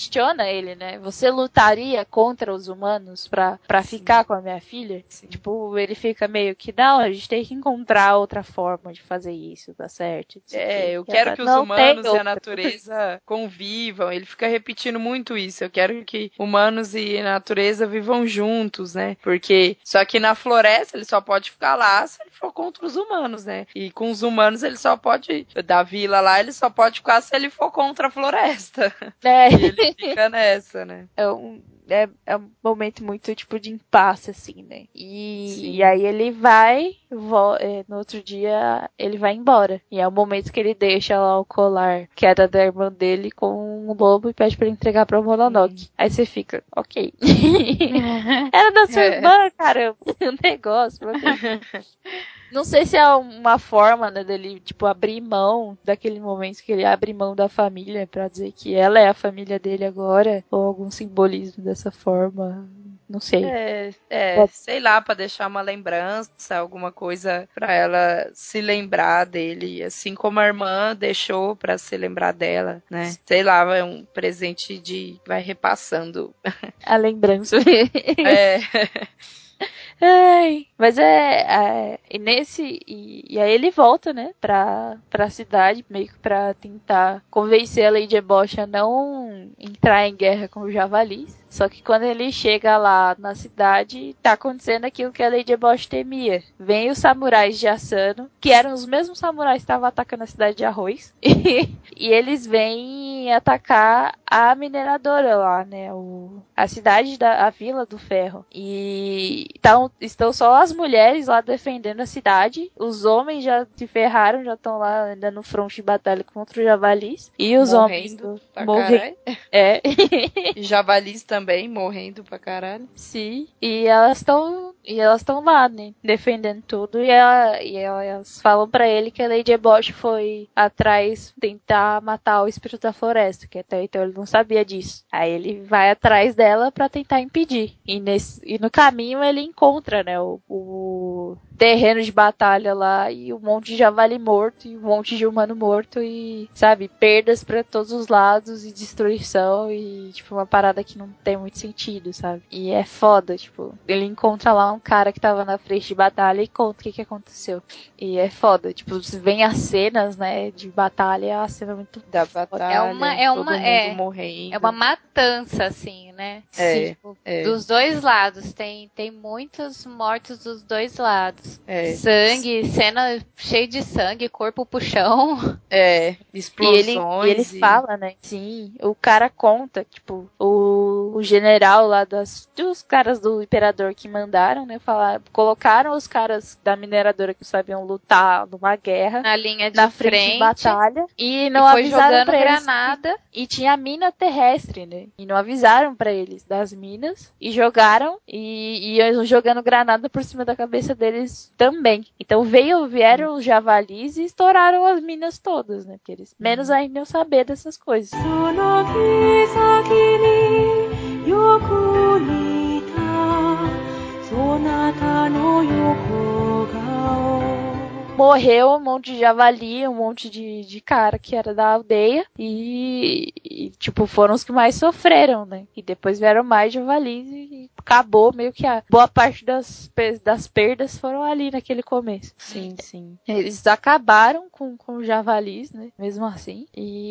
questiona ele, né? Você lutaria contra os humanos pra, pra ficar com a minha filha? Sim. Tipo, ele fica meio que, não, a gente tem que encontrar outra forma de fazer isso, tá certo? É, eu E quero ela, que os "Não humanos tem e a outra." natureza convivam. Ele fica repetindo muito isso. Eu quero que humanos e natureza vivam juntos, né? Porque só que na floresta ele só pode ficar lá se ele for contra os humanos, né? E com os humanos ele só pode, da vila lá, ele só pode ficar se ele for contra a floresta. É. E ele fica nessa, né? É um, é, é um momento muito, tipo, de impasse, assim, né? E, Sim. e aí ele vai, vo, é, no outro dia, ele vai embora. E é o momento que ele deixa lá o colar, que era da irmã dele, com um lobo e pede pra ele entregar pra Mononoke. Hum. Aí você fica, ok. Era da sua É. irmã, cara, o negócio. Ok. Não sei se é uma forma, né, dele, tipo, abrir mão daquele momento que ele abre mão da família pra dizer que ela é a família dele agora, ou algum simbolismo dessa forma, não sei. É, é, sei lá, pra deixar uma lembrança, alguma coisa pra ela se lembrar dele, assim como a irmã deixou pra se lembrar dela, né? Sei lá, é um presente de... vai repassando. A lembrança. É. Ai, mas é, é e nesse e, e aí ele volta, né, pra, pra cidade, meio que pra tentar convencer a Lady Ebosh a não entrar em guerra com os javalis. Só que quando ele chega lá na cidade, tá acontecendo aquilo que a Lady Ebosh temia. Vem os samurais de Asano, que eram os mesmos samurais que estavam atacando a cidade de Arroz, e, e eles vêm atacar a mineradora lá, né, o, a cidade da a Vila do Ferro. E tão, estão só as mulheres lá defendendo a cidade, os homens já se ferraram, já estão lá ainda no fronte de batalha contra os javalis, e os morrendo homens pra morrendo. caralho. É. E javalis também morrendo pra caralho. Sim. E elas estão e elas estão lá, né, defendendo tudo, e, ela, e elas falam pra ele que a Lady Ebosh foi atrás tentar matar o espírito da floresta, que até então ele não sabia disso. Aí ele vai atrás dela pra tentar impedir. E, nesse, e no caminho ele encontra, né, o, o terreno de batalha lá e um monte de javali morto e um monte de humano morto e, sabe, perdas pra todos os lados e destruição e, tipo, uma parada que não tem muito sentido, sabe? E é foda, tipo, ele encontra lá um cara que tava na frente de batalha e conta o que que aconteceu. E é foda, tipo, vem as cenas, né, de batalha, é uma cena muito da foda. batalha, É uma, é todo uma, mundo é, morrendo. é uma matança, assim, né? É, tipo, é. Dos dois lados, tem, tem muitos mortos dos dois lados. É. Sangue, cena cheia de sangue, corpo pro chão. É, E ele, explosões. e ele fala, né? Sim, o cara conta, tipo, o, o general lá das, dos caras do imperador que mandaram, né? Falar, colocaram os caras da mineradora que sabiam lutar numa guerra Na linha de na frente, frente de batalha e não e foi avisaram jogando pra eles granada. que, e tinha mina terrestre, né? E não avisaram pra eles das minas e jogaram e, e jogando granada por cima da cabeça deles também. Então veio, vieram os javalis e estouraram as minas todas, né? Porque eles menos ainda iam saber dessas coisas. その木先によく似たそなたの横顔 Morreu um monte de javali, um monte de, de cara que era da aldeia e, e, tipo, foram os que mais sofreram, né? E depois vieram mais javalis e acabou meio que a boa parte das, das perdas foram ali naquele começo. Sim, sim. Eles acabaram com, com os javalis, né? Mesmo assim.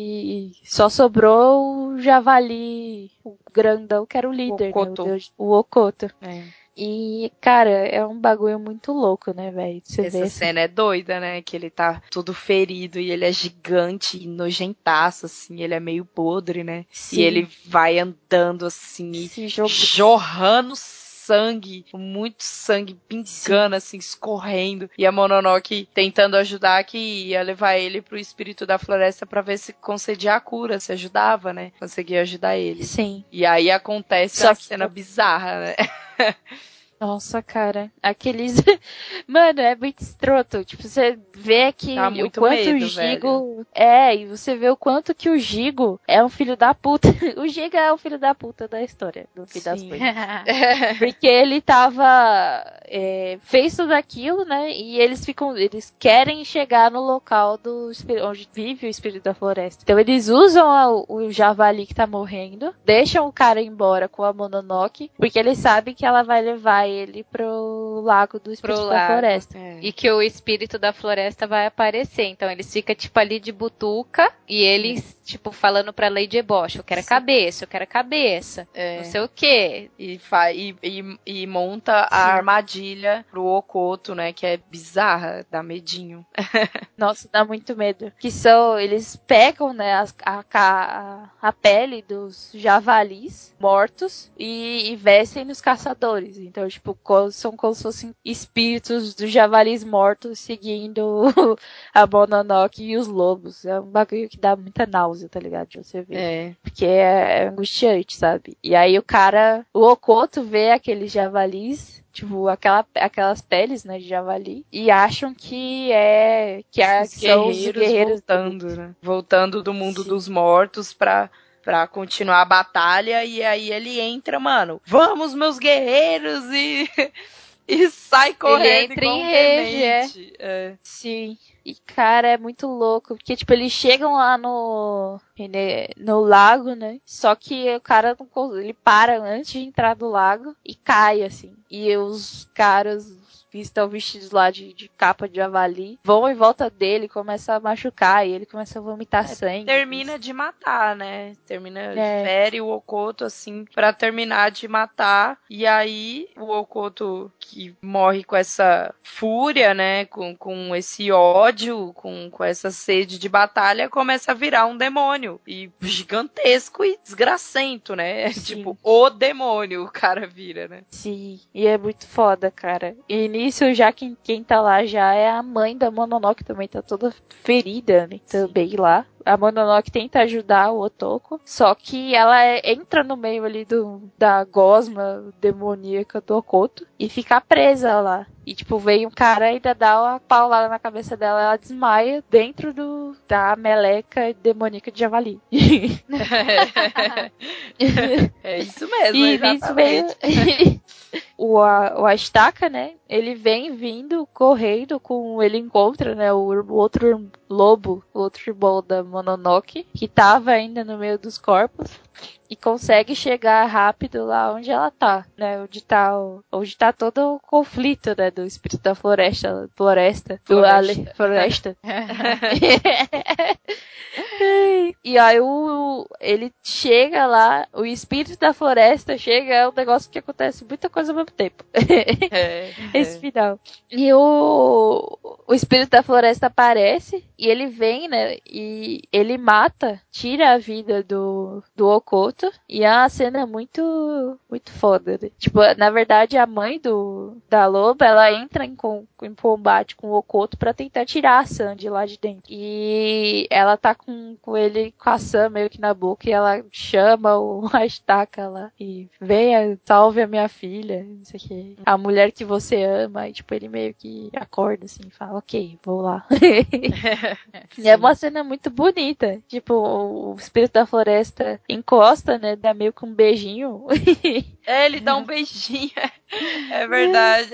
E só sobrou o javali, o grandão, que era o líder, O Okoto. né? O, deus, o Okoto. É. E, cara, é um bagulho muito louco, né, velho? Essa cena é doida, né? Que ele tá todo ferido e ele é gigante e nojentaço, assim. Ele é meio podre, né? Sim. E ele vai andando, assim, Se jog... jorrando sangue, muito sangue pingando, assim, escorrendo. E a Mononoke tentando ajudar, que ia levar ele pro espírito da floresta pra ver se concedia a cura, se ajudava, né? Conseguia ajudar ele. Sim. E aí acontece Só a que... cena bizarra, né? Nossa, cara. Aqueles. Mano, é muito escroto. Tipo, você vê que Dá o muito quanto medo, o Gigo. É, e você vê o quanto que o Gigo é um filho da puta. O Gigo é o filho da puta da história, no fim das Sim. coisas. Porque ele tava. É, fez tudo aquilo, né? E eles ficam. Eles querem chegar no local do onde vive o espírito da floresta. Então eles usam a, o javali que tá morrendo, deixam o cara embora com a Mononoke, porque eles sabem que ela vai levar ele pro lago do espírito Pro da lago. floresta. É. E que o espírito da floresta vai aparecer. Então eles ficam, tipo, ali de butuca. E eles, tipo, falando pra Lady Ebosh, eu quero a cabeça, eu quero a cabeça. É. Não sei o quê. E, fa e, e, e monta a armadilha pro Okoto, né? Que é bizarra, dá medinho. Nossa, dá muito medo. Que são, eles pegam, né, as, a, a, a pele dos javalis mortos e, e vestem nos caçadores. Então, tipo, são como se fossem espíritos dos javalis mortos seguindo a Mononoke e os lobos. É um bagulho que dá muita náusea, tá ligado? De você ver. É. Porque é, é angustiante, sabe? E aí o cara, o Okoto vê aqueles javalis, tipo, aquela, aquelas peles, né, de javali, e acham que é, que é, Os são os guerreiros, guerreiros voltando, né? Voltando do mundo Sim. dos mortos pra, pra continuar a batalha. E aí ele entra, mano. Vamos, meus guerreiros! E, e sai correndo entra igual em um rage, demente. É. Sim. E, cara, é muito louco. Porque, tipo, eles chegam lá no... no lago, né? Só que o cara não consegue, ele para antes de entrar no lago e cai, assim. E os caras que estão vestidos lá de, de capa de javali vão em volta dele, começam a machucar e ele começa a vomitar É, sangue. termina de matar, né? Termina, É. fere o Okoto, assim, pra terminar de matar. E aí, o Okoto, que morre com essa fúria, né? Com, com esse ódio, com, com essa sede de batalha, começa a virar um demônio. E gigantesco e desgracento, né? É tipo, o demônio o cara vira, né? Sim, e é muito foda, cara. E nisso, já quem, quem tá lá já é a mãe da Mononoke, também tá toda ferida, né? Também lá. A Mononoke tenta ajudar o Otoko, só que ela é, entra no meio ali do, da gosma demoníaca do Okoto e fica presa lá. E, tipo, vem um cara e ainda dá uma paulada na cabeça dela, ela desmaia dentro do, da meleca demoníaca de javali. É isso mesmo, E nisso veio o, a, o Astaka, né? Ele vem vindo, correndo, com ele encontra, né? O, o outro lobo, o outro irmão da Mononoke, que tava ainda no meio dos corpos. E consegue chegar rápido lá onde ela tá, né? Onde tá, o, onde tá todo o conflito, né? Do espírito da floresta, floresta, do Floresta. Ale, floresta. E aí o, ele chega lá, o espírito da floresta chega, é um negócio que acontece muita coisa ao mesmo tempo. É, Esse é. final. E o, o espírito da floresta aparece e ele vem, né? E ele mata, tira a vida do, do Okoto. E é uma cena muito, muito foda, né? Tipo, na verdade, a mãe do, da loba, ela entra em, com, em combate com o Okoto pra tentar tirar a Sandy lá de dentro. E ela tá com, com ele, com a Sam meio que na boca, e ela chama o Astaka lá. E venha, salve a minha filha, não sei o que. A mulher que você ama. E, tipo, ele meio que acorda, assim, e fala, ok, vou lá. E é uma cena muito bonita. Tipo, o espírito da floresta encosta, né? Dá meio que um beijinho. É, ele dá um beijinho. É verdade.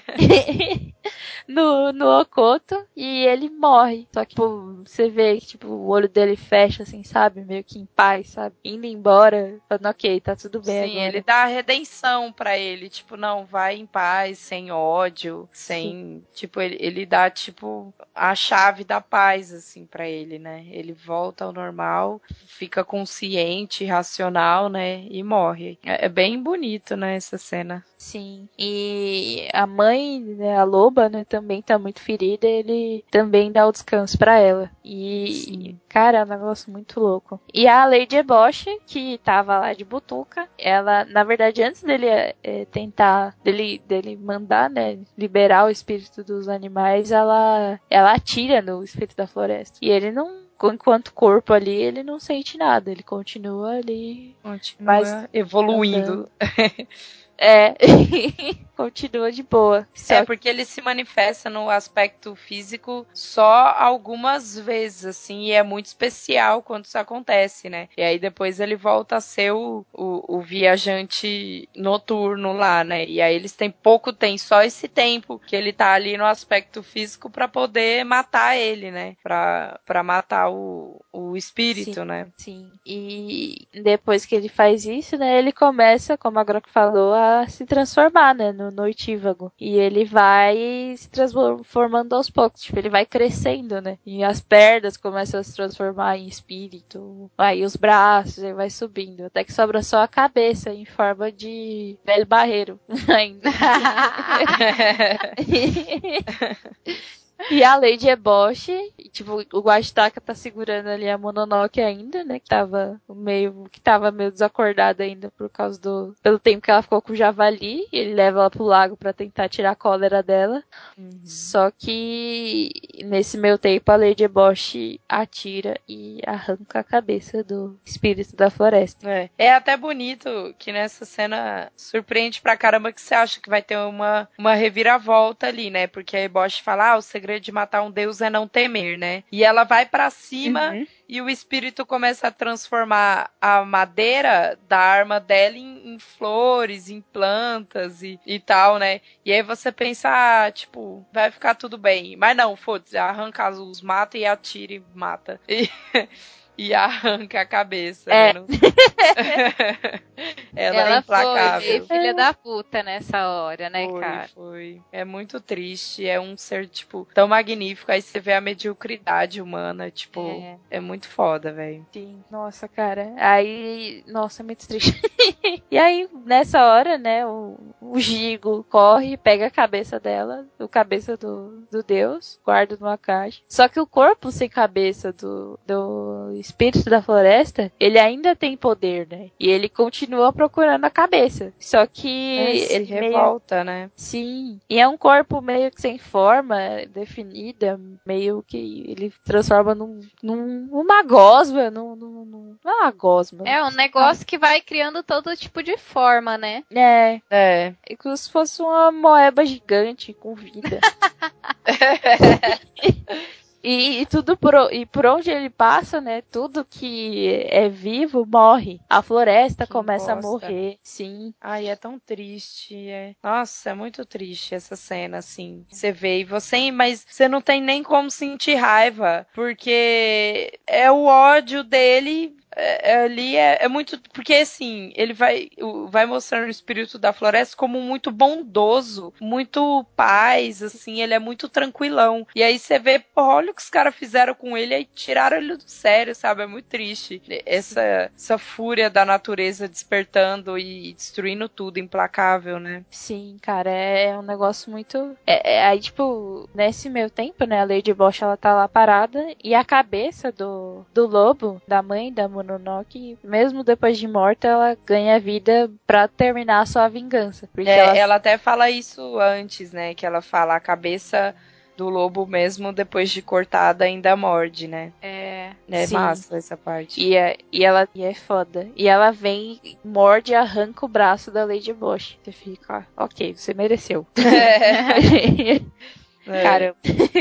no, no Okoto. E ele morre. Só que, tipo, você vê que, tipo, o olho dele fecha, assim, sabe? Meio que em paz, sabe? Indo embora, falando, ok, tá tudo bem Sim, agora. ele dá a redenção pra ele. Tipo, não, vai em paz, sem ódio, sem... Sim. Tipo, ele, ele dá, tipo, a chave da paz, assim, pra ele, né? Ele volta ao normal, fica consciente, racional, né? E morre. É, é bem bonito, né, essa cena. Sim. E a mãe, né, a loba, né, também tá muito ferida, ele também dá o descanso pra ela. E, Sim. cara, é um negócio muito louco. E a Lady Ebosh, que tava lá de butuca, ela, na verdade, antes dele é, tentar, dele, dele mandar, né, liberar o espírito dos animais, ela, ela atira no espírito da floresta. E ele não, enquanto corpo ali, ele não sente nada, ele continua ali. Continua Mas evoluindo. É. continua de boa. Só É, porque ele se manifesta no aspecto físico só algumas vezes, assim, e é muito especial quando isso acontece, né? E aí depois ele volta a ser o, o, o viajante noturno lá, né? E aí eles têm pouco, tem só esse tempo que ele tá ali no aspecto físico pra poder matar ele, né? Pra, pra matar o, o espírito, sim, né? sim. E depois que ele faz isso, né, ele começa, como a Grok falou, a se transformar, né, no noitívago. E ele vai se transformando aos poucos, tipo, ele vai crescendo, né? E as pernas começam a se transformar em espírito, aí os braços, aí vai subindo, até que sobra só a cabeça em forma de velho barreiro ainda. E a Lady Eboshi, tipo, o Guaxtaka tá segurando ali a Mononoke ainda, né, que tava meio, que tava meio desacordada ainda por causa do, pelo tempo que ela ficou com o Javali, e ele leva ela pro lago pra tentar tirar a cólera dela. Uhum. Só que nesse meio tempo a Lady Eboshi atira e arranca a cabeça do espírito da floresta. É. É até bonito que nessa cena surpreende pra caramba que você acha que vai ter uma, uma reviravolta ali, né? Porque a Eboshi fala, ah, o segredo de matar um deus é não temer, né? E ela vai pra cima uhum. e o espírito começa a transformar a madeira da arma dela em, em flores, em plantas e, e tal, né? E aí você pensa, ah, tipo, vai ficar tudo bem. Mas não, foda-se, arranca os mata e atira e mata. E... E arranca a cabeça, é. né? Ela, Ela é implacável. foi filha da puta nessa hora, né, foi, cara? Foi, É muito triste. É um ser, tipo, tão magnífico. Aí você vê a mediocridade humana. Tipo, é, é muito foda, velho. Sim, nossa, cara. Aí, nossa, é muito triste. E aí, nessa hora, né, o, o Gigo corre, pega a cabeça dela, o cabeça do, do deus, guarda numa caixa. Só que o corpo sem cabeça do, do espírito da floresta, ele ainda tem poder, né? E ele continua procurando a cabeça. Só que é, se ele revolta, meio... né? Sim. E é um corpo meio que sem forma definida, meio que ele transforma num, num uma gosma, num, num, num, não é uma gosma. É um negócio ah. que vai criando todo tipo de forma, né? É. É. É como se fosse uma moeba gigante com vida. E, e tudo por, e por onde ele passa, né? Tudo que é vivo morre. A floresta que começa bosta. a morrer. Sim. Ai, é tão triste. É. Nossa, é muito triste essa cena, assim. Você vê e você, mas você não tem nem como sentir raiva, porque é o ódio dele. É, é, ali é, é muito... Porque, assim, ele vai, vai mostrando o espírito da floresta como muito bondoso, muito paz, assim, ele é muito tranquilão. E aí você vê, pô, olha o que os caras fizeram com ele, aí tiraram ele do sério, sabe? É muito triste. Essa, essa fúria da natureza despertando e destruindo tudo, implacável, né? Sim, cara, é, é um negócio muito... É, é, aí, tipo, nesse meio tempo, né, a Lady Bosch, ela tá lá parada, e a cabeça do, do lobo, da mãe da Mononoke, mesmo depois de morta, ela ganha vida pra terminar a sua vingança. Porque é, ela... ela até fala isso antes, né? Que ela fala a cabeça do lobo mesmo, depois de cortada, ainda morde, né? É. É Sim. massa essa parte. E é, e ela e é foda. E ela vem, morde e arranca o braço da Lady Bosch. Você fica, ah, ok, você mereceu. É. Caramba.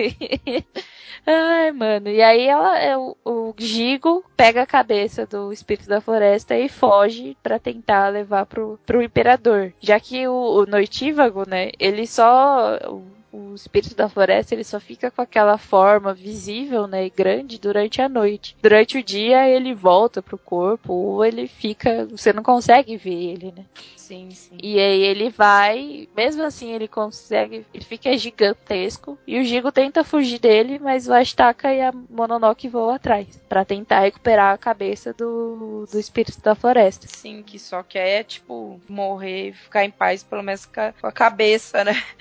Ai, mano. E aí ela, é, o, o Gigo pega a cabeça do espírito da floresta e foge pra tentar levar pro, pro imperador. Já que o, o noitívago, né, ele só... O, o espírito da floresta, ele só fica com aquela forma visível, né, e grande durante a noite. Durante o dia, ele volta pro corpo, ou ele fica... Você não consegue ver ele, né? Sim, sim. E aí ele vai, mesmo assim ele consegue, ele fica gigantesco, e o Gigo tenta fugir dele, mas o Ashtaka e a Mononoke voam atrás, pra tentar recuperar a cabeça do, do espírito da floresta. Sim, que só quer, tipo, morrer e ficar em paz, pelo menos com a, com a cabeça, né?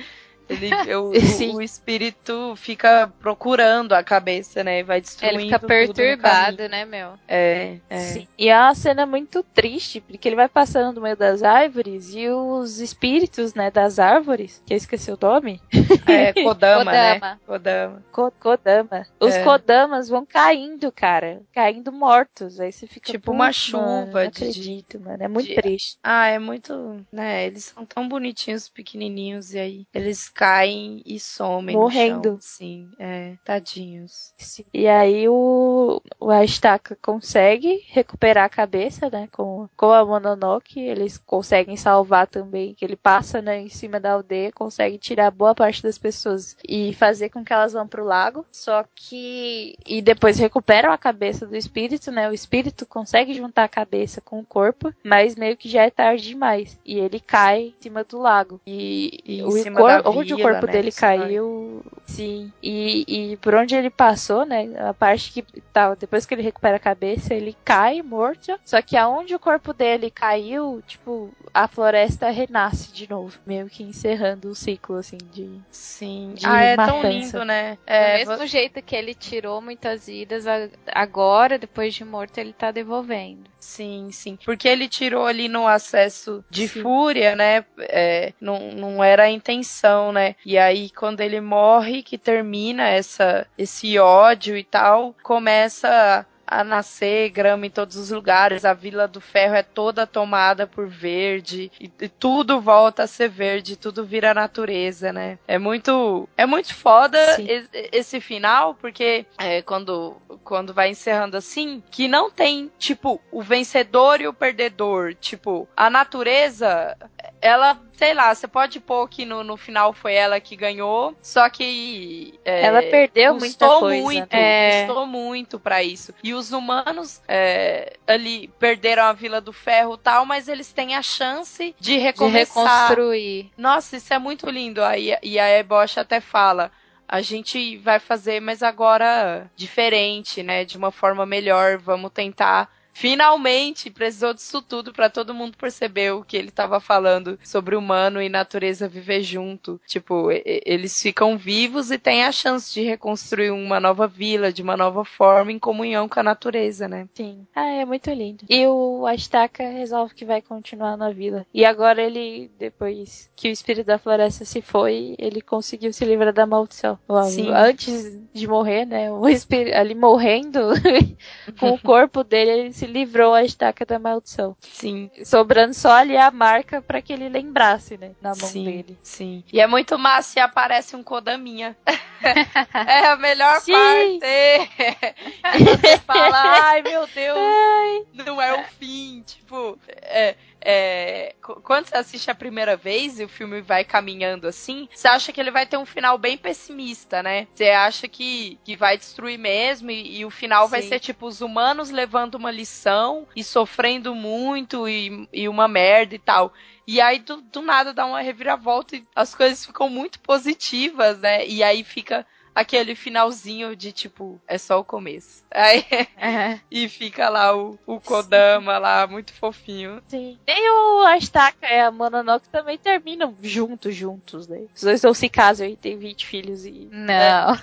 Ele, o, o espírito fica procurando a cabeça, né? Vai destruindo. Ele fica perturbado, né, meu? É, é. Sim. E é uma cena muito triste, porque ele vai passando no meio das árvores e os espíritos, né, das árvores, que eu esqueci o nome. É, Kodama, né? Kodama. Kodama. Ko- Kodama. Os É. Kodamas vão caindo, cara. Caindo mortos. Aí você fica... Tipo uma "Putz, chuva mano, não de- acredito, mano. É muito de- triste. Ah, é muito, né? Eles são tão bonitinhos, pequenininhos, e aí eles caem e somem Morrendo. no chão. Sim, é, tadinhos. Sim. E aí o, o Ashitaka consegue recuperar a cabeça, né, com, com a Mononoke. Eles conseguem salvar também, que ele passa, né, em cima da aldeia, consegue tirar boa parte das pessoas e fazer com que elas vão pro lago. Só que... E depois recuperam a cabeça do espírito, né, o espírito consegue juntar a cabeça com o corpo, mas meio que já é tarde demais. E ele cai em cima do lago. E, E em o cima cor- da onde o vila, corpo né, dele que sai. caiu... Sim. E, e por onde ele passou, né? A parte que tá, depois que ele recupera a cabeça, ele cai morto. Só que aonde o corpo dele caiu, tipo, a floresta renasce de novo, meio que encerrando o ciclo, assim, de. Sim. De Ah, é tão matança. lindo, né? Do É, mesmo vo- jeito que ele tirou muitas vidas, a- agora, depois de morto, ele tá devolvendo. Sim, sim. Porque ele tirou ali no acesso de Sim. fúria, né? É, não, não era a intenção, né? E aí, quando ele morre, que termina essa, esse ódio e tal, começa a nascer grama em todos os lugares. A Vila do Ferro é toda tomada por verde e, e tudo volta a ser verde, tudo vira natureza, né? É muito, é muito foda Sim. esse, esse final, porque é, quando, quando vai encerrando assim, que não tem, tipo, o vencedor e o perdedor. Tipo, a natureza, ela, sei lá, você pode pôr que no, no final foi ela que ganhou, só que é, Ela perdeu muita custou coisa, muito, né? É. custou muito pra isso. E os humanos é, ali perderam a Vila do Ferro e tal, mas eles têm a chance de De recomeçar. reconstruir. Nossa, isso é muito lindo. Aí, e a Ebosh até fala, a gente vai fazer, mas agora diferente, né? De uma forma melhor, vamos tentar. Finalmente, precisou disso tudo pra todo mundo perceber o que ele tava falando sobre humano e natureza viver junto. Tipo, e- e- eles ficam vivos e têm a chance de reconstruir uma nova vila, de uma nova forma, em comunhão com a natureza, né? Sim. Ah, é muito lindo. E o Ashitaka resolve que vai continuar na vila. E agora ele, depois que o espírito da floresta se foi, ele conseguiu se livrar da maldição. Sim. Antes de morrer, né? O espírito ali morrendo, com o corpo dele, ele se livrou a estaca da maldição. Sim. Sobrando só ali a marca pra que ele lembrasse, né? Na mão Sim, dele. sim. E é muito massa e aparece um Kodaminha. É a melhor Sim. parte. E você fala, ai meu Deus, não é o fim. Tipo, é, é, qu- quando você assiste a primeira vez e o filme vai caminhando assim, você acha que ele vai ter um final bem pessimista, né? Você acha que, que vai destruir mesmo e, e o final vai Sim. ser tipo os humanos levando uma lição e sofrendo muito e, e uma merda e tal. E aí, do, do nada, dá uma reviravolta e as coisas ficam muito positivas, né? E aí fica aquele finalzinho de, tipo, é só o começo. Aí, É. e fica lá o, o Kodama lá, muito fofinho. Sim. E o Ashitaka e a Mononoke também terminam juntos, juntos, né? Os dois não se casam e têm vinte filhos e... Não.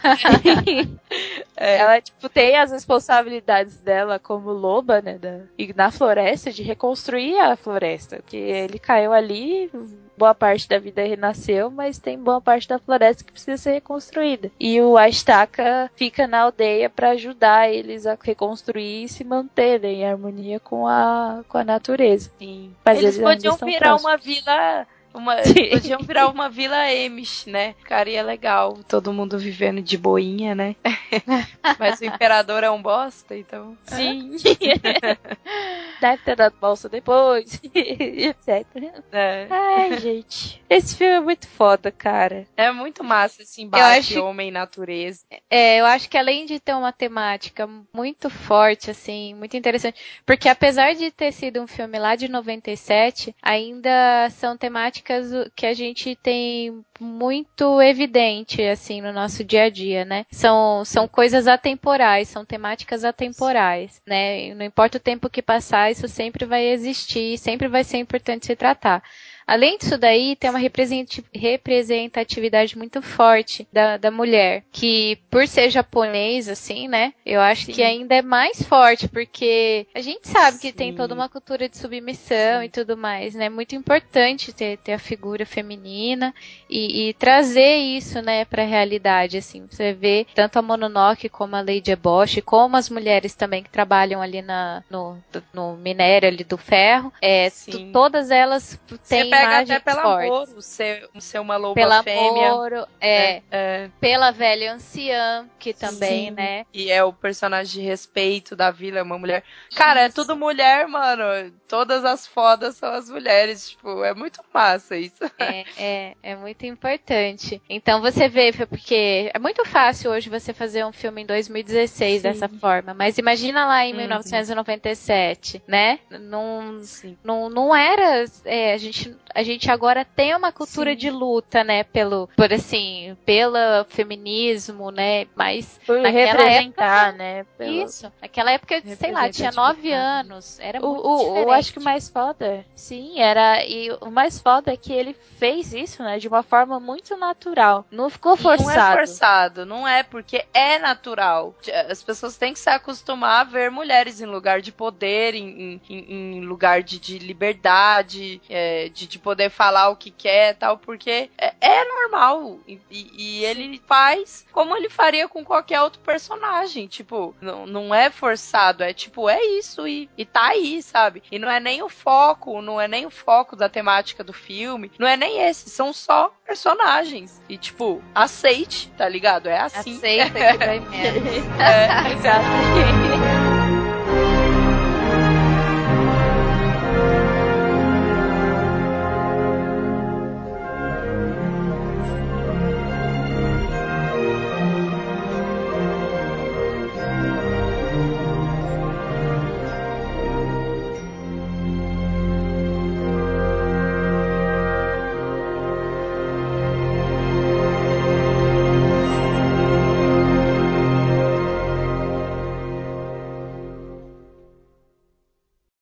É, Ela, tipo, tem as responsabilidades dela como loba, né, da, e na floresta, de reconstruir a floresta, porque ele caiu ali, boa parte da vida renasceu, mas tem boa parte da floresta que precisa ser reconstruída. E o Ashitaka fica na aldeia pra ajudar eles a reconstruir e se manterem em harmonia com a, com a natureza. sim. Mas Eles eles ainda podiam estão virar próximos. uma vila... Uma, Sim. podiam virar uma vila Amish, né? Ficaria legal, todo mundo vivendo de boinha, né? Mas o imperador é um bosta, então... Sim. Deve ter dado bolsa depois, etcétera. É. Ai, gente. Esse filme é muito foda, cara. É muito massa esse embate acho- homem e natureza. É, eu acho que além de ter uma temática muito forte, assim, muito interessante, porque apesar de ter sido um filme lá de noventa e sete, ainda são temáticas que a gente tem muito evidente, assim, no nosso dia a dia, né? São, são coisas atemporais, são temáticas atemporais, né? Não importa o tempo que passar, isso sempre vai existir, sempre vai ser importante se tratar. além disso daí, tem uma represent- representatividade muito forte da, da mulher, que por ser japonês, assim, né, eu acho Sim. que ainda é mais forte, porque a gente sabe Sim. que tem toda uma cultura de submissão Sim. e tudo mais, né, muito importante ter, ter a figura feminina e, e trazer isso, né, pra realidade, assim, você vê tanto a Mononoke como a Lady Eboshi, como as mulheres também que trabalham ali na, no, no minério ali do ferro, é, tu, todas elas têm Você pega imagens até pelo fortes. amor, ser, ser uma loba pela fêmea. Amor, é, né? é. Pela velha anciã, que também, Sim. né? E é o personagem de respeito da vila, é uma mulher. Cara, isso. É tudo mulher, mano. Todas as fodas são as mulheres, tipo, é muito massa isso. É, é, é muito importante. Então você vê, porque é muito fácil hoje você fazer um filme em dois mil e dezesseis Sim. dessa forma, mas imagina lá em uhum. mil novecentos e noventa e sete, né? Não, não, não era, é, a gente, a gente agora tem uma cultura Sim. de luta, né, pelo, por assim, pelo feminismo, né, mas por naquela representar, época, né, pelo... isso, naquela época, sei lá, tinha nove anos, era o, muito o, diferente. Eu acho que o mais foda, sim, era, e o mais foda é que ele fez isso, né, de uma forma muito natural, não ficou forçado. Não é forçado, não é, porque é natural. As pessoas têm que se acostumar a ver mulheres em lugar de poder, em, em, em lugar de, de liberdade, é, de, de poder falar o que quer e tal, porque é, é normal. E, e ele faz como ele faria com qualquer outro personagem. Tipo, não, não é forçado, é tipo, é isso e, e tá aí, sabe? E não é nem o foco, não é nem o foco da temática do filme, não é nem esse, são só personagens. E tipo, aceite, tá ligado? É assim. Aceita que dói menos. é, exato.